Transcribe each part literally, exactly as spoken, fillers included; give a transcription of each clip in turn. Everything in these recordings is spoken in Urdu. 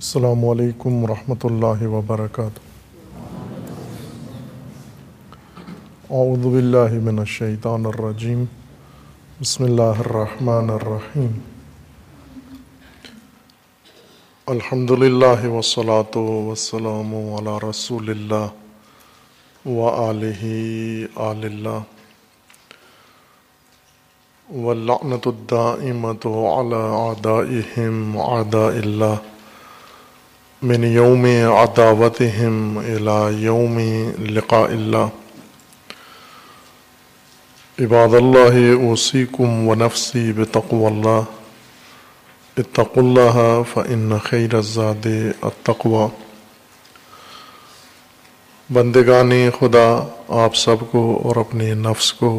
السلام علیکم ورحمۃ اللہ وبرکاتہ۔ اعوذ باللہ من الشیطان الرجیم، بسم اللہ الرحمن الرحیم۔ الحمد للہ والصلاۃ والسلام علی رسول اللہ وآلہ آل اللہ، واللعنۃ الدائمۃ علی اعدائہم اعداء اللہ من یوم عداوتہم الی یوم لقاء اللہ۔ عباد اللہ اوصیکم ونفسی بتقوی اللہ، اتقوا اللہ فإن خیر الزاد التقوی۔ بندگان خدا، آپ سب کو اور اپنے نفس کو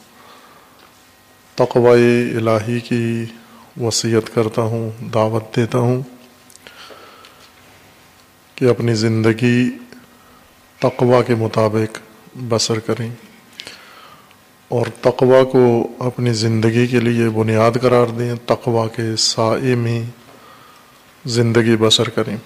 تقوی الہی کی وصیت کرتا ہوں، دعوت دیتا ہوں کہ اپنی زندگی تقوی کے مطابق بسر کریں اور تقوی کو اپنی زندگی کے لیے بنیاد قرار دیں، تقوی کے سائے میں زندگی بسر کریں۔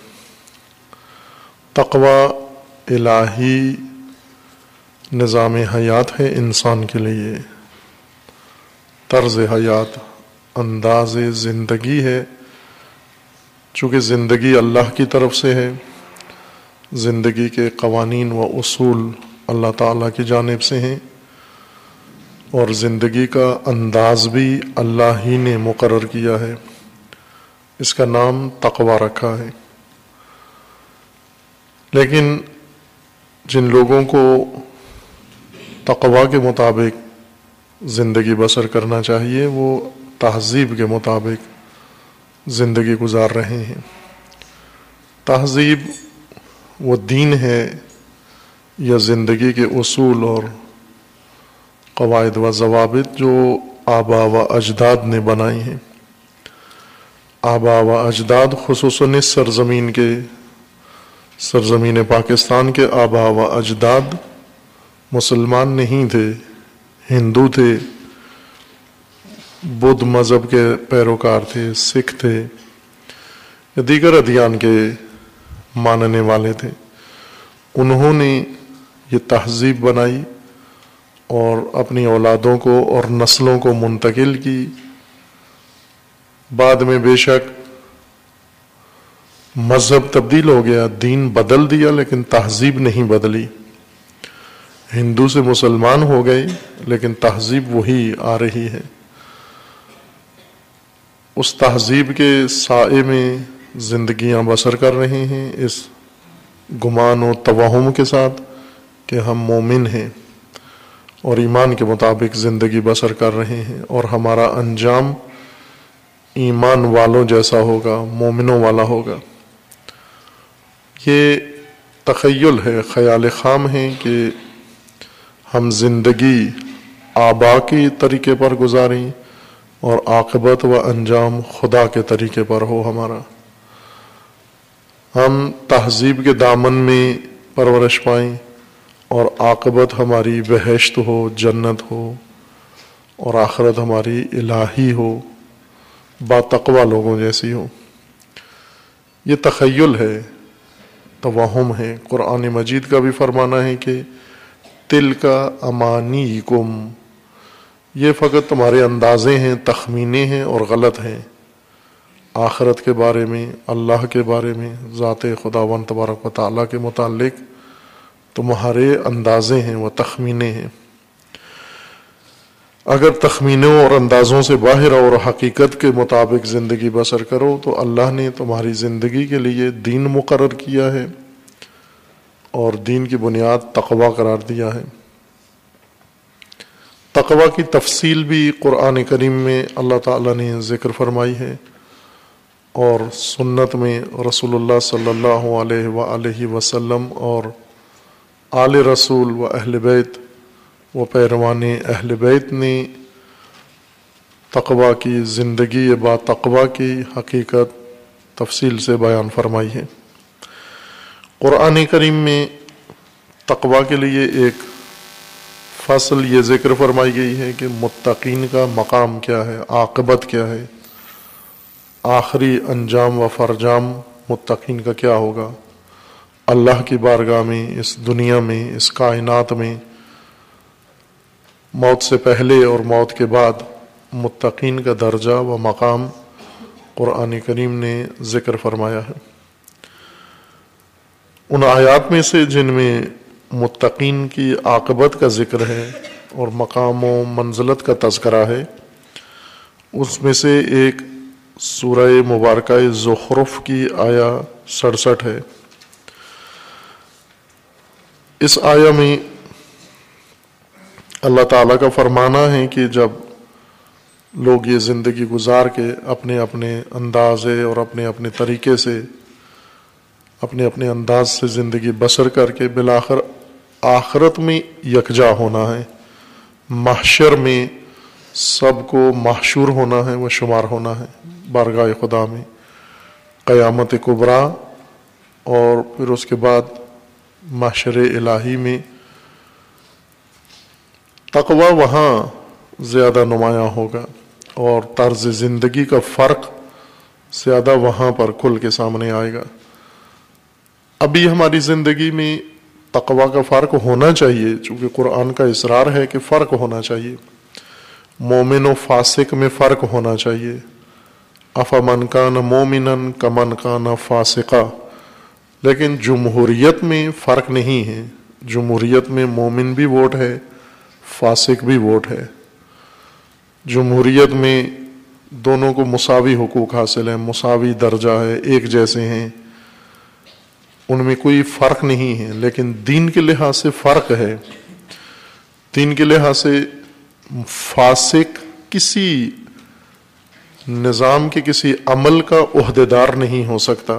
تقوی الہی نظام حیات ہے انسان کے لیے، طرز حیات، انداز زندگی ہے۔ چونکہ زندگی اللہ کی طرف سے ہے، زندگی کے قوانین و اصول اللہ تعالیٰ کی جانب سے ہیں، اور زندگی کا انداز بھی اللہ ہی نے مقرر کیا ہے، اس کا نام تقوی رکھا ہے۔ لیکن جن لوگوں کو تقوی کے مطابق زندگی بسر کرنا چاہیے، وہ تہذیب کے مطابق زندگی گزار رہے ہیں۔ تہذیب وہ دین ہے یا زندگی کے اصول اور قواعد و ضوابط جو آبا و اجداد نے بنائی ہیں۔ آبا و اجداد خصوصاً اس سرزمین کے سرزمین پاکستان کے آبا و اجداد مسلمان نہیں تھے، ہندو تھے، بدھ مذہب کے پیروکار تھے، سکھ تھے یا دیگر ادیان کے ماننے والے تھے۔ انہوں نے یہ تہذیب بنائی اور اپنی اولادوں کو اور نسلوں کو منتقل کی۔ بعد میں بے شک مذہب تبدیل ہو گیا، دین بدل دیا، لیکن تہذیب نہیں بدلی۔ ہندو سے مسلمان ہو گئے لیکن تہذیب وہی آ رہی ہے۔ اس تہذیب کے سائے میں زندگیاں بسر کر رہے ہیں، اس گمان و توہم کے ساتھ کہ ہم مومن ہیں اور ایمان کے مطابق زندگی بسر کر رہے ہیں، اور ہمارا انجام ایمان والوں جیسا ہوگا، مومنوں والا ہوگا۔ یہ تخیل ہے، خیال خام ہے کہ ہم زندگی آبا کے طریقے پر گزاریں اور عاقبت و انجام خدا کے طریقے پر ہو ہمارا۔ ہم تہذیب کے دامن میں پرورش پائیں اور عاقبت ہماری بہشت ہو، جنت ہو، اور آخرت ہماری الہی ہو، با تقوی لوگوں جیسی ہو۔ یہ تخیل ہے، توہم ہے۔ قرآن مجید کا بھی فرمانا ہے کہ تِلْکَ أَمَانِیُّکُمْ، یہ فقط تمہارے اندازے ہیں، تخمینے ہیں اور غلط ہیں۔ آخرت کے بارے میں، اللہ کے بارے میں، ذات خداوند تبارک و تعالیٰ کے متعلق تمہارے اندازے ہیں، وہ تخمینے ہیں۔ اگر تخمینوں اور اندازوں سے باہر اور حقیقت کے مطابق زندگی بسر کرو تو اللہ نے تمہاری زندگی کے لیے دین مقرر کیا ہے اور دین کی بنیاد تقوی قرار دیا ہے۔ تقوی کی تفصیل بھی قرآن کریم میں اللہ تعالیٰ نے ذکر فرمائی ہے، اور سنت میں رسول اللہ صلی اللہ علیہ وآلہ وسلم اور آل رسول و اہل بیت و پیروان اہل بیت نے تقوی کی زندگی با تقوی کی حقیقت تفصیل سے بیان فرمائی ہے۔ قرآن کریم میں تقوی کے لیے ایک فصل یہ ذکر فرمائی گئی ہے کہ متقین کا مقام کیا ہے، عاقبت کیا ہے، آخری انجام و فرجام متقین کا کیا ہوگا؟ اللہ کی بارگاہ میں، اس دنیا میں، اس کائنات میں، موت سے پہلے اور موت کے بعد متقین کا درجہ و مقام قرآن کریم نے ذکر فرمایا ہے۔ ان آیات میں سے جن میں متقین کی عاقبت کا ذکر ہے اور مقام و منزلت کا تذکرہ ہے، اس میں سے ایک سورہ مبارکہ زخرف کی آیا سڑسٹھ ہے۔ اس آیا میں اللہ تعالیٰ کا فرمانا ہے کہ جب لوگ یہ زندگی گزار کے اپنے اپنے اندازے اور اپنے اپنے طریقے سے اپنے اپنے انداز سے زندگی بسر کر کے بالآخر آخرت میں یکجا ہونا ہے، محشر میں سب کو محشور ہونا ہے و شمار ہونا ہے بارگاہ خدا میں، قیامت کبریٰ، اور پھر اس کے بعد محشر الہی میں تقوی وہاں زیادہ نمایاں ہوگا اور طرز زندگی کا فرق زیادہ وہاں پر کھل کے سامنے آئے گا۔ ابھی ہماری زندگی میں تقوی کا فرق ہونا چاہیے، چونکہ قرآن کا اصرار ہے کہ فرق ہونا چاہیے، مومن و فاسق میں فرق ہونا چاہیے۔ افمن کان مومنا کمن کان فاسقا، لیکن جمہوریت میں فرق نہیں ہے۔ جمہوریت میں مومن بھی ووٹ ہے، فاسق بھی ووٹ ہے۔ جمہوریت میں دونوں کو مساوی حقوق حاصل ہیں، مساوی درجہ ہے، ایک جیسے ہیں، ان میں کوئی فرق نہیں ہے، لیکن دین کے لحاظ سے فرق ہے۔ دین کے لحاظ سے فاسق کسی نظام کے کسی عمل کا عہدیدار نہیں ہو سکتا،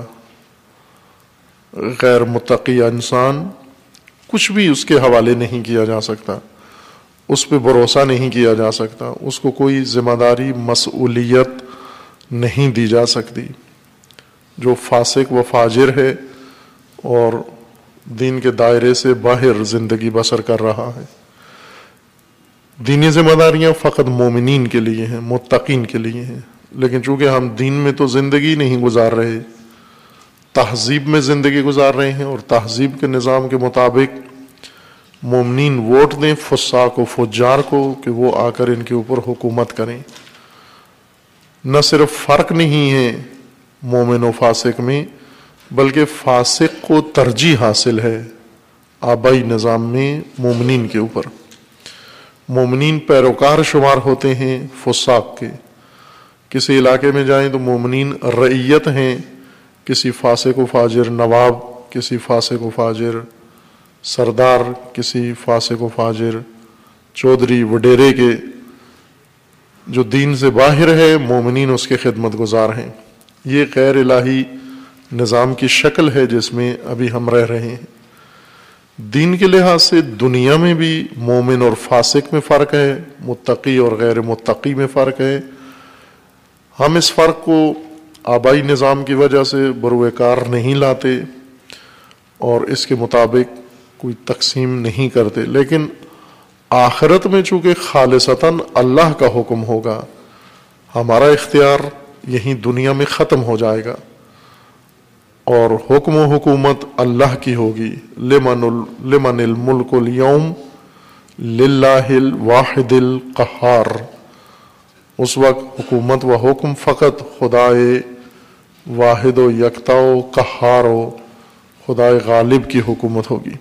غیر متقی انسان کچھ بھی اس کے حوالے نہیں کیا جا سکتا، اس پہ بھروسہ نہیں کیا جا سکتا، اس کو کوئی ذمہ داری مسئولیت نہیں دی جا سکتی۔ جو فاسق و فاجر ہے اور دین کے دائرے سے باہر زندگی بسر کر رہا ہے، دینی ذمہ داریاں فقط مومنین کے لیے ہیں، متقین کے لیے ہیں، لیکن چونکہ ہم دین میں تو زندگی نہیں گزار رہے، تہذیب میں زندگی گزار رہے ہیں، اور تہذیب کے نظام کے مطابق مومنین ووٹ دیں فساق و فجار کو کہ وہ آ کر ان کے اوپر حکومت کریں۔ نہ صرف فرق نہیں ہے مومن و فاسق میں، بلکہ فاسق کو ترجیح حاصل ہے آبائی نظام میں مومنین کے اوپر۔ مومنین پیروکار شمار ہوتے ہیں فساق کے۔ کسی علاقے میں جائیں تو مومنین رعیت ہیں، کسی فاسق و فاجر نواب، کسی فاسق و فاجر سردار، کسی فاسق و فاجر چودھری وڈیرے کے۔ جو دین سے باہر ہے مومنین اس کے خدمت گزار ہیں۔ یہ غیر الہی نظام کی شکل ہے جس میں ابھی ہم رہ رہے ہیں۔ دین کے لحاظ سے دنیا میں بھی مومن اور فاسق میں فرق ہے، متقی اور غیر متقی میں فرق ہے۔ ہم اس فرق کو آبائی نظام کی وجہ سے بروئے کار نہیں لاتے اور اس کے مطابق کوئی تقسیم نہیں کرتے، لیکن آخرت میں چونکہ خالصتاً اللہ کا حکم ہوگا، ہمارا اختیار یہیں دنیا میں ختم ہو جائے گا اور حکم و حکومت اللہ کی ہوگی۔ لمن لمن الملک اليوم للہ الواحد القہار۔ اس وقت حکومت و حکم فقط خدائے واحد و یکتا و قہار و خدائے غالب کی حکومت ہوگی۔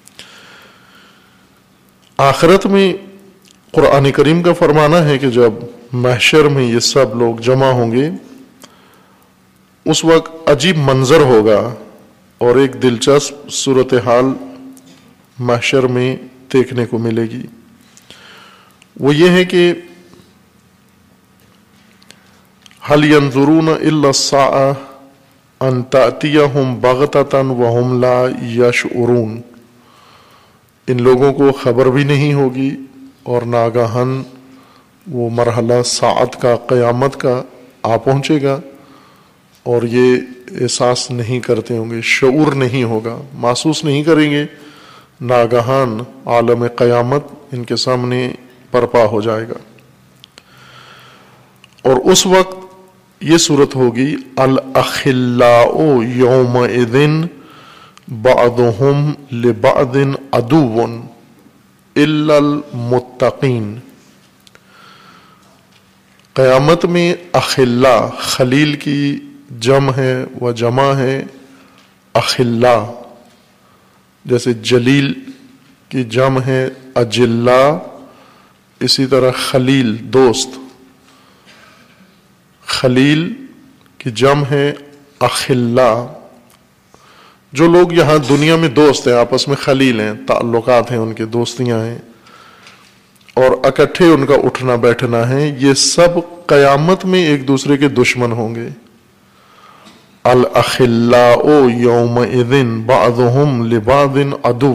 آخرت میں قرآن کریم کا فرمانا ہے کہ جب محشر میں یہ سب لوگ جمع ہوں گے، اس وقت عجیب منظر ہوگا اور ایک دلچسپ صورتحال محشر میں دیکھنے کو ملے گی۔ وہ یہ ہے کہ هل ينظرون الا الساعة ان تأتيهم بغتة وهم لا يشعرون۔ ان لوگوں کو خبر بھی نہیں ہوگی اور ناگہاً وہ مرحلہ ساعت کا، قیامت کا آ پہنچے گا اور یہ احساس نہیں کرتے ہوں گے، شعور نہیں ہوگا، محسوس نہیں کریں گے۔ ناگہاً عالم قیامت ان کے سامنے برپا ہو جائے گا اور اس وقت یہ صورت ہوگی الاخلاء یومئذ بعضهم لبعض عدو الا المتقین. قیامت میں اخلا خلیل کی جمع ہے و جمع ہے اخلا، جیسے جلیل کی جمع ہے اجلا، اسی طرح خلیل دوست. خلیل کی جمع ہے اخلا. جو لوگ یہاں دنیا میں دوست ہیں، آپس میں خلیل ہیں، تعلقات ہیں، ان کے دوستیاں ہیں اور اکٹھے ان کا اٹھنا بیٹھنا ہے، یہ سب قیامت میں ایک دوسرے کے دشمن ہوں گے. الاخلاء یومئذ بعضهم لبعض عدو.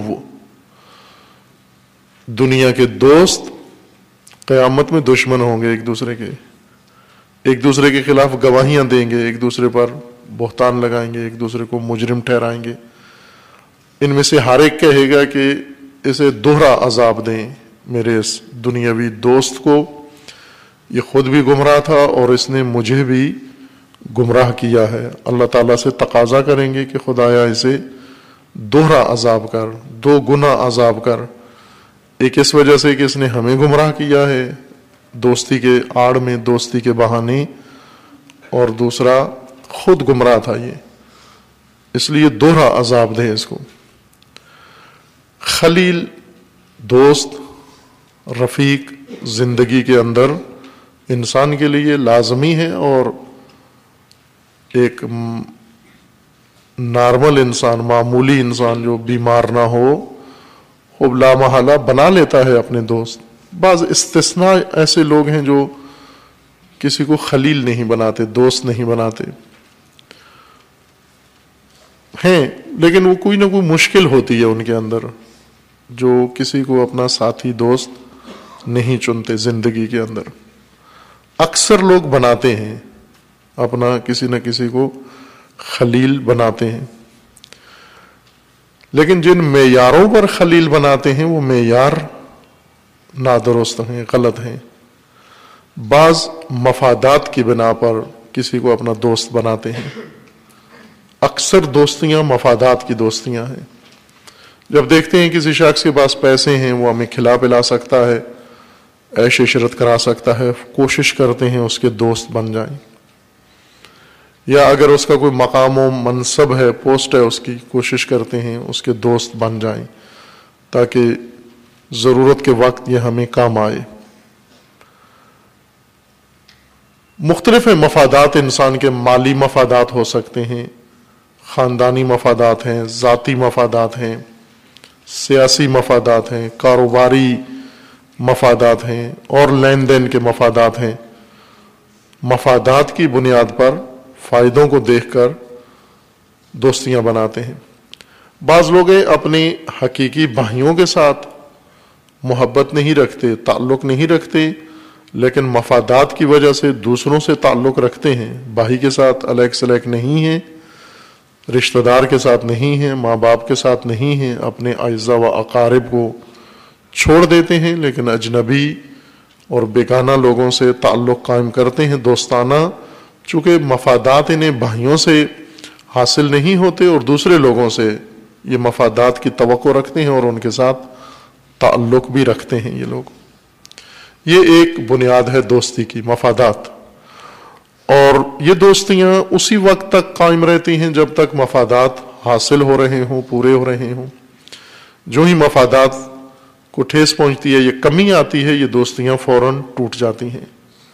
دنیا کے دوست قیامت میں دشمن ہوں گے ایک دوسرے کے، ایک دوسرے کے خلاف گواہیاں دیں گے، ایک دوسرے پر بہتان لگائیں گے، ایک دوسرے کو مجرم ٹھہرائیں گے. ان میں سے ہر ایک کہے گا کہ اسے دوہرا عذاب دیں میرے اس دنیاوی دوست کو، یہ خود بھی گمراہ تھا اور اس نے مجھے بھی گمراہ کیا ہے. اللہ تعالیٰ سے تقاضا کریں گے کہ خدایا اسے دوہرا عذاب کر، دو گنا عذاب کر. ایک اس وجہ سے کہ اس نے ہمیں گمراہ کیا ہے دوستی کے آڑ میں، دوستی کے بہانے، اور دوسرا خود گمراہ تھا یہ، اس لیے دوہرا عذاب دے اس کو. خلیل دوست رفیق زندگی کے اندر انسان کے لیے لازمی ہے، اور ایک نارمل انسان، معمولی انسان جو بیمار نہ ہو وہ لا محالہ بنا لیتا ہے اپنے دوست. بعض استثناء ایسے لوگ ہیں جو کسی کو خلیل نہیں بناتے، دوست نہیں بناتے ہیں، لیکن وہ کوئی نہ کوئی مشکل ہوتی ہے ان کے اندر جو کسی کو اپنا ساتھی دوست نہیں چنتے زندگی کے اندر. اکثر لوگ بناتے ہیں اپنا کسی نہ کسی کو خلیل بناتے ہیں، لیکن جن معیاروں پر خلیل بناتے ہیں وہ معیار نادرست ہیں، غلط ہیں. بعض مفادات کی بنا پر کسی کو اپنا دوست بناتے ہیں. اکثر دوستیاں مفادات کی دوستیاں ہیں. جب دیکھتے ہیں کسی شخص کے پاس پیسے ہیں، وہ ہمیں کھلا پلا سکتا ہے، عیش عشرت کرا سکتا ہے، کوشش کرتے ہیں اس کے دوست بن جائیں. یا اگر اس کا کوئی مقام و منصب ہے، پوسٹ ہے اس کی، کوشش کرتے ہیں اس کے دوست بن جائیں تاکہ ضرورت کے وقت یہ ہمیں کام آئے. مختلف مفادات انسان کے، مالی مفادات ہو سکتے ہیں، خاندانی مفادات ہیں، ذاتی مفادات ہیں، سیاسی مفادات ہیں، کاروباری مفادات ہیں، اور لین دین کے مفادات ہیں. مفادات کی بنیاد پر فائدوں کو دیکھ کر دوستیاں بناتے ہیں. بعض لوگ اپنے حقیقی بھائیوں کے ساتھ محبت نہیں رکھتے، تعلق نہیں رکھتے، لیکن مفادات کی وجہ سے دوسروں سے تعلق رکھتے ہیں. بھائی کے ساتھ الیک سلیک نہیں ہیں، رشتہ دار کے ساتھ نہیں ہیں، ماں باپ کے ساتھ نہیں ہیں، اپنے اعزاء و اقارب کو چھوڑ دیتے ہیں، لیکن اجنبی اور بیگانہ لوگوں سے تعلق قائم کرتے ہیں دوستانہ، چونکہ مفادات انہیں بھائیوں سے حاصل نہیں ہوتے اور دوسرے لوگوں سے یہ مفادات کی توقع رکھتے ہیں اور ان کے ساتھ تعلق بھی رکھتے ہیں یہ لوگ. یہ ایک بنیاد ہے دوستی کی، مفادات. اور یہ دوستیاں اسی وقت تک قائم رہتی ہیں جب تک مفادات حاصل ہو رہے ہوں، پورے ہو رہے ہوں. جو ہی مفادات کو ٹھیس پہنچتی ہے، یہ کمی آتی ہے، یہ دوستیاں فوراً ٹوٹ جاتی ہیں.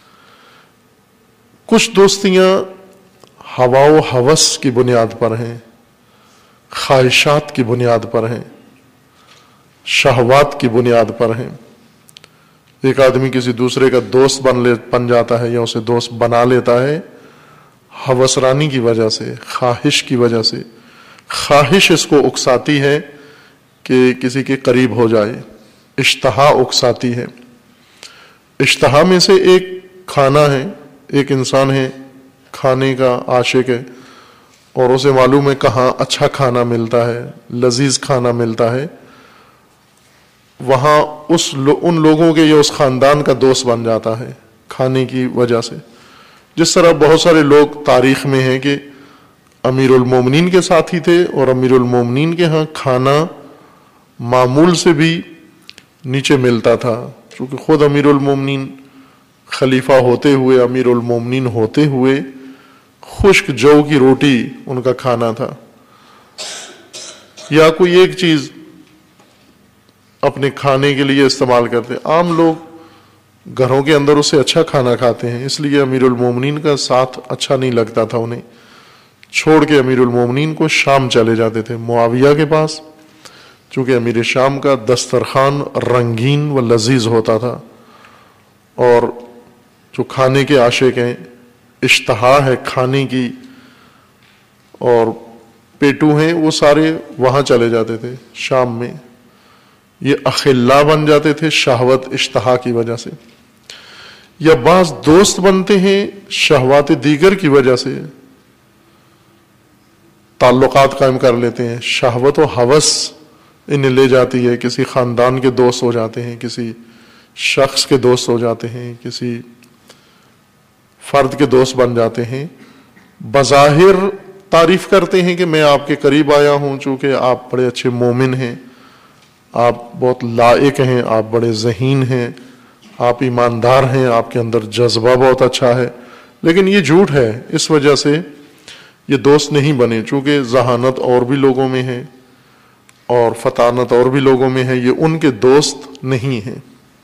کچھ دوستیاں ہوا و ہوس کی بنیاد پر ہیں، خواہشات کی بنیاد پر ہیں، شہوات کی بنیاد پر ہیں. ایک آدمی کسی دوسرے کا دوست بن لے بن جاتا ہے یا اسے دوست بنا لیتا ہے ہوسرانی کی وجہ سے، خواہش کی وجہ سے. خواہش اس کو اکساتی ہے کہ کسی کے قریب ہو جائے، اشتہا اکساتی ہے. اشتہا میں سے ایک کھانا ہے. ایک انسان ہے کھانے کا عاشق ہے اور اسے معلوم ہے کہاں اچھا کھانا ملتا ہے، لذیذ کھانا ملتا ہے، وہاں اس ان لوگوں کے یا اس خاندان کا دوست بن جاتا ہے کھانے کی وجہ سے. جس طرح بہت سارے لوگ تاریخ میں ہیں کہ امیر المومنین کے ساتھی تھے اور امیر المومنین کے ہاں کھانا معمول سے بھی نیچے ملتا تھا، چونکہ خود امیر المومنین خلیفہ ہوتے ہوئے، امیر المومنین ہوتے ہوئے خشک جو کی روٹی ان کا کھانا تھا، یا کوئی ایک چیز اپنے کھانے کے لیے استعمال کرتے۔ عام لوگ گھروں کے اندر اس سے اچھا کھانا کھاتے ہیں، اس لیے امیر المومنین کا ساتھ اچھا نہیں لگتا تھا، انہیں چھوڑ کے امیر المومنین کو شام چلے جاتے تھے معاویہ کے پاس، چونکہ امیر شام کا دسترخوان رنگین و لذیذ ہوتا تھا، اور جو کھانے کے عاشق ہیں، اشتہا ہے کھانے کی اور پیٹو ہیں، وہ سارے وہاں چلے جاتے تھے شام میں۔ یہ اخلا بن جاتے تھے شہوت اشتہا کی وجہ سے، یا بعض دوست بنتے ہیں شہوات دیگر کی وجہ سے، تعلقات قائم کر لیتے ہیں، شہوت و ہوس انہیں لے جاتی ہے، کسی خاندان کے دوست ہو جاتے ہیں، کسی شخص کے دوست ہو جاتے ہیں، کسی فرد کے دوست بن جاتے ہیں، بظاہر تعریف کرتے ہیں کہ میں آپ کے قریب آیا ہوں چونکہ آپ بڑے اچھے مومن ہیں، آپ بہت لائق ہیں، آپ بڑے ذہین ہیں، آپ ایماندار ہیں، آپ کے اندر جذبہ بہت اچھا ہے، لیکن یہ جھوٹ ہے۔ اس وجہ سے یہ دوست نہیں بنے، چونکہ ذہانت اور بھی لوگوں میں ہے اور فطانت اور بھی لوگوں میں ہے، یہ ان کے دوست نہیں ہیں۔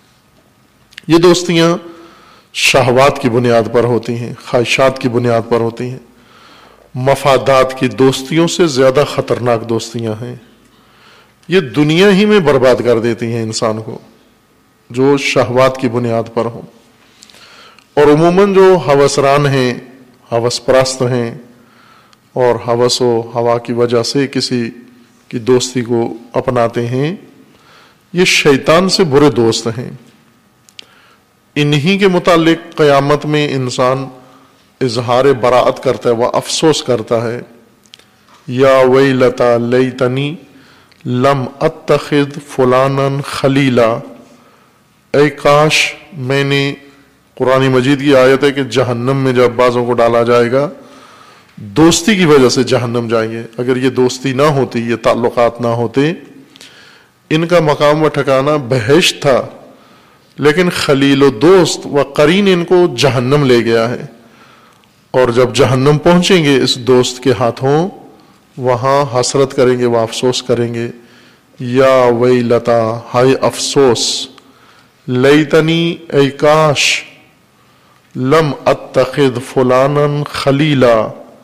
یہ دوستیاں شہوات کی بنیاد پر ہوتی ہیں، خواہشات کی بنیاد پر ہوتی ہیں، مفادات کی دوستیوں سے زیادہ خطرناک دوستیاں ہیں، یہ دنیا ہی میں برباد کر دیتی ہیں انسان کو، جو شہوات کی بنیاد پر ہوں۔ اور عموماً جو ہوسران ہیں، ہوس پرست ہیں، اور ہوس و ہوا کی وجہ سے کسی کی دوستی کو اپناتے ہیں، یہ شیطان سے برے دوست ہیں۔ انہی کے متعلق قیامت میں انسان اظہار براءت کرتا ہے، وہ افسوس کرتا ہے، یا ویلتا لیتنی لم اتخذ فلانا خلیلا، اے کاش میں نے، قرآن مجید کی آیت ہے کہ جہنم میں جب بعضوں کو ڈالا جائے گا دوستی کی وجہ سے جہنم جائیں گے، اگر یہ دوستی نہ ہوتی، یہ تعلقات نہ ہوتے، ان کا مقام و ٹھکانہ بہشت تھا، لیکن خلیل و دوست و قرین ان کو جہنم لے گیا ہے، اور جب جہنم پہنچیں گے اس دوست کے ہاتھوں، وہاں حسرت کریں گے، وہ افسوس کریں گے، یا ویلتا، ہائے افسوس، لیتنی، اے کاش، لم اتخذ فلانا خلیلا،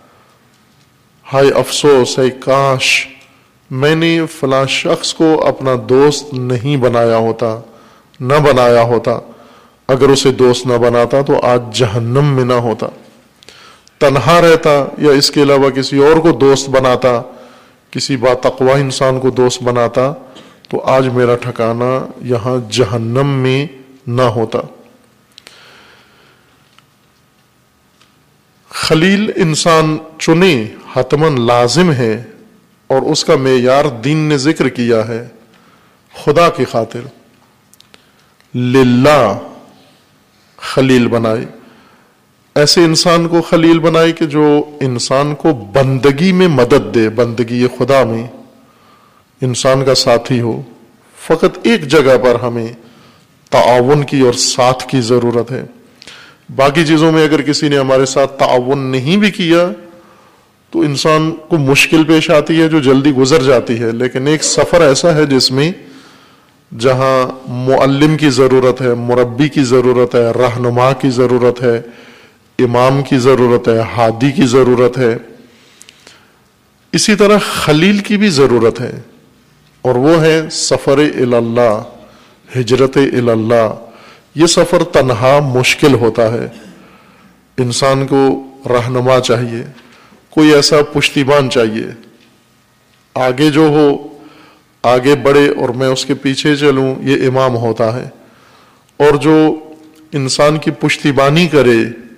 ہائے افسوس، اے کاش میں نے فلاں شخص کو اپنا دوست نہیں بنایا ہوتا، نہ بنایا ہوتا، اگر اسے دوست نہ بناتا تو آج جہنم میں نہ ہوتا، تنہا رہتا یا اس کے علاوہ کسی اور کو دوست بناتا، کسی با تقوی انسان کو دوست بناتا، تو آج میرا ٹھکانہ یہاں جہنم میں نہ ہوتا۔ خلیل انسان چنے حتماً لازم ہے، اور اس کا معیار دین نے ذکر کیا ہے، خدا کی خاطر، للہ خلیل بنائے، ایسے انسان کو خلیل بنائے کہ جو انسان کو بندگی میں مدد دے، بندگی خدا میں انسان کا ساتھی ہو۔ فقط ایک جگہ پر ہمیں تعاون کی اور ساتھ کی ضرورت ہے، باقی چیزوں میں اگر کسی نے ہمارے ساتھ تعاون نہیں بھی کیا تو انسان کو مشکل پیش آتی ہے جو جلدی گزر جاتی ہے، لیکن ایک سفر ایسا ہے جس میں جہاں معلم کی ضرورت ہے، مربی کی ضرورت ہے، رہنما کی ضرورت ہے، امام کی ضرورت ہے، ہادی کی ضرورت ہے، اسی طرح خلیل کی بھی ضرورت ہے، اور وہ ہے سفر الی اللہ، ہجرت الی اللہ۔ یہ سفر تنہا مشکل ہوتا ہے، انسان کو رہنما چاہیے، کوئی ایسا پشتیبان چاہیے، آگے جو ہو آگے بڑھے اور میں اس کے پیچھے چلوں، یہ امام ہوتا ہے، اور جو انسان کی پشتیبانی کرے،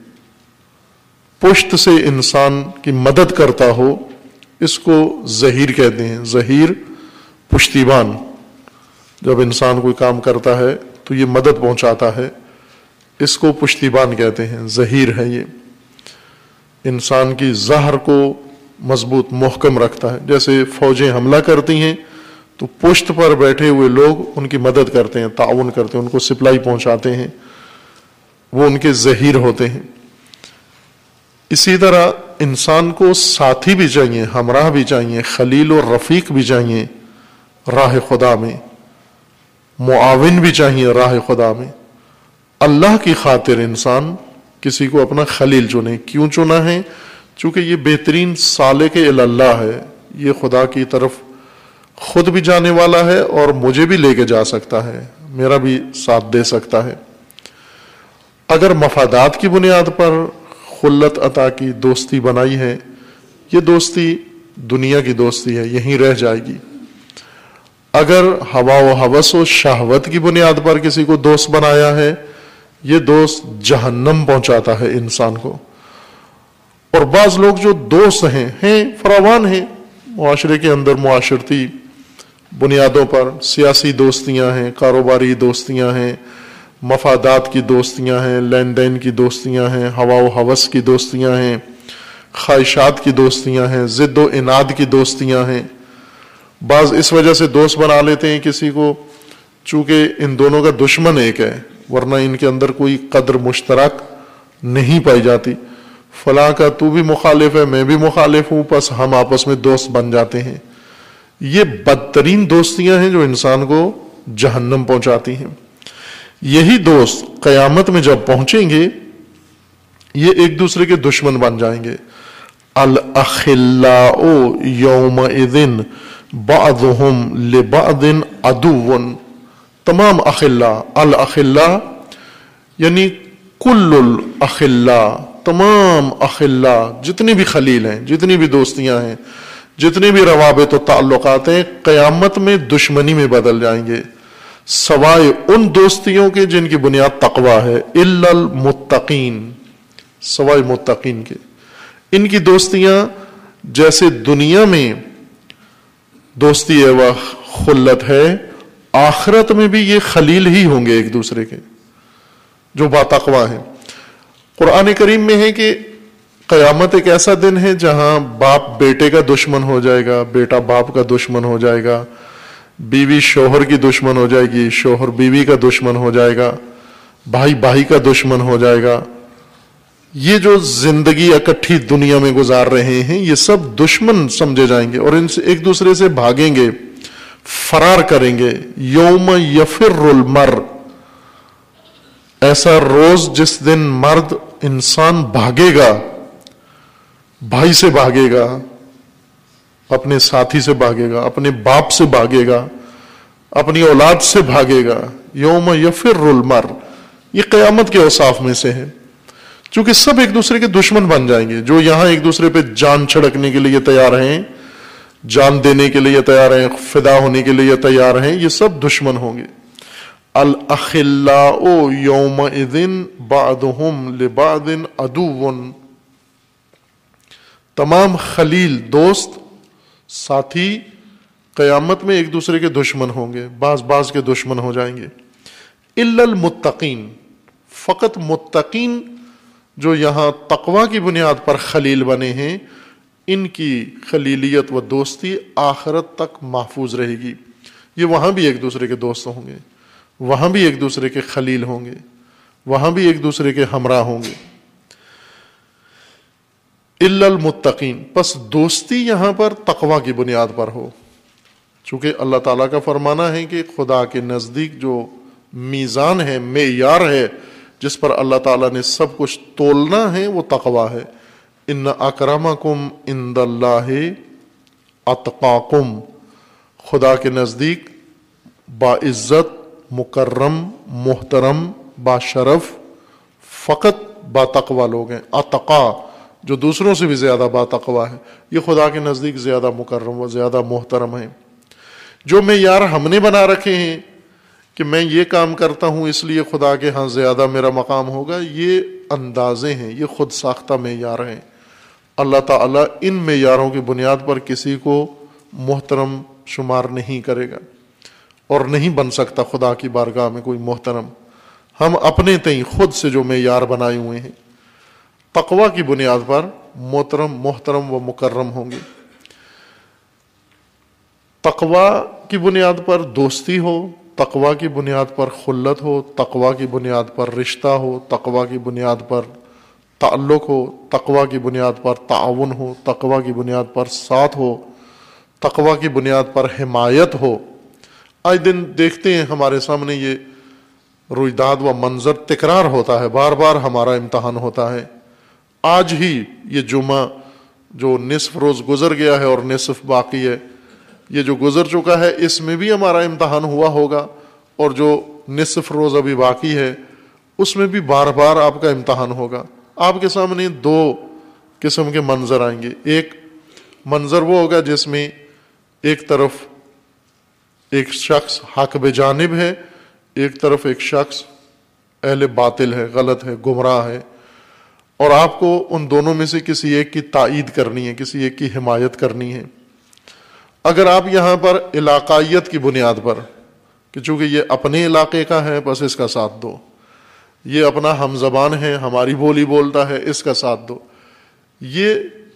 پشت سے انسان کی مدد کرتا ہو، اس کو ظہیر کہتے ہیں، ظہیر پشتیبان۔ جب انسان کوئی کام کرتا ہے تو یہ مدد پہنچاتا ہے، اس کو پشتیبان کہتے ہیں، ظہیر ہے یہ۔ انسان کی ظہر کو مضبوط محکم رکھتا ہے. جیسے فوجیں حملہ کرتی ہیں تو پشت پر بیٹھے ہوئے لوگ ان کی مدد کرتے ہیں, تعاون کرتے ہیں, ان کو سپلائی پہنچاتے ہیں, وہ ان کے ظہیر ہوتے ہیں. اسی طرح انسان کو ساتھی بھی چاہیے, ہمراہ بھی چاہیے, خلیل و رفیق بھی چاہیے راہ خدا میں, معاون بھی چاہیے راہ خدا میں. اللہ کی خاطر انسان کسی کو اپنا خلیل چنے. کیوں چنا ہے؟ چونکہ یہ بہترین سالک الی اللہ ہے, یہ خدا کی طرف خود بھی جانے والا ہے اور مجھے بھی لے کے جا سکتا ہے, میرا بھی ساتھ دے سکتا ہے. اگر مفادات کی بنیاد پر خلت عطا کی دوستی بنائی ہے, یہ دوستی دنیا کی دوستی ہے, یہیں رہ جائے گی. اگر ہوا و ہوس و شہوت کی بنیاد پر کسی کو دوست بنایا ہے, یہ دوست جہنم پہنچاتا ہے انسان کو. اور بعض لوگ جو دوست ہیں ہیں فراوان ہیں معاشرے کے اندر, معاشرتی بنیادوں پر سیاسی دوستیاں ہیں, کاروباری دوستیاں ہیں, مفادات کی دوستیاں ہیں, لین دین کی دوستیاں ہیں, ہوا و ہوس کی دوستیاں ہیں, خواہشات کی دوستیاں ہیں, ضد و اناد کی دوستیاں ہیں. بعض اس وجہ سے دوست بنا لیتے ہیں کسی کو چونکہ ان دونوں کا دشمن ایک ہے, ورنہ ان کے اندر کوئی قدر مشترک نہیں پائی جاتی. فلاں کا تو بھی مخالف ہے, میں بھی مخالف ہوں, پس ہم آپس میں دوست بن جاتے ہیں. یہ بدترین دوستیاں ہیں جو انسان کو جہنم پہنچاتی ہیں. یہی دوست قیامت میں جب پہنچیں گے یہ ایک دوسرے کے دشمن بن جائیں گے. الاخلاء یومئذ بعضهم لبعض عدو. تمام اخلاء, الاخلاء یعنی کل الاخلاء, تمام اخلاء, جتنی بھی خلیل ہیں, جتنی بھی دوستیاں ہیں, جتنے بھی روابط و تعلقات ہیں, قیامت میں دشمنی میں بدل جائیں گے, سوائے ان دوستیوں کے جن کی بنیاد تقوی ہے. الا المتقین, سوائے متقین کے. ان کی دوستیاں جیسے دنیا میں دوستی ہے وہ خلت ہے, آخرت میں بھی یہ خلیل ہی ہوں گے ایک دوسرے کے جو باتقوی ہیں. قرآن کریم میں ہے کہ قیامت ایک ایسا دن ہے جہاں باپ بیٹے کا دشمن ہو جائے گا, بیٹا باپ کا دشمن ہو جائے گا, بیوی شوہر کی دشمن ہو جائے گی, شوہر بیوی کا دشمن ہو جائے گا, بھائی بھائی کا دشمن ہو جائے گا. یہ جو زندگی اکٹھی دنیا میں گزار رہے ہیں یہ سب دشمن سمجھے جائیں گے اور ان سے ایک دوسرے سے بھاگیں گے, فرار کریں گے. یوم یفر المرء, ایسا روز جس دن مرد انسان بھاگے گا, بھائی سے بھاگے گا, اپنے ساتھی سے بھاگے گا, اپنے باپ سے بھاگے گا, اپنی اولاد سے بھاگے گا. یوم یفر المرء, یہ قیامت کے اوصاف میں سے ہے. چونکہ سب ایک دوسرے کے دشمن بن جائیں گے. جو یہاں ایک دوسرے پہ جان چھڑکنے کے لیے تیار ہیں, جان دینے کے لیے تیار ہیں, فدا ہونے کے لیے تیار ہیں, یہ سب دشمن ہوں گے. الاخلاء یومئذ بعضهم لبعض عدو. تمام خلیل, دوست, ساتھی قیامت میں ایک دوسرے کے دشمن ہوں گے, بعض بعض کے دشمن ہو جائیں گے. الا المتقین, فقط متقین جو یہاں تقوی کی بنیاد پر خلیل بنے ہیں, ان کی خلیلیت و دوستی آخرت تک محفوظ رہے گی. یہ وہاں بھی ایک دوسرے کے دوست ہوں گے, وہاں بھی ایک دوسرے کے خلیل ہوں گے, وہاں بھی ایک دوسرے کے ہمراہ ہوں گے. الا المتقین, پس دوستی یہاں پر تقوی کی بنیاد پر ہو. چونکہ اللہ تعالیٰ کا فرمانا ہے کہ خدا کے نزدیک جو میزان ہے, معیار ہے, جس پر اللہ تعالیٰ نے سب کچھ تولنا ہے, وہ تقوی ہے. ان اکرمکم عند اللہ اتقاکم, خدا کے نزدیک باعزت, مکرم, محترم, باشرف فقط باتقوی لوگ ہیں. اتقا جو دوسروں سے بھی زیادہ باتقوی ہے, یہ خدا کے نزدیک زیادہ مکرم و زیادہ محترم ہیں. جو معیار ہم نے بنا رکھے ہیں کہ میں یہ کام کرتا ہوں اس لیے خدا کے ہاں زیادہ میرا مقام ہوگا, یہ اندازے ہیں, یہ خود ساختہ معیار ہیں. اللہ تعالیٰ ان معیاروں کی بنیاد پر کسی کو محترم شمار نہیں کرے گا اور نہیں بن سکتا خدا کی بارگاہ میں کوئی محترم. ہم اپنے تئیں خود سے جو معیار بنائے ہوئے ہیں تقوی کی بنیاد پر محترم محترم و مکرم ہوں گے۔ تقوی کی بنیاد پر دوستی ہو، تقوی کی بنیاد پر خلت ہو، تقوی کی بنیاد پر رشتہ ہو، تقوی کی بنیاد پر تعلق ہو، تقوی کی بنیاد پر تعاون ہو، تقوی کی بنیاد پر ساتھ ہو، تقوی کی بنیاد پر حمایت ہو۔ آج دن دیکھتے ہیں ہمارے سامنے یہ رویداد و منظر تکرار ہوتا ہے، بار بار ہمارا امتحان ہوتا ہے۔ آج ہی یہ جمعہ جو نصف روز گزر گیا ہے اور نصف باقی ہے، یہ جو گزر چکا ہے اس میں بھی ہمارا امتحان ہوا ہوگا، اور جو نصف روز ابھی باقی ہے اس میں بھی بار بار آپ کا امتحان ہوگا۔ آپ کے سامنے دو قسم کے منظر آئیں گے۔ ایک منظر وہ ہوگا جس میں ایک طرف ایک شخص حق بجانب ہے، ایک طرف ایک شخص اہل باطل ہے، غلط ہے، گمراہ ہے، اور آپ کو ان دونوں میں سے کسی ایک کی تائید کرنی ہے، کسی ایک کی حمایت کرنی ہے۔ اگر آپ یہاں پر علاقائیت کی بنیاد پر کہ چونکہ یہ اپنے علاقے کا ہے بس اس کا ساتھ دو، یہ اپنا ہم زبان ہے، ہماری بولی بولتا ہے، اس کا ساتھ دو، یہ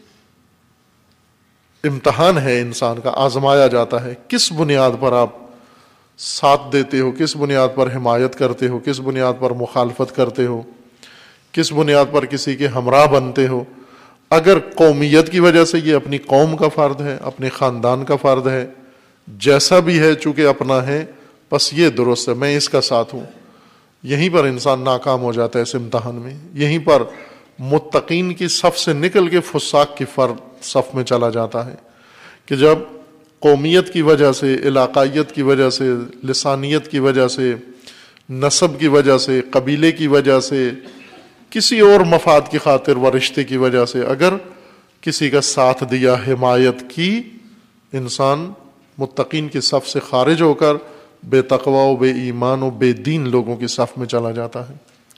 امتحان ہے انسان کا، آزمایا جاتا ہے کس بنیاد پر آپ ساتھ دیتے ہو، کس بنیاد پر حمایت کرتے ہو، کس بنیاد پر مخالفت کرتے ہو، کس بنیاد پر کسی کے ہمراہ بنتے ہو۔ اگر قومیت کی وجہ سے یہ اپنی قوم کا فرد ہے، اپنے خاندان کا فرد ہے، جیسا بھی ہے چونکہ اپنا ہے، بس یہ درست ہے، میں اس کا ساتھ ہوں، یہیں پر انسان ناکام ہو جاتا ہے اس امتحان میں۔ یہیں پر متقین کی صف سے نکل کے فساق کی فرد صف میں چلا جاتا ہے، کہ جب قومیت کی وجہ سے، علاقائیت کی وجہ سے، لسانیت کی وجہ سے، نسب کی وجہ سے، قبیلے کی وجہ سے، کسی اور مفاد کی خاطر و رشتے کی وجہ سے اگر کسی کا ساتھ دیا، حمایت کی، انسان متقین کی صف سے خارج ہو کر بے تقوی و بے ایمان و بے دین لوگوں کی صف میں چلا جاتا ہے۔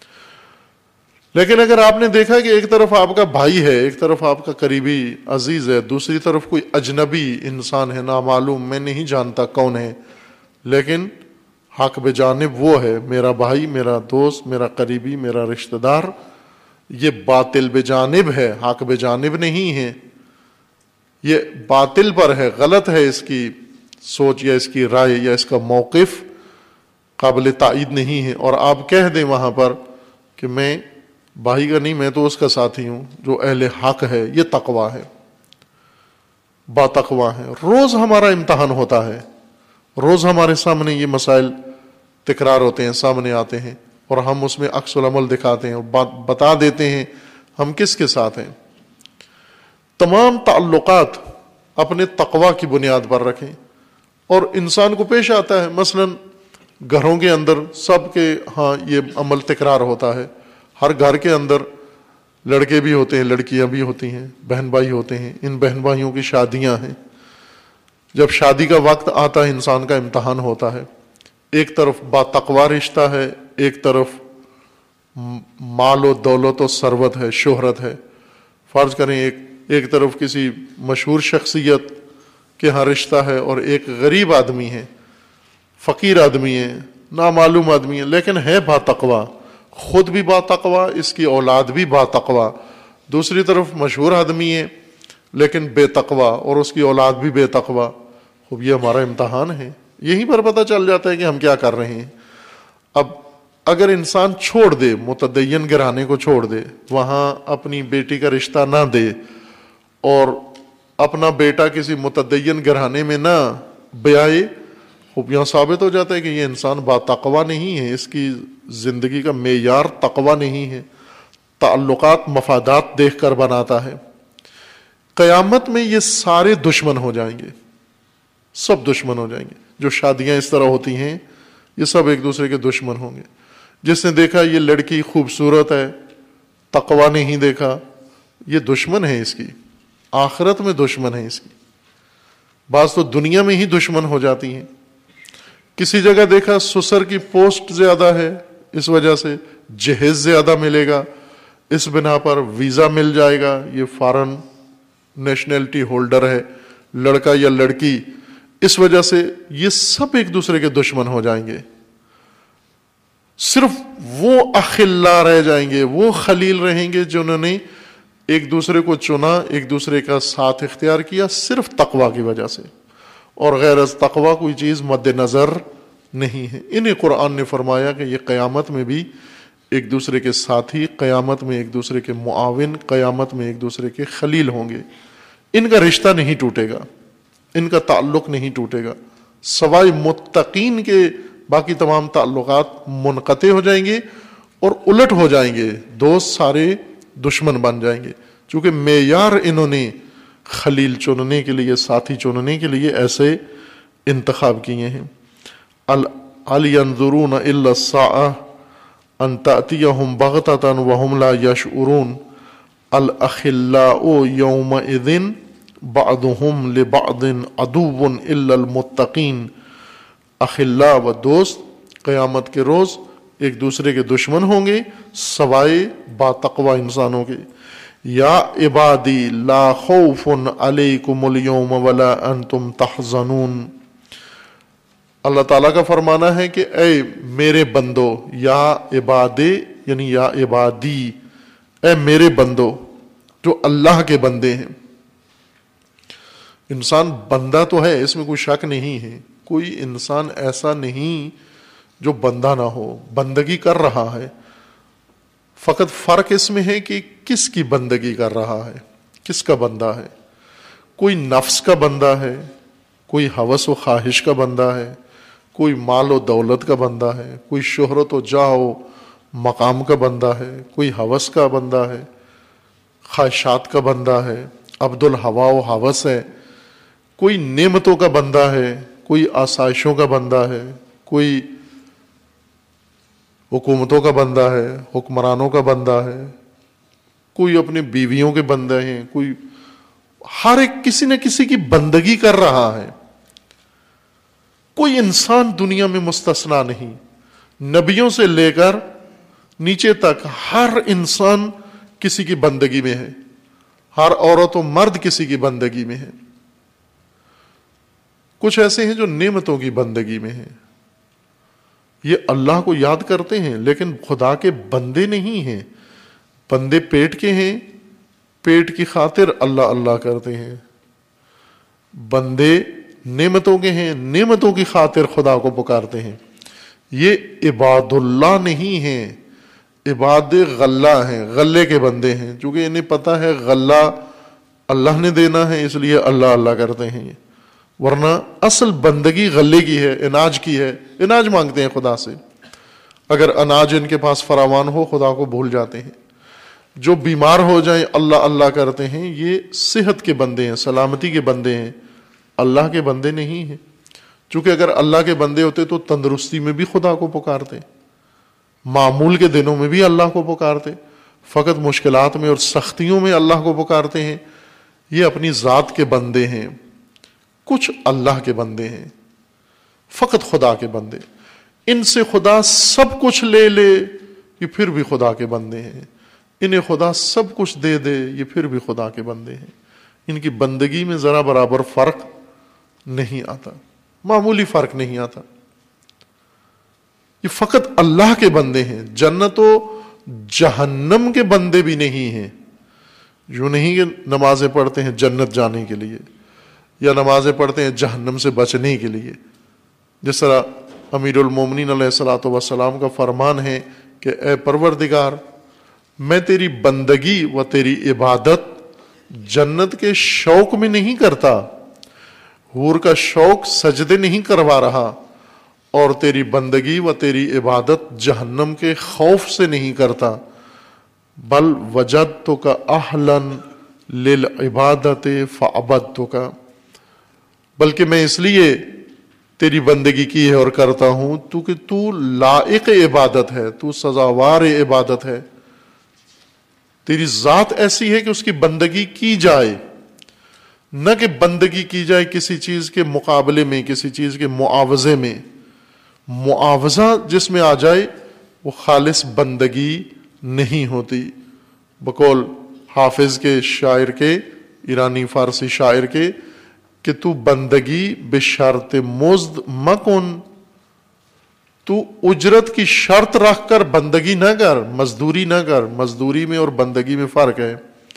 لیکن اگر آپ نے دیکھا کہ ایک طرف آپ کا بھائی ہے، ایک طرف آپ کا قریبی عزیز ہے، دوسری طرف کوئی اجنبی انسان ہے، نامعلوم، میں نہیں جانتا کون ہے، لیکن حق بجانب وہ ہے، میرا بھائی، میرا دوست، میرا قریبی، میرا رشتہ دار، یہ باطل بجانب ہے، حق بجانب نہیں ہے، یہ باطل پر ہے، غلط ہے، اس کی سوچ یا اس کی رائے یا اس کا موقف قابل تائید نہیں ہے، اور آپ کہہ دیں وہاں پر کہ میں بھائی کا نہیں، میں تو اس کا ساتھی ہوں جو اہل حق ہے، یہ تقوی ہے، با تقوی ہے۔ روز ہمارا امتحان ہوتا ہے، روز ہمارے سامنے یہ مسائل تکرار ہوتے ہیں، سامنے آتے ہیں، اور ہم اس میں عکس العمل دکھاتے ہیں اور بتا دیتے ہیں ہم کس کے ساتھ ہیں۔ تمام تعلقات اپنے تقوی کی بنیاد پر رکھیں، اور انسان کو پیش آتا ہے مثلا گھروں کے اندر سب کے ہاں یہ عمل تکرار ہوتا ہے، ہر گھر کے اندر لڑکے بھی ہوتے ہیں، لڑکیاں بھی ہوتی ہیں، بہن بھائی ہوتے ہیں، ان بہن بھائیوں کی شادیاں ہیں۔ جب شادی کا وقت آتا ہے انسان کا امتحان ہوتا ہے، ایک طرف با تقوی رشتہ ہے، ایک طرف مال و دولت و ثروت ہے، شہرت ہے۔ فرض کریں ایک ایک طرف کسی مشہور شخصیت کے ہاں رشتہ ہے، اور ایک غریب آدمی ہے، فقیر آدمی ہے، نامعلوم آدمی ہے، لیکن ہے با تقوی، خود بھی با تقوی، اس کی اولاد بھی با تقوی۔ دوسری طرف مشہور آدمی ہے لیکن بے تقوی، اور اس کی اولاد بھی بے تقوی۔ خوب یہ ہمارا امتحان ہے، یہیں پر پتہ چل جاتا ہے کہ ہم کیا کر رہے ہیں۔ اب اگر انسان چھوڑ دے، متدین گھرانے کو چھوڑ دے، وہاں اپنی بیٹی کا رشتہ نہ دے، اور اپنا بیٹا کسی متدین گھرانے میں نہ بیائے، خوب یہاں ثابت ہو جاتا ہے کہ یہ انسان با تقوی نہیں ہے، اس کی زندگی کا معیار تقوی نہیں ہے، تعلقات مفادات دیکھ کر بناتا ہے۔ قیامت میں یہ سارے دشمن ہو جائیں گے، سب دشمن ہو جائیں گے۔ جو شادیاں اس طرح ہوتی ہیں یہ سب ایک دوسرے کے دشمن ہوں گے۔ جس نے دیکھا یہ لڑکی خوبصورت ہے، تقوی نہیں دیکھا، یہ دشمن ہے اس کی، آخرت میں دشمن ہے اس کی، بعض تو دنیا میں ہی دشمن ہو جاتی ہیں۔ کسی جگہ دیکھا سسر کی پوسٹ زیادہ ہے، اس وجہ سے جہیز زیادہ ملے گا، اس بنا پر ویزا مل جائے گا، یہ فارن نیشنلٹی ہولڈر ہے لڑکا یا لڑکی، اس وجہ سے یہ سب ایک دوسرے کے دشمن ہو جائیں گے۔ صرف وہ اخلاء رہ جائیں گے، وہ خلیل رہیں گے جنہوں نے ایک دوسرے کو چنا، ایک دوسرے کا ساتھ اختیار کیا صرف تقوی کی وجہ سے، اور غیر از تقوی کوئی چیز مد نظر نہیں ہے۔ انہیں قرآن نے فرمایا کہ یہ قیامت میں بھی ایک دوسرے کے ساتھی، قیامت میں ایک دوسرے کے معاون، قیامت میں ایک دوسرے کے خلیل ہوں گے۔ ان کا رشتہ نہیں ٹوٹے گا، ان کا تعلق نہیں ٹوٹے گا، سوائے متقین کے باقی تمام تعلقات منقطع ہو جائیں گے اور الٹ ہو جائیں گے، دوست سارے دشمن بن جائیں گے، چونکہ معیار انہوں نے خلیل چننے کے لیے، ساتھی چننے کے لیے ایسے انتخاب کیے ہیں۔ هل ينظرون الا الساعة ان تأتيهم بغتة وهم لا يشعرون الاخلاء يومئذ بعضهم لبعض عدو الا المتقين۔ اخلاء و دوست قیامت کے روز ایک دوسرے کے دشمن ہوں گے سوائے با تقوی انسانوں کے۔ یا عبادی لا خوف علیکم اليوم ولا انتم تحزنون۔ اللہ تعالیٰ کا فرمانا ہے کہ اے میرے بندو، یا عبادے یعنی یا عبادی، اے میرے بندو جو اللہ کے بندے ہیں۔ انسان بندہ تو ہے، اس میں کوئی شک نہیں ہے، کوئی انسان ایسا نہیں جو بندہ نہ ہو، بندگی کر رہا ہے، فقط فرق اس میں ہے کہ کس کی بندگی کر رہا ہے، کس کا بندہ ہے۔ کوئی نفس کا بندہ ہے، کوئی ہوس و خواہش کا بندہ ہے، کوئی مال و دولت کا بندہ ہے، کوئی شہرت و جاہ و مقام کا بندہ ہے، کوئی ہوس کا بندہ ہے، خواہشات کا بندہ ہے، عبد الہوا و ہوس ہے، کوئی نعمتوں کا بندہ ہے، کوئی آسائشوں کا بندہ ہے، کوئی حکومتوں کا بندہ ہے، حکمرانوں کا بندہ ہے، کوئی اپنی بیویوں کے بندے ہیں، کوئی ہر ایک کسی نہ کسی کی بندگی کر رہا ہے۔ کوئی انسان دنیا میں مستثنا نہیں، نبیوں سے لے کر نیچے تک ہر انسان کسی کی بندگی میں ہے، ہر عورت و مرد کسی کی بندگی میں ہے۔ کچھ ایسے ہیں جو نعمتوں کی بندگی میں ہیں، یہ اللہ کو یاد کرتے ہیں لیکن خدا کے بندے نہیں ہیں، بندے پیٹ کے ہیں، پیٹ کی خاطر اللہ اللہ کرتے ہیں، بندے نعمتوں کے ہیں، نعمتوں کی خاطر خدا کو پکارتے ہیں۔ یہ عباد اللہ نہیں ہیں، عباد غلہ ہیں، غلے کے بندے ہیں، چونکہ انہیں پتہ ہے غلہ اللہ نے دینا ہے، اس لیے اللہ اللہ کرتے ہیں، ورنہ اصل بندگی غلے کی ہے، اناج کی ہے، اناج مانگتے ہیں خدا سے۔ اگر اناج ان کے پاس فراوان ہو خدا کو بھول جاتے ہیں۔ جو بیمار ہو جائیں اللہ اللہ کرتے ہیں، یہ صحت کے بندے ہیں، سلامتی کے بندے ہیں، اللہ کے بندے نہیں ہیں۔ چونکہ اگر اللہ کے بندے ہوتے تو تندرستی میں بھی خدا کو پکارتے، معمول کے دنوں میں بھی اللہ کو پکارتے، فقط مشکلات میں اور سختیوں میں اللہ کو پکارتے ہیں۔ یہ اپنی ذات کے بندے ہیں، کچھ اللہ کے بندے ہیں، فقط خدا کے بندے۔ ان سے خدا سب کچھ لے لے یہ پھر بھی خدا کے بندے ہیں، انہیں خدا سب کچھ دے دے یہ پھر بھی خدا کے بندے ہیں۔ ان کی بندگی میں ذرا برابر فرق نہیں آتا، معمولی فرق نہیں آتا۔ یہ فقط اللہ کے بندے ہیں، جنت و جہنم کے بندے بھی نہیں ہیں۔ یوں نہیں کہ نمازیں پڑھتے ہیں جنت جانے کے لیے یا نمازیں پڑھتے ہیں جہنم سے بچنے کے لیے، جس طرح امیر المومنین علیہ الصلوۃ والسلام کا فرمان ہے کہ اے پروردگار، میں تیری بندگی و تیری عبادت جنت کے شوق میں نہیں کرتا، حور کا شوق سجدے نہیں کروا رہا، اور تیری بندگی و تیری عبادت جہنم کے خوف سے نہیں کرتا، بل وجدتک اہلا للعبادت فعبدتک، بلکہ میں اس لیے تیری بندگی کی ہے اور کرتا ہوں تو کہ تو لائق عبادت ہے، تو سزاوار عبادت ہے، تیری ذات ایسی ہے کہ اس کی بندگی کی جائے، نہ کہ بندگی کی جائے کسی چیز کے مقابلے میں، کسی چیز کے معاوضے میں۔ معاوضہ جس میں آ جائے وہ خالص بندگی نہیں ہوتی۔ بقول حافظ کے شاعر کے، ایرانی فارسی شاعر کے، کہ تو بندگی بشرط مزد مکن، تو اجرت کی شرط رکھ کر بندگی نہ کر، مزدوری نہ کر۔ مزدوری میں اور بندگی میں فرق ہے۔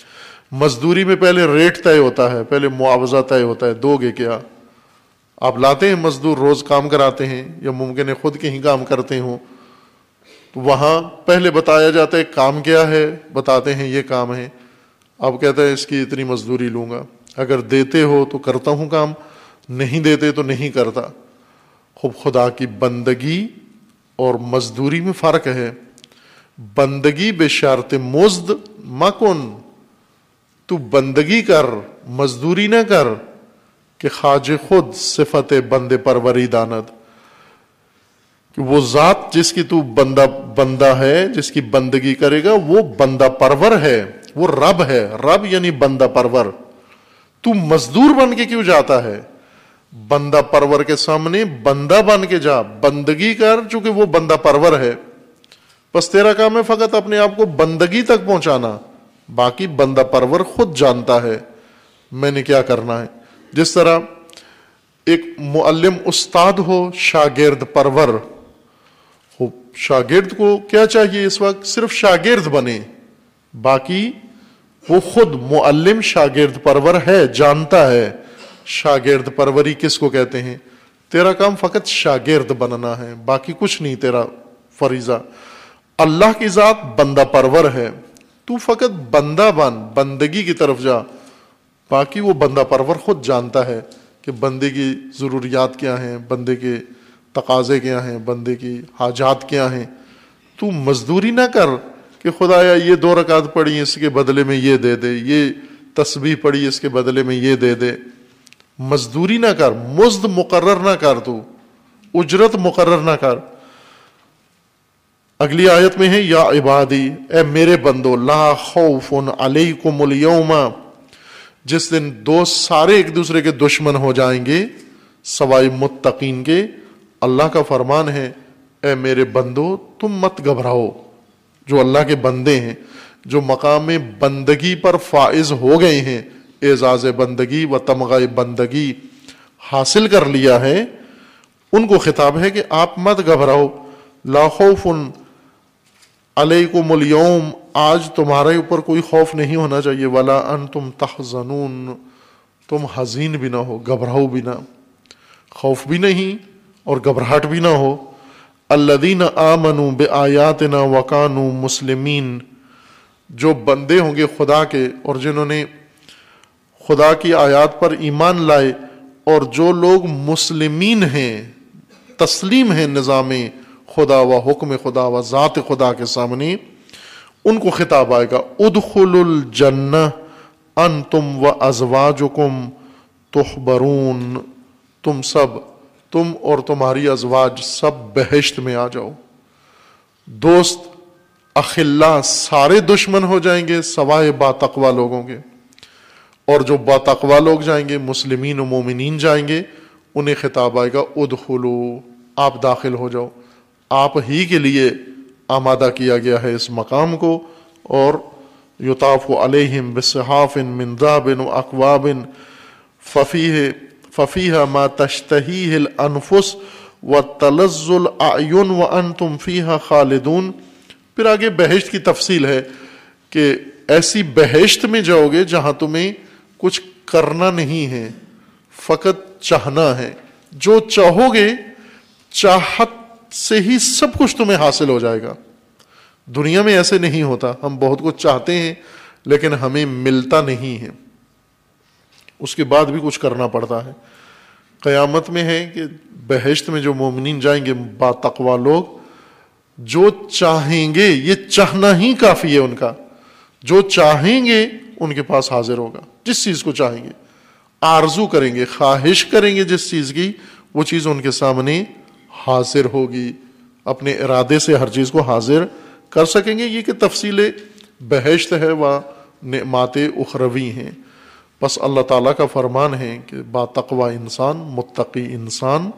مزدوری میں پہلے ریٹ طے ہوتا ہے، پہلے معاوضہ طے ہوتا ہے، دو گے کیا؟ آپ لاتے ہیں مزدور، روز کام کراتے ہیں، یا ممکن ہے خود کہیں کام کرتے ہوں، تو وہاں پہلے بتایا جاتا ہے کام کیا ہے، بتاتے ہیں یہ کام ہے، اب کہتا ہے اس کی اتنی مزدوری لوں گا، اگر دیتے ہو تو کرتا ہوں کام، نہیں دیتے تو نہیں کرتا۔ خوب خدا کی بندگی اور مزدوری میں فرق ہے۔ بندگی بشرط مزد مکن، تو بندگی کر، مزدوری نہ کر، کہ خواجہ خود صفت بندے پروری داند، کہ وہ ذات جس کی تو بندہ بندہ ہے، جس کی بندگی کرے گا، وہ بندہ پرور ہے، وہ رب ہے۔ رب یعنی بندہ پرور۔ تو مزدور بن کے کیوں جاتا ہے؟ بندہ پرور کے سامنے بندہ بن کے جا، بندگی کر، چونکہ وہ بندہ پرور ہے۔ بس تیرا کام ہے فقط اپنے آپ کو بندگی تک پہنچانا، باقی بندہ پرور خود جانتا ہے میں نے کیا کرنا ہے۔ جس طرح ایک معلم استاد ہو، شاگرد پرور ہو، شاگرد کو کیا چاہیے اس وقت؟ صرف شاگرد بنے، باقی وہ خود معلم شاگرد پرور ہے، جانتا ہے شاگرد پروری کس کو کہتے ہیں۔ تیرا کام فقط شاگرد بننا ہے، باقی کچھ نہیں تیرا فریضہ۔ اللہ کی ذات بندہ پرور ہے، تو فقط بندہ بن، بندگی کی طرف جا، باقی وہ بندہ پرور خود جانتا ہے کہ بندے کی ضروریات کیا ہیں، بندے کے تقاضے کیا ہیں، بندے کی حاجات کیا ہیں۔ تو مزدوری نہ کر کہ خدایا یہ دو رکعت پڑھی اس کے بدلے میں یہ دے دے، یہ تسبیح پڑھی اس کے بدلے میں یہ دے دے۔ مزدوری نہ کر، مزد مقرر نہ کر، تو اجرت مقرر نہ کر۔ اگلی آیت میں ہے یا عبادی، اے میرے بندو، لا خوف علیکم اليوم، جس دن دوست سارے ایک دوسرے کے دشمن ہو جائیں گے سوائے متقین کے۔ اللہ کا فرمان ہے اے میرے بندو تم مت گھبراؤ، جو اللہ کے بندے ہیں، جو مقام بندگی پر فائز ہو گئے ہیں، اعزاز بندگی و تمغہ بندگی حاصل کر لیا ہے، ان کو خطاب ہے کہ آپ مت گھبراؤ۔ لا خوف علیکم اليوم، آج تمہارے اوپر کوئی خوف نہیں ہونا چاہیے، ولا انتم تحزنون، تم حزین بھی نہ ہو، گھبراؤ بھی نہ، خوف بھی نہیں اور گھبراہٹ بھی نہ ہو۔ الذین آمنوا بآیاتنا وکانوا مسلمین، جو بندے ہوں گے خدا کے اور جنہوں نے خدا کی آیات پر ایمان لائے، اور جو لوگ مسلمین ہیں، تسلیم ہیں نظام خدا و حکم خدا و ذات خدا کے سامنے، ان کو خطاب آئے گا ادخلوا الجنہ انتم و ازواجکم تحبرون، تم سب، تم اور تمہاری ازواج سب بہشت میں آ جاؤ۔ دوست اخلا سارے دشمن ہو جائیں گے سوائے با تقوی لوگوں کے، اور جو با تقوی لوگ جائیں گے، مسلمین و مومنین جائیں گے، انہیں خطاب آئے گا ادخلو، آپ داخل ہو جاؤ، آپ ہی کے لیے آمادہ کیا گیا ہے اس مقام کو۔ اور یطاف علیہم بصحاف من ذهب واکواب ففیہ ففیہا ما تشتہیہ الانفس وتلذ الاعین وانتم فیہا خالدون۔ پھر آگے بہشت کی تفصیل ہے کہ ایسی بہشت میں جاؤ گے جہاں تمہیں کچھ کرنا نہیں ہے، فقط چاہنا ہے، جو چاہو گے چاہت سے ہی سب کچھ تمہیں حاصل ہو جائے گا۔ دنیا میں ایسے نہیں ہوتا، ہم بہت کچھ چاہتے ہیں لیکن ہمیں ملتا نہیں ہے، اس کے بعد بھی کچھ کرنا پڑتا ہے۔ قیامت میں ہے کہ بہشت میں جو مومنین جائیں گے با تقوی لوگ، جو چاہیں گے، یہ چاہنا ہی کافی ہے ان کا، جو چاہیں گے ان کے پاس حاضر ہوگا، جس چیز کو چاہیں گے، آرزو کریں گے، خواہش کریں گے جس چیز کی، وہ چیز ان کے سامنے حاضر ہوگی، اپنے ارادے سے ہر چیز کو حاضر کر سکیں گے۔ یہ کہ تفصیل بہشت ہے و نعمات اخروی ہیں۔ بس اللہ تعالیٰ کا فرمان ہے کہ با تقوی انسان، متقی انسان،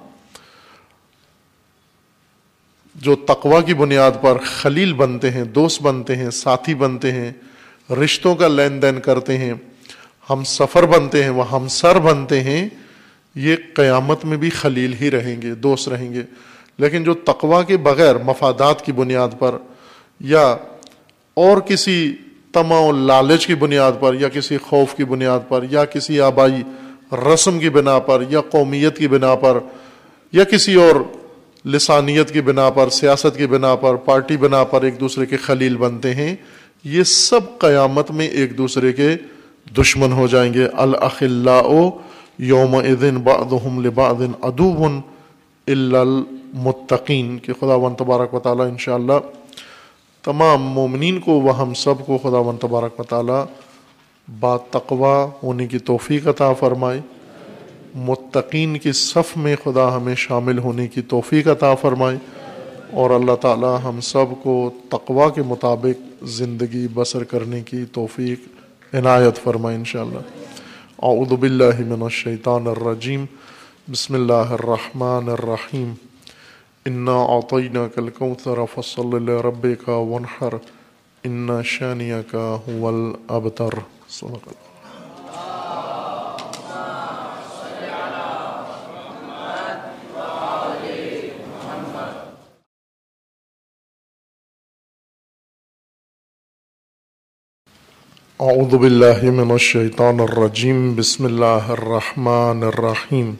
جو تقوی کی بنیاد پر خلیل بنتے ہیں، دوست بنتے ہیں، ساتھی بنتے ہیں، رشتوں کا لین دین کرتے ہیں، ہم سفر بنتے ہیں، وہ ہم سر بنتے ہیں، یہ قیامت میں بھی خلیل ہی رہیں گے، دوست رہیں گے۔ لیکن جو تقوی کے بغیر مفادات کی بنیاد پر یا اور کسی طمع و لالچ کی بنیاد پر یا کسی خوف کی بنیاد پر یا کسی آبائی رسم کی بنا پر یا قومیت کی بنا پر یا کسی اور لسانیت کی بنا پر، سیاست کی بنا پر، پارٹی بنا پر ایک دوسرے کے خلیل بنتے ہیں، یہ سب قیامت میں ایک دوسرے کے دشمن ہو جائیں گے۔ الاخلاء یومئذ بعضهم لبعض عدو الا المتقین، کہ خداوند تبارک و تعالیٰ انشاءاللہ تمام مومنین کو و ہم سب کو خداوند تبارک و تعالیٰ با تقوی ہونے کی توفیق عطا فرمائے، متقین کی صف میں خدا ہمیں شامل ہونے کی توفیق عطا فرمائے، اور اللہ تعالیٰ ہم سب کو تقوی کے مطابق زندگی بسر کرنے کی توفیق عنایت فرمائے انشاءاللہ۔ اعوذ باللہ من الشیطان الرجیم، بسم اللہ الرحمن الرحیم، انا اعطیناک الکوثر فصل لربک وانحر ان شانئک هو الابتر۔ صدق اللہ۔ اعوذ باللہ من الشیطان الرجیم، بسم اللہ الرحمن الرحیم،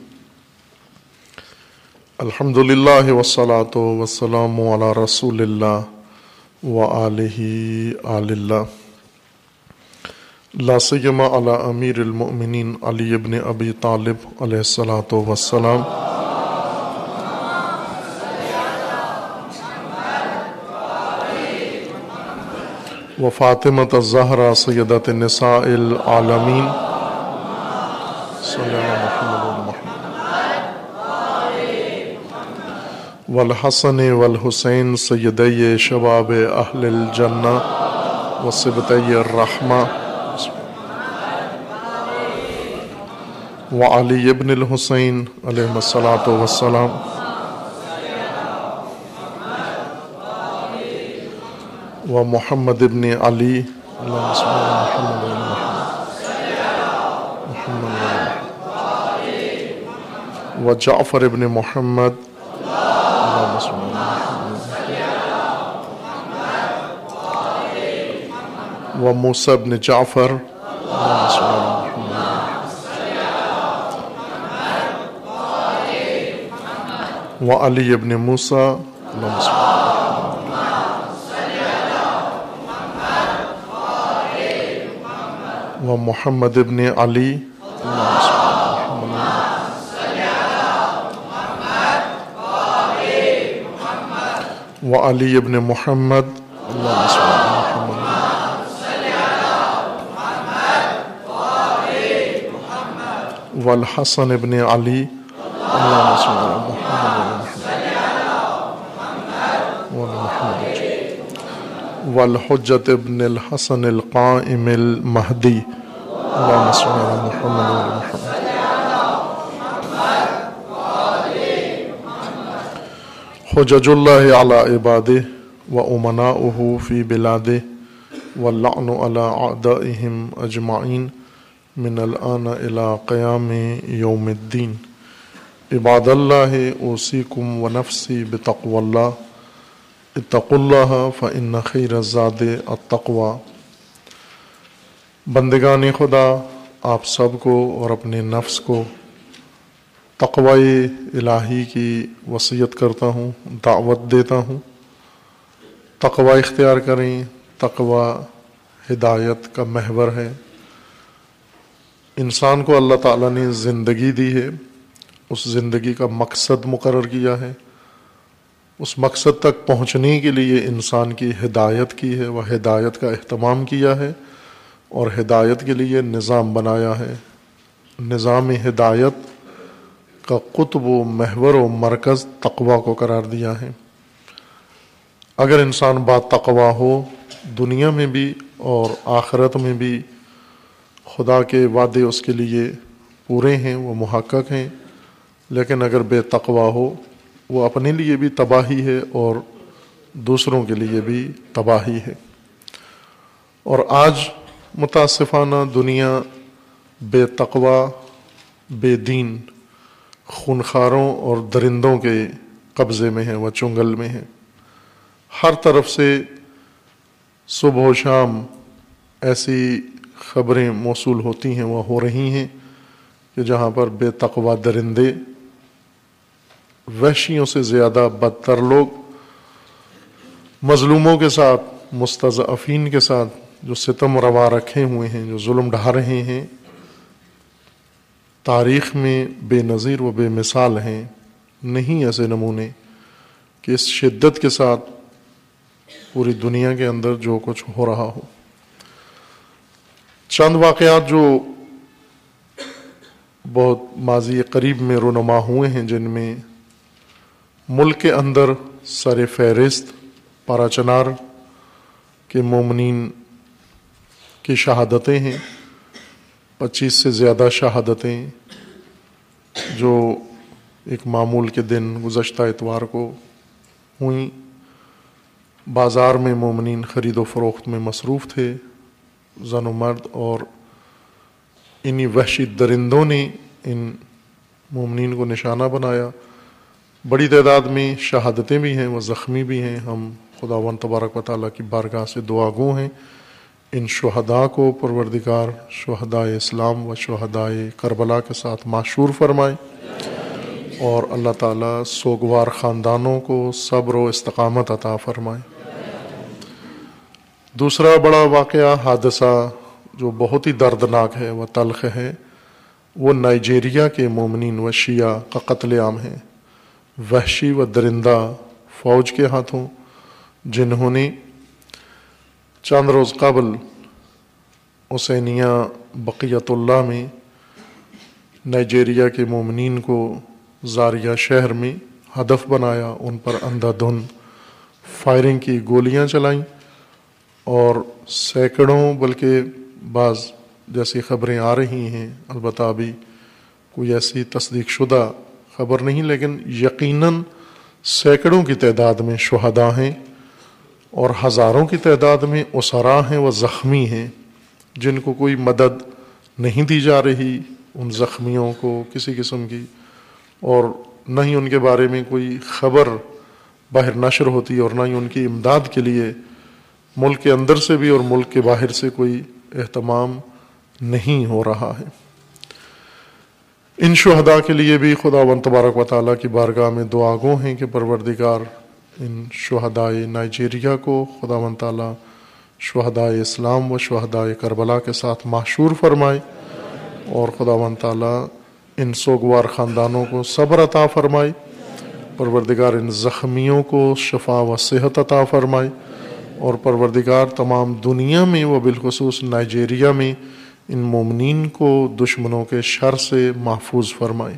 الحمد للہ والصلاة والسلام علی رسول اللہ وآلہ آل اللہ، لا سیما علی امیر المؤمنین علی ابن ابی طالب علیہ الصلاۃ والسلام، و فاطمۃ الزہرا سیدۃ نساء العالمین، صلی اللہ محمد والحسن والحسین سیدی شباب اہل الجنہ وصبطی الرحمہ، وعلی ابن الحسین علیہ الصلاۃ والسلام، ومحمد ابن علی، اللہم صل علی محمد وعلی محمد، وجعفر ابن محمد، اللہم صل علی محمد، وموسیٰ ابن جعفر، اللہم صل علی محمد، وعلی ابن موسیٰ، اللہم صل علی ومحمد ابن علی، وعلی ابن محمد، اللہم صل علی محمد، والحسن ابن علی، اللہم صل علی محمد، والحجت ابن الحسن القائم المہدی، اللہم صل علی محمد وعلی محمد، حجج اللہ علی عبادہ وامناؤہ فی بلادہ واللعن علی اعدائہم اجمعین من الآن الی قیام یوم الدین۔ عباد اللہ اوصیکم ونفسی بتقوی اللہ، اتقوا اللہ فإن خیر الزاد التقوی۔ بندگان خدا، آپ سب کو اور اپنے نفس کو تقوی الہی کی وصیت کرتا ہوں، دعوت دیتا ہوں۔ تقوی اختیار کریں، تقوی ہدایت کا محور ہے۔ انسان کو اللہ تعالیٰ نے زندگی دی ہے، اس زندگی کا مقصد مقرر کیا ہے، اس مقصد تک پہنچنے کے لیے انسان کی ہدایت کی ہے، وہ ہدایت کا اہتمام کیا ہے اور ہدایت کے لیے نظام بنایا ہے۔ نظام ہدایت کا قطب و محور و مرکز تقوی کو قرار دیا ہے۔ اگر انسان با تقوی ہو، دنیا میں بھی اور آخرت میں بھی خدا کے وعدے اس کے لیے پورے ہیں، وہ محقق ہیں، لیکن اگر بے تقوی ہو، وہ اپنے لیے بھی تباہی ہے اور دوسروں کے لیے بھی تباہی ہے۔ اور آج متاسفانہ دنیا بے تقوی، بے دین، خونخواروں اور درندوں کے قبضے میں ہے، وہ چنگل میں ہے۔ ہر طرف سے صبح و شام ایسی خبریں موصول ہوتی ہیں، وہ ہو رہی ہیں کہ جہاں پر بے تقوی درندے، وحشیوں سے زیادہ بدتر لوگ مظلوموں کے ساتھ، مستضعفین کے ساتھ جو ستم روا رکھے ہوئے ہیں، جو ظلم ڈھا رہے ہیں، تاریخ میں بے نظیر و بے مثال ہیں۔ نہیں ایسے نمونے کہ اس شدت کے ساتھ پوری دنیا کے اندر جو کچھ ہو رہا ہو۔ چند واقعات جو بہت ماضی قریب میں رونما ہوئے ہیں، جن میں ملک کے اندر سر فہرست پاراچنار کے مومنین کی شہادتیں ہیں، پچیس سے زیادہ شہادتیں جو ایک معمول کے دن گزشتہ اتوار کو ہوئیں۔ بازار میں مومنین خرید و فروخت میں مصروف تھے، زن و مرد، اور انہی وحشی درندوں نے ان مومنین کو نشانہ بنایا۔ بڑی تعداد میں شہادتیں بھی ہیں، وہ زخمی بھی ہیں۔ ہم خداوند تبارک و تعالیٰ کی بارگاہ سے دعا گو ہیں ان شہداء کو پروردگار شہدائے اسلام و شہدائے کربلا کے ساتھ معشور فرمائے، اور اللہ تعالیٰ سوگوار خاندانوں کو صبر و استقامت عطا فرمائے۔ دوسرا بڑا واقعہ، حادثہ جو بہت ہی دردناک ہے، وہ تلخ ہے، وہ نائجیریا کے مومنین و شیعہ کا قتل عام ہے، وحشی و درندہ فوج کے ہاتھوں، جنہوں نے چند روز قبل حسینیہ بقیت اللہ میں نائجیریا کے مومنین کو زاریہ شہر میں ہدف بنایا، ان پر اندھا دھند فائرنگ کی گولیاں چلائیں، اور سینکڑوں، بلکہ بعض جیسی خبریں آ رہی ہیں، البتہ ابھی کوئی ایسی تصدیق شدہ خبر نہیں، لیکن یقیناً سینکڑوں کی تعداد میں شہداء ہیں اور ہزاروں کی تعداد میں اسراء ہیں و زخمی ہیں، جن کو کوئی مدد نہیں دی جا رہی، ان زخمیوں کو کسی قسم کی، اور نہ ہی ان کے بارے میں کوئی خبر باہر نشر ہوتی، اور نہ ہی ان کی امداد کے لیے ملک کے اندر سے بھی اور ملک کے باہر سے کوئی اہتمام نہیں ہو رہا ہے۔ ان شہداء کے لیے بھی خداوند تبارک و تعالیٰ کی بارگاہ میں دعا گو ہیں کہ پروردگار ان شہدائے نائجیریا کو خداوند تعالیٰ شہدائے اسلام و شہدائے کربلا کے ساتھ معشور فرمائے، اور خداوند تعالیٰ ان سوگوار خاندانوں کو صبر عطا فرمائے، پروردگار ان زخمیوں کو شفا و صحت عطا فرمائے، اور پروردگار تمام دنیا میں و بالخصوص نائجیریا میں ان مومنین کو دشمنوں کے شر سے محفوظ فرمائے۔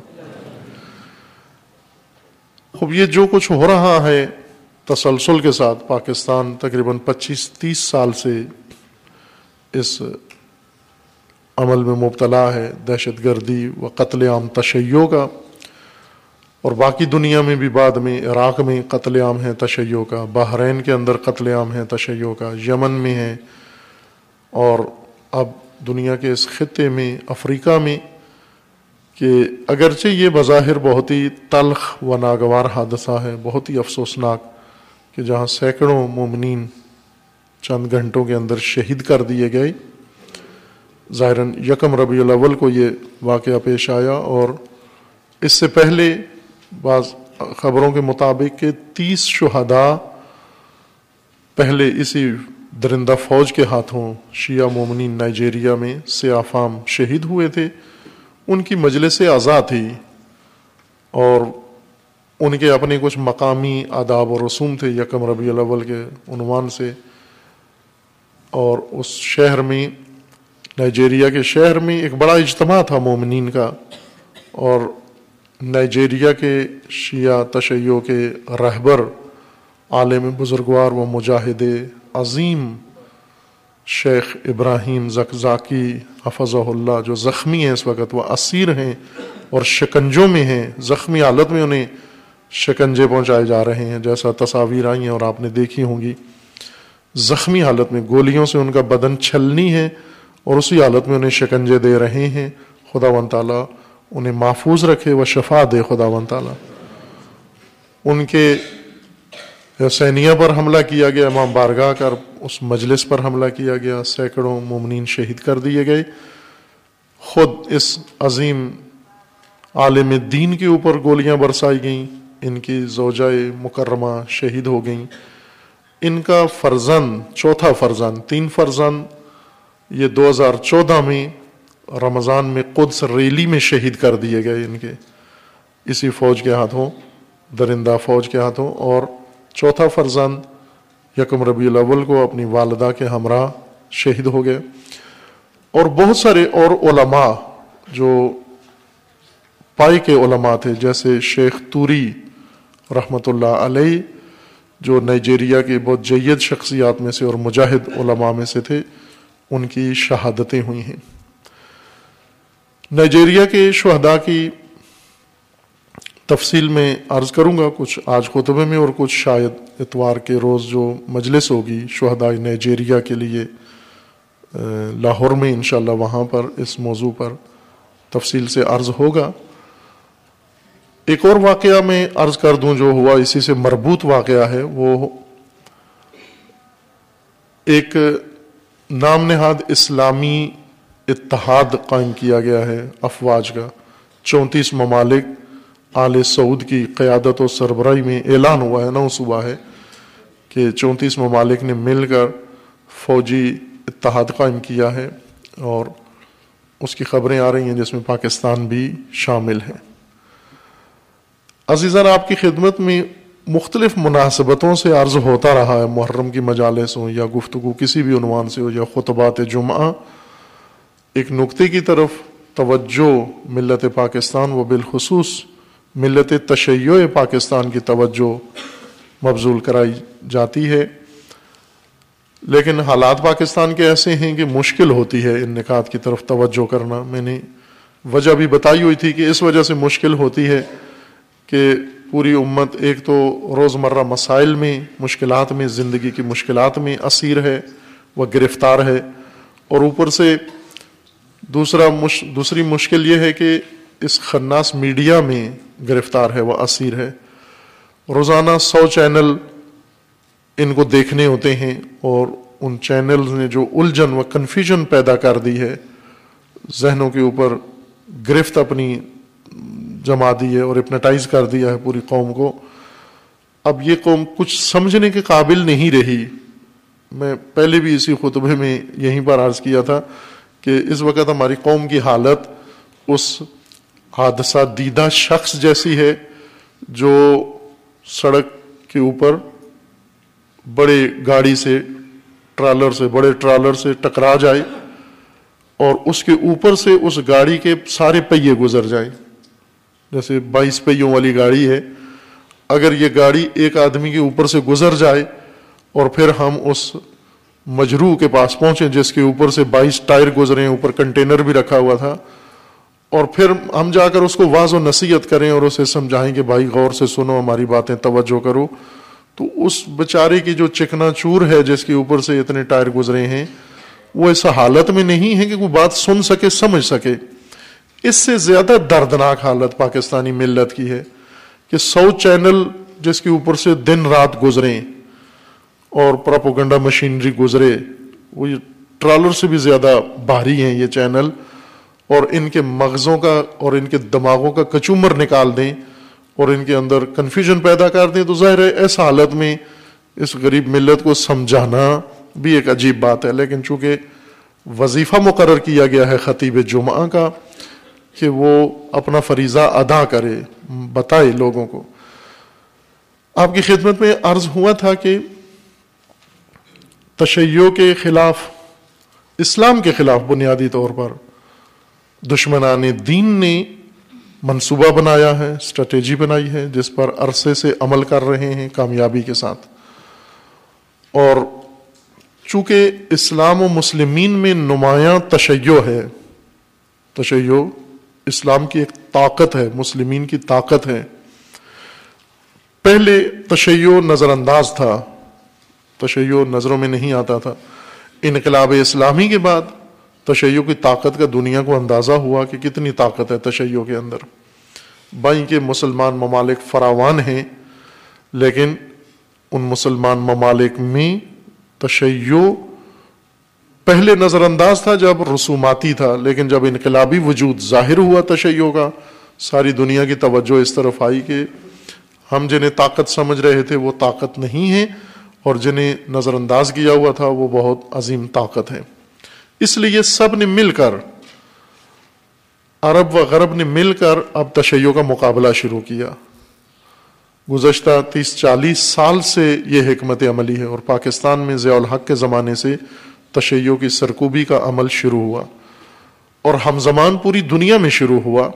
اب یہ جو کچھ ہو رہا ہے تسلسل کے ساتھ، پاکستان تقریباً پچیس تیس سال سے اس عمل میں مبتلا ہے، دہشت گردی و قتل عام تشیع کا، اور باقی دنیا میں بھی بعد میں عراق میں قتل عام ہے تشیع کا، بحرین کے اندر قتل عام ہے تشیع کا، یمن میں ہے، اور اب دنیا کے اس خطے میں، افریقہ میں، کہ اگرچہ یہ بظاہر بہت ہی تلخ و ناگوار حادثہ ہے، بہت ہی افسوسناک، کہ جہاں سینکڑوں مومنین چند گھنٹوں کے اندر شہید کر دیے گئے۔ ظاہراً یکم ربیع الاول کو یہ واقعہ پیش آیا، اور اس سے پہلے بعض خبروں کے مطابق کہ تیس شہداء پہلے اسی درندہ فوج کے ہاتھوں شیعہ مومنین نائجیریا میں سیاہ فام شہید ہوئے تھے۔ ان کی مجلس عزا تھی، اور ان کے اپنے کچھ مقامی آداب و رسوم تھے یکم ربیع الاول کے عنوان سے، اور اس شہر میں، نائجیریا کے شہر میں ایک بڑا اجتماع تھا مومنین کا، اور نائجیریا کے شیعہ تشیع کے رہبر، عالم بزرگوار و مجاہد عظیم شیخ ابراہیم زکزاکی حفظہ اللہ، جو زخمی ہیں اس وقت، وہ اسیر ہیں اور شکنجوں میں ہیں، زخمی حالت میں انہیں شکنجے پہنچائے جا رہے ہیں، جیسا تصاویر آئی ہیں اور آپ نے دیکھی ہوں گی، زخمی حالت میں گولیوں سے ان کا بدن چھلنی ہے، اور اسی حالت میں انہیں شکنجے دے رہے ہیں۔ خداوند تعالیٰ انہیں محفوظ رکھے و شفا دے خداوند تعالیٰ۔ ان کے حسینیہ پر حملہ کیا گیا، امام بارگاہ کر اس مجلس پر حملہ کیا گیا، سینکڑوں مومنین شہید کر دیے گئے، خود اس عظیم عالم دین کے اوپر گولیاں برسائی گئیں، ان کی زوجہ مکرمہ شہید ہو گئیں، ان کا فرزند، چوتھا فرزند، تین فرزند یہ دو ہزار چودہ میں رمضان میں قدس ریلی میں شہید کر دیے گئے ان کے، اسی فوج کے ہاتھوں، درندہ فوج کے ہاتھوں، اور چوتھا فرزند یکم ربیع الاول کو اپنی والدہ کے ہمراہ شہید ہو گئے۔ اور بہت سارے اور علماء جو پائے کے علماء تھے، جیسے شیخ توری رحمۃ اللہ علیہ، جو نائجیریا کے بہت جید شخصیات میں سے اور مجاہد علماء میں سے تھے، ان کی شہادتیں ہوئی ہیں۔ نائجیریا کے شہداء کی تفصیل میں عرض کروں گا کچھ آج خطبے میں، اور کچھ شاید اتوار کے روز جو مجلس ہوگی شہداء نائجیریا کے لیے لاہور میں انشاءاللہ، وہاں پر اس موضوع پر تفصیل سے عرض ہوگا۔ ایک اور واقعہ میں عرض کر دوں جو ہوا، اسی سے مربوط واقعہ ہے، وہ ایک نام نہاد اسلامی اتحاد قائم کیا گیا ہے افواج کا، چونتیس ممالک آل سعود کی قیادت و سربراہی میں اعلان ہوا ہے، اناؤنس ہوا ہے کہ چونتیس ممالک نے مل کر فوجی اتحاد قائم کیا ہے، اور اس کی خبریں آ رہی ہیں جس میں پاکستان بھی شامل ہے۔ عزیزان، آپ کی خدمت میں مختلف مناسبتوں سے عرض ہوتا رہا ہے، محرم کی مجالس ہوں یا گفتگو کسی بھی عنوان سے ہو یا خطبات جمعہ، ایک نقطے کی طرف توجہ ملت پاکستان و بالخصوص ملت تشیع پاکستان کی توجہ مبذول کرائی جاتی ہے، لیکن حالات پاکستان کے ایسے ہیں کہ مشکل ہوتی ہے ان نکات کی طرف توجہ کرنا۔ میں نے وجہ بھی بتائی ہوئی تھی کہ اس وجہ سے مشکل ہوتی ہے کہ پوری امت ایک تو روزمرہ مسائل میں، مشکلات میں، زندگی کی مشکلات میں اسیر ہے، وہ گرفتار ہے، اور اوپر سے دوسرا مش دوسری مشکل یہ ہے کہ اس خناس میڈیا میں گرفتار ہے، وہ اسیر ہے۔ روزانہ سو چینل ان کو دیکھنے ہوتے ہیں، اور ان چینلز نے جو الجھن و کنفیوژن پیدا کر دی ہے، ذہنوں کے اوپر گرفت اپنی جما دی ہے اور ہپناٹائز کر دیا ہے پوری قوم کو۔ اب یہ قوم کچھ سمجھنے کے قابل نہیں رہی۔ میں پہلے بھی اسی خطبے میں یہیں پر عرض کیا تھا کہ اس وقت ہماری قوم کی حالت اس حادثہ دیدہ شخص جیسی ہے جو سڑک کے اوپر بڑے گاڑی سے، ٹرالر سے، بڑے ٹرالر سے ٹکرا جائے اور اس کے اوپر سے اس گاڑی کے سارے پہیے گزر جائیں۔ جیسے بائیس پہیوں والی گاڑی ہے، اگر یہ گاڑی ایک آدمی کے اوپر سے گزر جائے اور پھر ہم اس مجروح کے پاس پہنچیں جس کے اوپر سے بائیس ٹائر گزرے ہیں، اوپر کنٹینر بھی رکھا ہوا تھا، اور پھر ہم جا کر اس کو واعظ و نصیحت کریں اور اسے سمجھائیں کہ بھائی غور سے سنو، ہماری باتیں توجہ کرو، تو اس بیچارے کی جو چکنا چور ہے جس کے اوپر سے اتنے ٹائر گزرے ہیں، وہ اس حالت میں نہیں ہے کہ کوئی بات سن سکے، سمجھ سکے۔ اس سے زیادہ دردناک حالت پاکستانی ملت کی ہے کہ سو چینل جس کے اوپر سے دن رات گزریں اور پروپیگنڈا مشینری گزرے، وہ ٹرالر سے بھی زیادہ بھاری ہیں یہ چینل، اور ان کے مغزوں کا اور ان کے دماغوں کا کچومر نکال دیں اور ان کے اندر کنفیوژن پیدا کر دیں، تو ظاہر ہے اس حالت میں اس غریب ملت کو سمجھانا بھی ایک عجیب بات ہے۔ لیکن چونکہ وظیفہ مقرر کیا گیا ہے خطیب جمعہ کا کہ وہ اپنا فریضہ ادا کرے، بتائے لوگوں کو۔ آپ کی خدمت میں عرض ہوا تھا کہ تشیع کے خلاف، اسلام کے خلاف بنیادی طور پر دشمنان دین نے منصوبہ بنایا ہے، اسٹریٹجی بنائی ہے، جس پر عرصے سے عمل کر رہے ہیں کامیابی کے ساتھ۔ اور چونکہ اسلام و مسلمین میں نمایاں تشیع ہے، تشیع اسلام کی ایک طاقت ہے، مسلمین کی طاقت ہے۔ پہلے تشیع نظر انداز تھا، تشیع نظروں میں نہیں آتا تھا۔ انقلاب اسلامی کے بعد تشیع کی طاقت کا دنیا کو اندازہ ہوا کہ کتنی طاقت ہے تشیع کے اندر۔ بائیں کے مسلمان ممالک فراوان ہیں، لیکن ان مسلمان ممالک میں تشیع پہلے نظر انداز تھا جب رسوماتی تھا، لیکن جب انقلابی وجود ظاہر ہوا تشیع کا، ساری دنیا کی توجہ اس طرف آئی کہ ہم جنہیں طاقت سمجھ رہے تھے وہ طاقت نہیں ہے، اور جنہیں نظر انداز کیا ہوا تھا وہ بہت عظیم طاقت ہے۔ اس لیے سب نے مل کر، عرب و غرب نے مل کر اب تشیع کا مقابلہ شروع کیا۔ گزشتہ تیس چالیس سال سے یہ حکمت عملی ہے، اور پاکستان میں ضیاء الحق کے زمانے سے تشیع کی سرکوبی کا عمل شروع ہوا، اور ہم زمان پوری دنیا میں شروع ہوا۔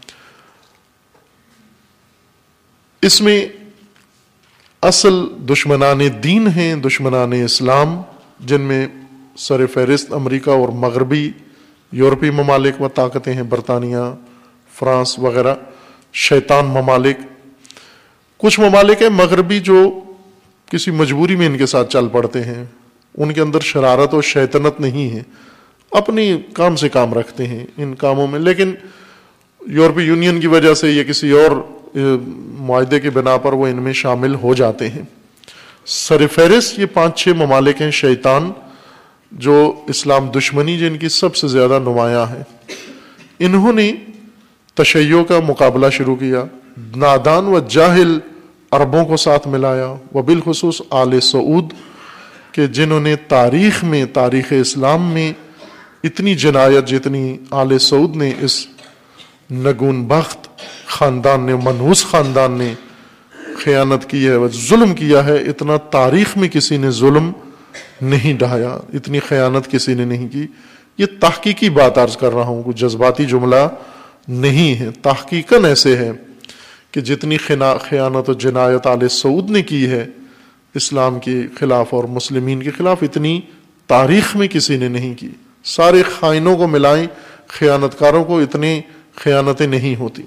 اس میں اصل دشمنان دین ہیں، دشمنان اسلام، جن میں سر فہرست امریکہ اور مغربی یورپی ممالک و طاقتیں ہیں، برطانیہ، فرانس وغیرہ، شیطان ممالک۔ کچھ ممالک ہیں مغربی جو کسی مجبوری میں ان کے ساتھ چل پڑتے ہیں، ان کے اندر شرارت اور شیطنت نہیں ہے، اپنی کام سے کام رکھتے ہیں ان کاموں میں، لیکن یورپی یونین کی وجہ سے یا کسی اور معاہدے کے بنا پر وہ ان میں شامل ہو جاتے ہیں۔ سر فہرست یہ پانچ چھ ممالک ہیں شیطان، جو اسلام دشمنی جن کی سب سے زیادہ نمایاں ہے۔ انہوں نے تشیع کا مقابلہ شروع کیا، نادان و جاہل عربوں کو ساتھ ملایا، و بالخصوص آل سعود کہ جنہوں نے تاریخ میں، تاریخ اسلام میں اتنی جنایت جتنی آل سعود نے، اس نگون بخت خاندان نے، منحوس خاندان نے خیانت کی ہے، ظلم کیا ہے، اتنا تاریخ میں کسی نے ظلم نہیں ڈھایا، اتنی خیانت کسی نے نہیں کی۔ یہ تحقیقی بات عرض کر رہا ہوں، کوئی جذباتی جملہ نہیں ہے، تحقیقاً ایسے ہے کہ جتنی خیانت و جنایت آل سعود نے کی ہے اسلام کے خلاف اور مسلمین کے خلاف، اتنی تاریخ میں کسی نے نہیں کی۔ سارے خائنوں کو ملائیں، خیانت کاروں کو اتنے خیانتیں نہیں ہوتی۔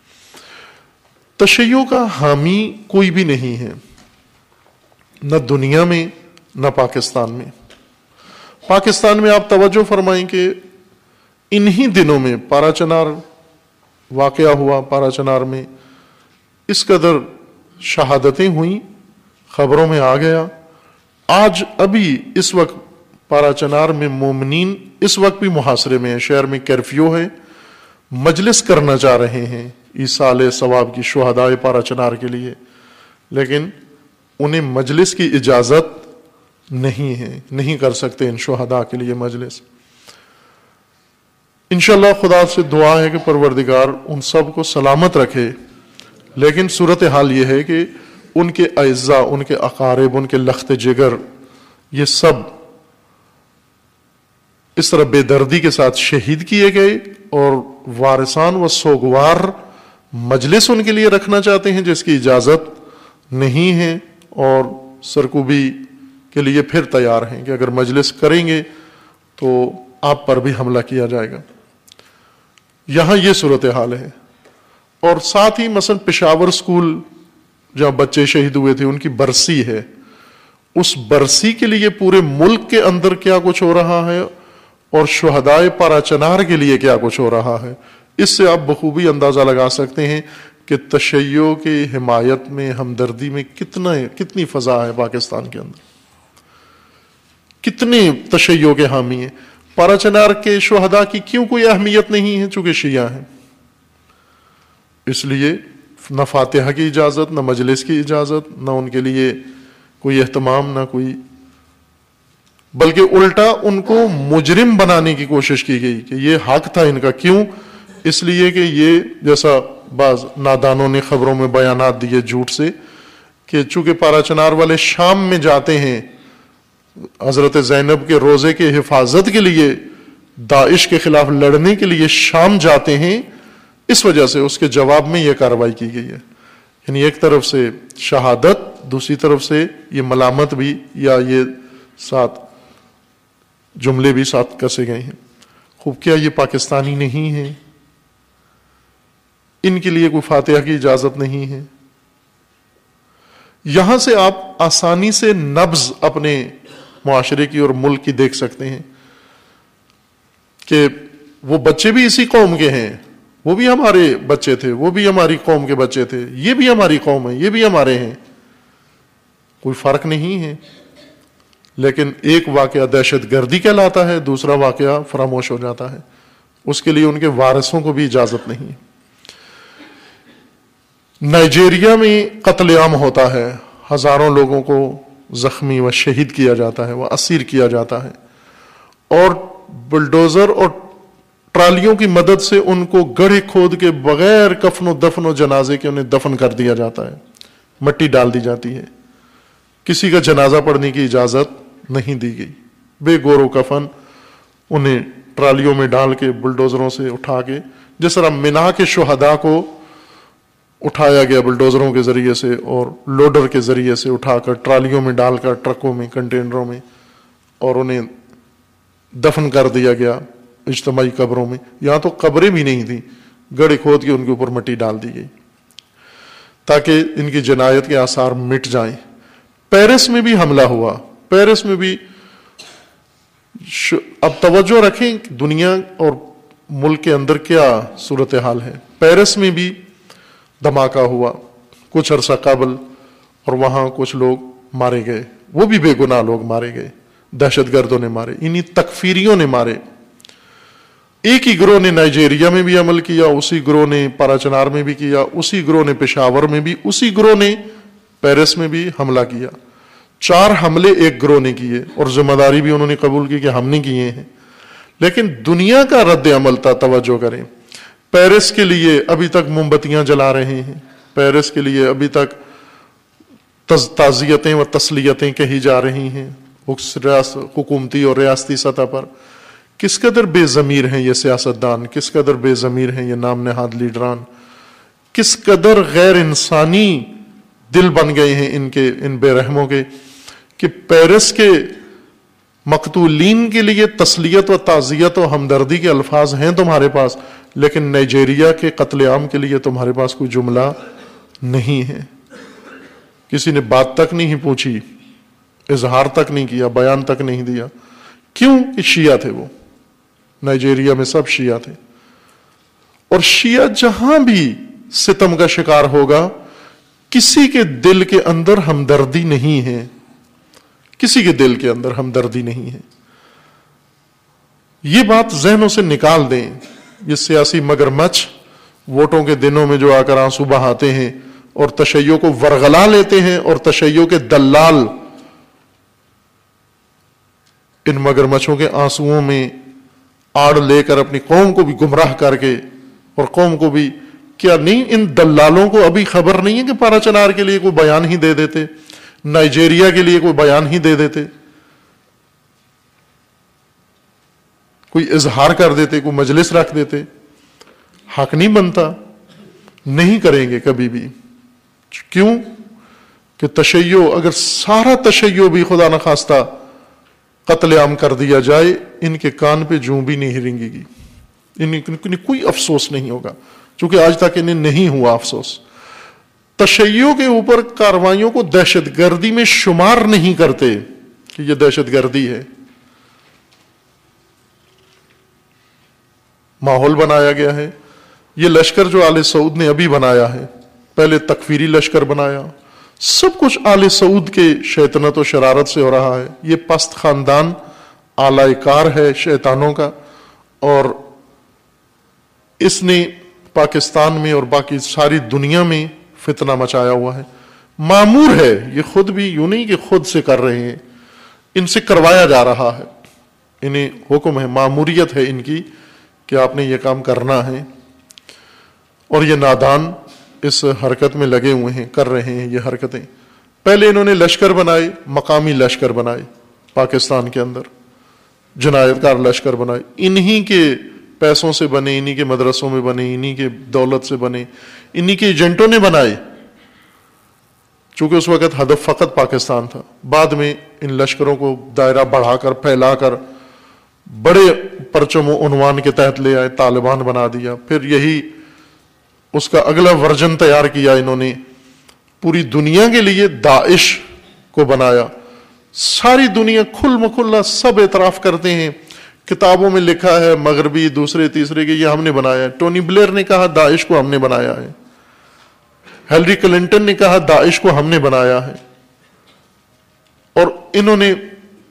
تشیع کا حامی کوئی بھی نہیں ہے، نہ دنیا میں نہ پاکستان میں۔ پاکستان میں آپ توجہ فرمائیں کہ انہی دنوں میں پارا چنار واقعہ ہوا، پارا چنار میں اس قدر شہادتیں ہوئیں، خبروں میں آ گیا۔ آج ابھی اس وقت پارا چنار میں مومنین اس وقت بھی محاصرے میں ہیں، شہر میں کرفیو ہے، مجلس کرنا چاہ رہے ہیں ایصال ثواب کی شہدائے پارا چنار کے لیے، لیکن انہیں مجلس کی اجازت نہیں ہے، نہیں کر سکتے ان شہداء کے لیے مجلس۔ انشاءاللہ خدا سے دعا ہے کہ پروردگار ان سب کو سلامت رکھے، لیکن صورتحال یہ ہے کہ ان کے اعزاء، ان کے اقارب، ان کے لخت جگر، یہ سب اس طرح بے دردی کے ساتھ شہید کیے گئے، اور وارثان و سوگوار مجلس ان کے لیے رکھنا چاہتے ہیں جس کی اجازت نہیں ہے، اور سرکوبی کے لیے پھر تیار ہیں کہ اگر مجلس کریں گے تو آپ پر بھی حملہ کیا جائے گا۔ یہاں یہ صورتحال ہے۔ اور ساتھ ہی مثلا پشاور اسکول جہاں بچے شہید ہوئے تھے، ان کی برسی ہے، اس برسی کے لیے پورے ملک کے اندر کیا کچھ ہو رہا ہے، اور شہدائے پارا چنار کے لیے کیا کچھ ہو رہا ہے، اس سے آپ بخوبی اندازہ لگا سکتے ہیں کہ تشیع کی حمایت میں، ہمدردی میں کتنا کتنی فضا ہے پاکستان کے اندر، کتنے تشیع کے حامی ہیں۔ پارا چنار کے شہداء کی کیوں کوئی اہمیت نہیں ہے؟ چونکہ شیعہ ہیں، اس لیے نہ فاتحہ کی اجازت، نہ مجلس کی اجازت، نہ ان کے لیے کوئی اہتمام، نہ کوئی، بلکہ الٹا ان کو مجرم بنانے کی کوشش کی گئی کہ یہ حق تھا ان کا۔ کیوں؟ اس لیے کہ یہ، جیسا بعض نادانوں نے خبروں میں بیانات دیے جھوٹ سے، کہ چونکہ پارا چنار والے شام میں جاتے ہیں حضرت زینب کے روزے کے حفاظت کے لیے، داعش کے خلاف لڑنے کے لیے شام جاتے ہیں، اس وجہ سے اس کے جواب میں یہ کارروائی کی گئی ہے۔ یعنی ایک طرف سے شہادت، دوسری طرف سے یہ ملامت بھی، یا یہ ساتھ جملے بھی ساتھ کسے گئے ہیں۔ خوب کیا یہ پاکستانی نہیں ہیں؟ ان کے لیے کوئی فاتحہ کی اجازت نہیں ہے۔ یہاں سے آپ آسانی سے نبض اپنے معاشرے کی اور ملک کی دیکھ سکتے ہیں کہ وہ بچے بھی اسی قوم کے ہیں، وہ بھی ہمارے بچے تھے، وہ بھی ہماری قوم کے بچے تھے، یہ بھی ہماری قوم ہے، یہ بھی ہمارے ہیں، کوئی فرق نہیں ہے۔ لیکن ایک واقعہ دہشت گردی کہلاتا ہے، دوسرا واقعہ فراموش ہو جاتا ہے، اس کے لیے ان کے وارثوں کو بھی اجازت نہیں۔ نائجیریا میں قتل عام ہوتا ہے، ہزاروں لوگوں کو زخمی و شہید کیا جاتا ہے، وہ اسیر کیا جاتا ہے، اور بلڈوزر اور ٹرالیوں کی مدد سے ان کو گڑھے کھود کے بغیر کفن و دفن و جنازے کے انہیں دفن کر دیا جاتا ہے، مٹی ڈال دی جاتی ہے، کسی کا جنازہ پڑھنے کی اجازت نہیں دی گئی، بے گور و کفن انہیں ٹرالیوں میں ڈال کے بلڈوزروں سے اٹھا کے، جس طرح منا کے شہداء کو اٹھایا گیا بلڈوزروں کے ذریعے سے اور لوڈر کے ذریعے سے اٹھا کر ٹرالیوں میں ڈال کر ٹرکوں میں کنٹینروں میں اور انہیں دفن کر دیا گیا اجتماعی قبروں میں۔ یہاں تو قبریں بھی نہیں تھیں، گڑھے کھود کے ان کے اوپر مٹی ڈال دی گئی تاکہ ان کی جنایت کے آثار مٹ جائیں۔ پیرس میں بھی حملہ ہوا، پیرس میں بھی اب توجہ رکھیں دنیا اور ملک کے اندر کیا صورتحال ہے۔ پیرس میں بھی دھماکہ ہوا کچھ عرصہ قبل اور وہاں کچھ لوگ مارے گئے، وہ بھی بے گناہ لوگ مارے گئے، دہشت گردوں نے مارے، انہی تکفیریوں نے مارے۔ ایک ہی گروہ نے نائجیریا میں بھی عمل کیا، اسی گروہ نے پاراچنار میں بھی کیا، اسی گروہ نے پشاور میں بھی، اسی گروہ نے پیرس میں بھی حملہ کیا۔ چار حملے ایک گروہ نے کیے اور ذمہ داری بھی انہوں نے قبول کی کہ ہم نے کیے ہیں، لیکن دنیا کا رد عمل تھا۔ توجہ کریں، پیرس کے لیے ابھی تک موم بتیاں جلا رہے ہیں، پیرس کے لیے ابھی تک تعزیتیں و تسلیتیں کہی جا رہی ہیں حکومتی اور ریاستی سطح پر۔ کس قدر بے ضمیر ہیں یہ سیاستدان، کس قدر بے ضمیر ہیں یہ نام نہاد لیڈران، کس قدر غیر انسانی دل بن گئے ہیں ان کے، ان بے رحموں کے، کہ پیرس کے مقتولین کے لیے تسلیت و تعزیت و ہمدردی کے الفاظ ہیں تمہارے پاس، لیکن نائجیریا کے قتل عام کے لیے تمہارے پاس کوئی جملہ نہیں ہے۔ کسی نے بات تک نہیں پوچھی، اظہار تک نہیں کیا، بیان تک نہیں دیا۔ کیوں؟ کہ شیعہ تھے، وہ نائجیریا میں سب شیعہ تھے، اور شیعہ جہاں بھی ستم کا شکار ہوگا کسی کے دل کے اندر ہمدردی نہیں ہے، کسی کے دل کے اندر ہمدردی نہیں ہے۔ یہ بات ذہنوں سے نکال دیں۔ یہ سیاسی مگرمچھ ووٹوں کے دنوں میں جو آ کر آنسو بہاتے ہیں اور تشیع کو ورغلا لیتے ہیں، اور تشیع کے دلال ان مگرمچھوں کے آنسوؤں میں آڑ لے کر اپنی قوم کو بھی گمراہ کر کے، اور قوم کو بھی کیا نہیں، ان دلالوں کو ابھی خبر نہیں ہے کہ پاراچنار کے لیے کوئی بیان ہی دے دیتے، نائجیریا کے لیے کوئی بیان ہی دے دیتے، کوئی اظہار کر دیتے، کوئی مجلس رکھ دیتے۔ حق نہیں بنتا، نہیں کریں گے کبھی بھی۔ کیوں؟ کہ تشیع، اگر سارا تشیع بھی خدا نخواستہ قتل عام کر دیا جائے، ان کے کان پہ جوں بھی نہیں رنگے گی، انہیں کوئی افسوس نہیں ہوگا، چونکہ آج تک انہیں نہیں ہوا افسوس۔ تشیع کے اوپر کارروائیوں کو دہشت گردی میں شمار نہیں کرتے کہ یہ دہشت گردی ہے۔ ماحول بنایا گیا ہے۔ یہ لشکر جو آل سعود نے ابھی بنایا ہے، پہلے تکفیری لشکر بنایا، سب کچھ آل سعود کے شیطنت و شرارت سے ہو رہا ہے۔ یہ پست خاندان آلہ کار ہے شیطانوں کا، اور اس نے پاکستان میں اور باقی ساری دنیا میں فتنہ مچایا ہوا ہے۔ معمور ہے، یہ خود بھی یوں نہیں کہ خود سے کر رہے ہیں، ان سے کروایا جا رہا ہے، انہیں حکم ہے، معموریت ہے ان کی کہ آپ نے یہ کام کرنا ہے، اور یہ نادان اس حرکت میں لگے ہوئے ہیں، کر رہے ہیں یہ حرکتیں۔ پہلے انہوں نے لشکر بنائے، مقامی لشکر بنائے پاکستان کے اندر، جنایت کار لشکر بنائے، انہی کے پیسوں سے بنے، انہی کے مدرسوں میں بنے، انہی کے دولت سے بنے، انہی کے ایجنٹوں نے بنائے، چونکہ اس وقت ہدف فقط پاکستان تھا۔ بعد میں ان لشکروں کو دائرہ بڑھا کر پھیلا کر بڑے پرچم و عنوان کے تحت لے آئے، طالبان بنا دیا۔ پھر یہی اس کا اگلا ورژن تیار کیا انہوں نے، پوری دنیا کے لیے داعش کو بنایا۔ ساری دنیا کھل مکھلا سب اعتراف کرتے ہیں، کتابوں میں لکھا ہے، مغربی دوسرے تیسرے کے، یہ ہم نے بنایا ہے۔ ٹونی بلیئر نے کہا داعش کو ہم نے بنایا ہے، ہیلری کلنٹن نے کہا داعش کو ہم نے بنایا ہے، اور انہوں نے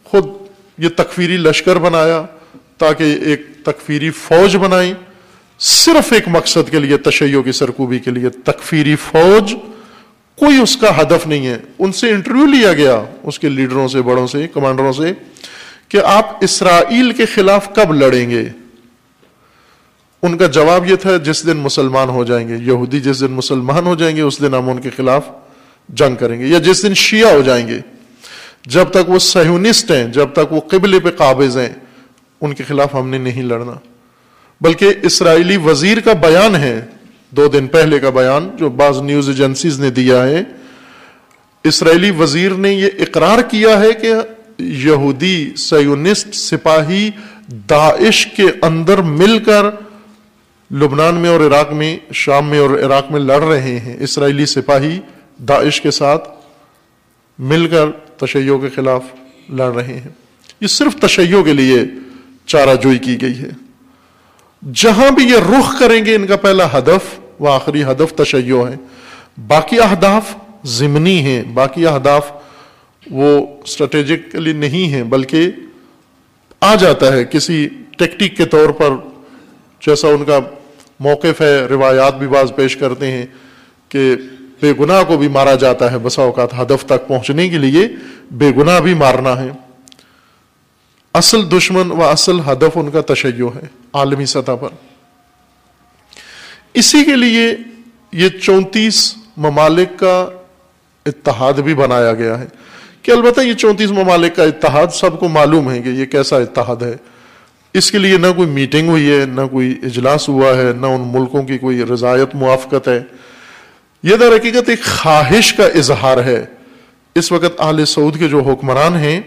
یہ تکفیری لشکر بنایا تاکہ ایک تکفیری فوج بنائیں، صرف ایک مقصد کے لیے، تشیع کی سرکوبی کے لیے. تکفیری فوج کوئی اس کا ہدف نہیں ہے. ان سے انٹرویو لیا گیا اس کے لیڈروں سے، بڑوں سے، کمانڈروں سے، کہ آپ اسرائیل کے خلاف کب لڑیں گے؟ ان کا جواب یہ تھا جس دن مسلمان ہو جائیں گے. یہودی جس دن مسلمان ہو جائیں گے اس دن ہم ان کے خلاف جنگ کریں گے، یا جس دن شیعہ ہو جائیں گے. جب تک وہ صہیونسٹ ہیں، جب تک وہ قبلے پہ قابض ہیں، ان کے خلاف ہم نے نہیں لڑنا. بلکہ اسرائیلی وزیر کا بیان ہے، دو دن پہلے کا بیان جو بعض نیوز ایجنسیز نے دیا ہے، اسرائیلی وزیر نے یہ اقرار کیا ہے کہ یہودی صہیونسٹ سپاہی داعش کے اندر مل کر لبنان میں اور عراق میں، شام میں اور عراق میں لڑ رہے ہیں. اسرائیلی سپاہی داعش کے ساتھ مل کر تشیع کے خلاف لڑ رہے ہیں. یہ صرف تشیع کے لیے چارہ جوئی کی گئی ہے. جہاں بھی یہ رخ کریں گے ان کا پہلا ہدف و آخری ہدف تشیع ہے. باقی اہداف ضمنی ہیں، باقی اہداف وہ اسٹریٹجکلی نہیں ہیں، بلکہ آ جاتا ہے کسی ٹیکٹک کے طور پر، جیسا ان کا موقف ہے. روایات بھی بعض پیش کرتے ہیں کہ بے گناہ کو بھی مارا جاتا ہے بسا اوقات، ہدف تک پہنچنے کے لیے بے گناہ بھی مارنا ہے. اصل دشمن و اصل ہدف ان کا تشیع ہے عالمی سطح پر. اسی کے لیے یہ چونتیس ممالک کا اتحاد بھی بنایا گیا ہے. کہ البتہ یہ چونتیس ممالک کا اتحاد سب کو معلوم ہے کہ یہ کیسا اتحاد ہے. اس کے لیے نہ کوئی میٹنگ ہوئی ہے، نہ کوئی اجلاس ہوا ہے، نہ ان ملکوں کی کوئی رضایت موافقت ہے. یہ در حقیقت ایک خواہش کا اظہار ہے. اس وقت آل سعود کے جو حکمران ہیں،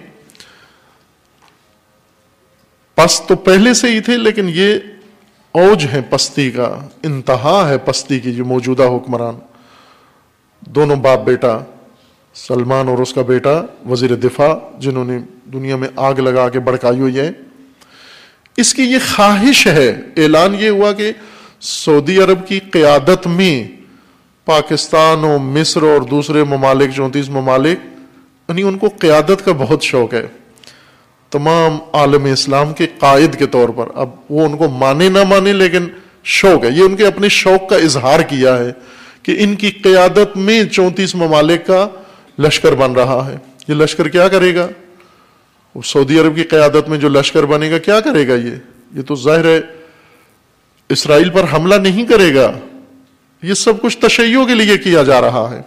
پست تو پہلے سے ہی تھے، لیکن یہ اوج ہے پستی کا، انتہا ہے پستی کی. جو موجودہ حکمران دونوں باپ بیٹا، سلمان اور اس کا بیٹا وزیر دفاع، جنہوں نے دنیا میں آگ لگا کے بھڑکائی ہوئی ہے، اس کی یہ خواہش ہے. اعلان یہ ہوا کہ سعودی عرب کی قیادت میں پاکستان اور مصر اور دوسرے ممالک، چونتیس ممالک، یعنی ان کو قیادت کا بہت شوق ہے تمام عالم اسلام کے قائد کے طور پر. اب وہ ان کو مانے نہ مانے لیکن شوق ہے. یہ ان کے اپنے شوق کا اظہار کیا ہے کہ ان کی قیادت میں چونتیس ممالک کا لشکر بن رہا ہے. یہ لشکر کیا کرے گا؟ سعودی عرب کی قیادت میں جو لشکر بنے گا کیا کرے گا؟ یہ یہ تو ظاہر ہے اسرائیل پر حملہ نہیں کرے گا. یہ سب کچھ تشیع کے لیے کیا جا رہا ہے.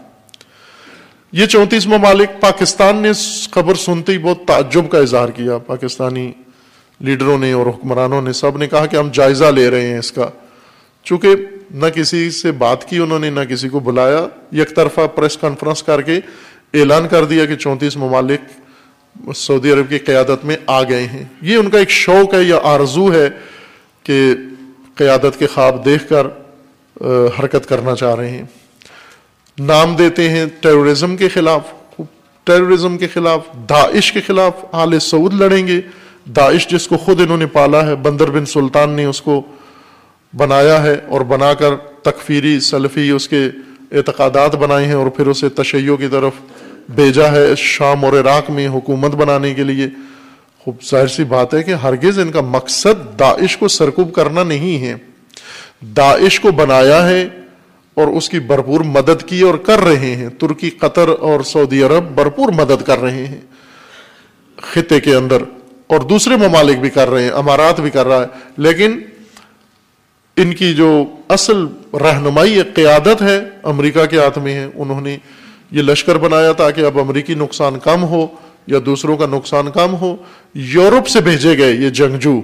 یہ چونتیس ممالک، پاکستان نے خبر سنتے ہی بہت تعجب کا اظہار کیا. پاکستانی لیڈروں نے اور حکمرانوں نے سب نے کہا کہ ہم جائزہ لے رہے ہیں اس کا. چونکہ نہ کسی سے بات کی انہوں نے، نہ کسی کو بلایا، یک طرفہ پریس کانفرنس کر کے اعلان کر دیا کہ چونتیس ممالک سعودی عرب کی قیادت میں آ گئے ہیں. یہ ان کا ایک شوق ہے یا آرزو ہے کہ قیادت کے خواب دیکھ کر حرکت کرنا چاہ رہے ہیں. نام دیتے ہیں ٹیررزم کے خلاف، ٹیررزم کے خلاف، داعش کے خلاف آل سعود لڑیں گے. داعش جس کو خود انہوں نے پالا ہے، بندر بن سلطان نے اس کو بنایا ہے اور بنا کر تکفیری سلفی اس کے اعتقادات بنائے ہیں اور پھر اسے تشیع کی طرف بھیجا ہے شام اور عراق میں حکومت بنانے کے لیے. خوب ظاہر سی بات ہے کہ ہرگز ان کا مقصد داعش کو سرکوب کرنا نہیں ہے. داعش کو بنایا ہے اور اس کی بھرپور مدد کی اور کر رہے ہیں. ترکی، قطر اور سعودی عرب بھرپور مدد کر رہے ہیں خطے کے اندر، اور دوسرے ممالک بھی کر رہے ہیں، امارات بھی کر رہا ہے. لیکن ان کی جو اصل رہنمائی قیادت ہے امریکہ کے ہاتھ میں ہے. انہوں نے یہ لشکر بنایا تاکہ اب امریکی نقصان کم ہو یا دوسروں کا نقصان کم ہو. یورپ سے بھیجے گئے یہ جنگجو،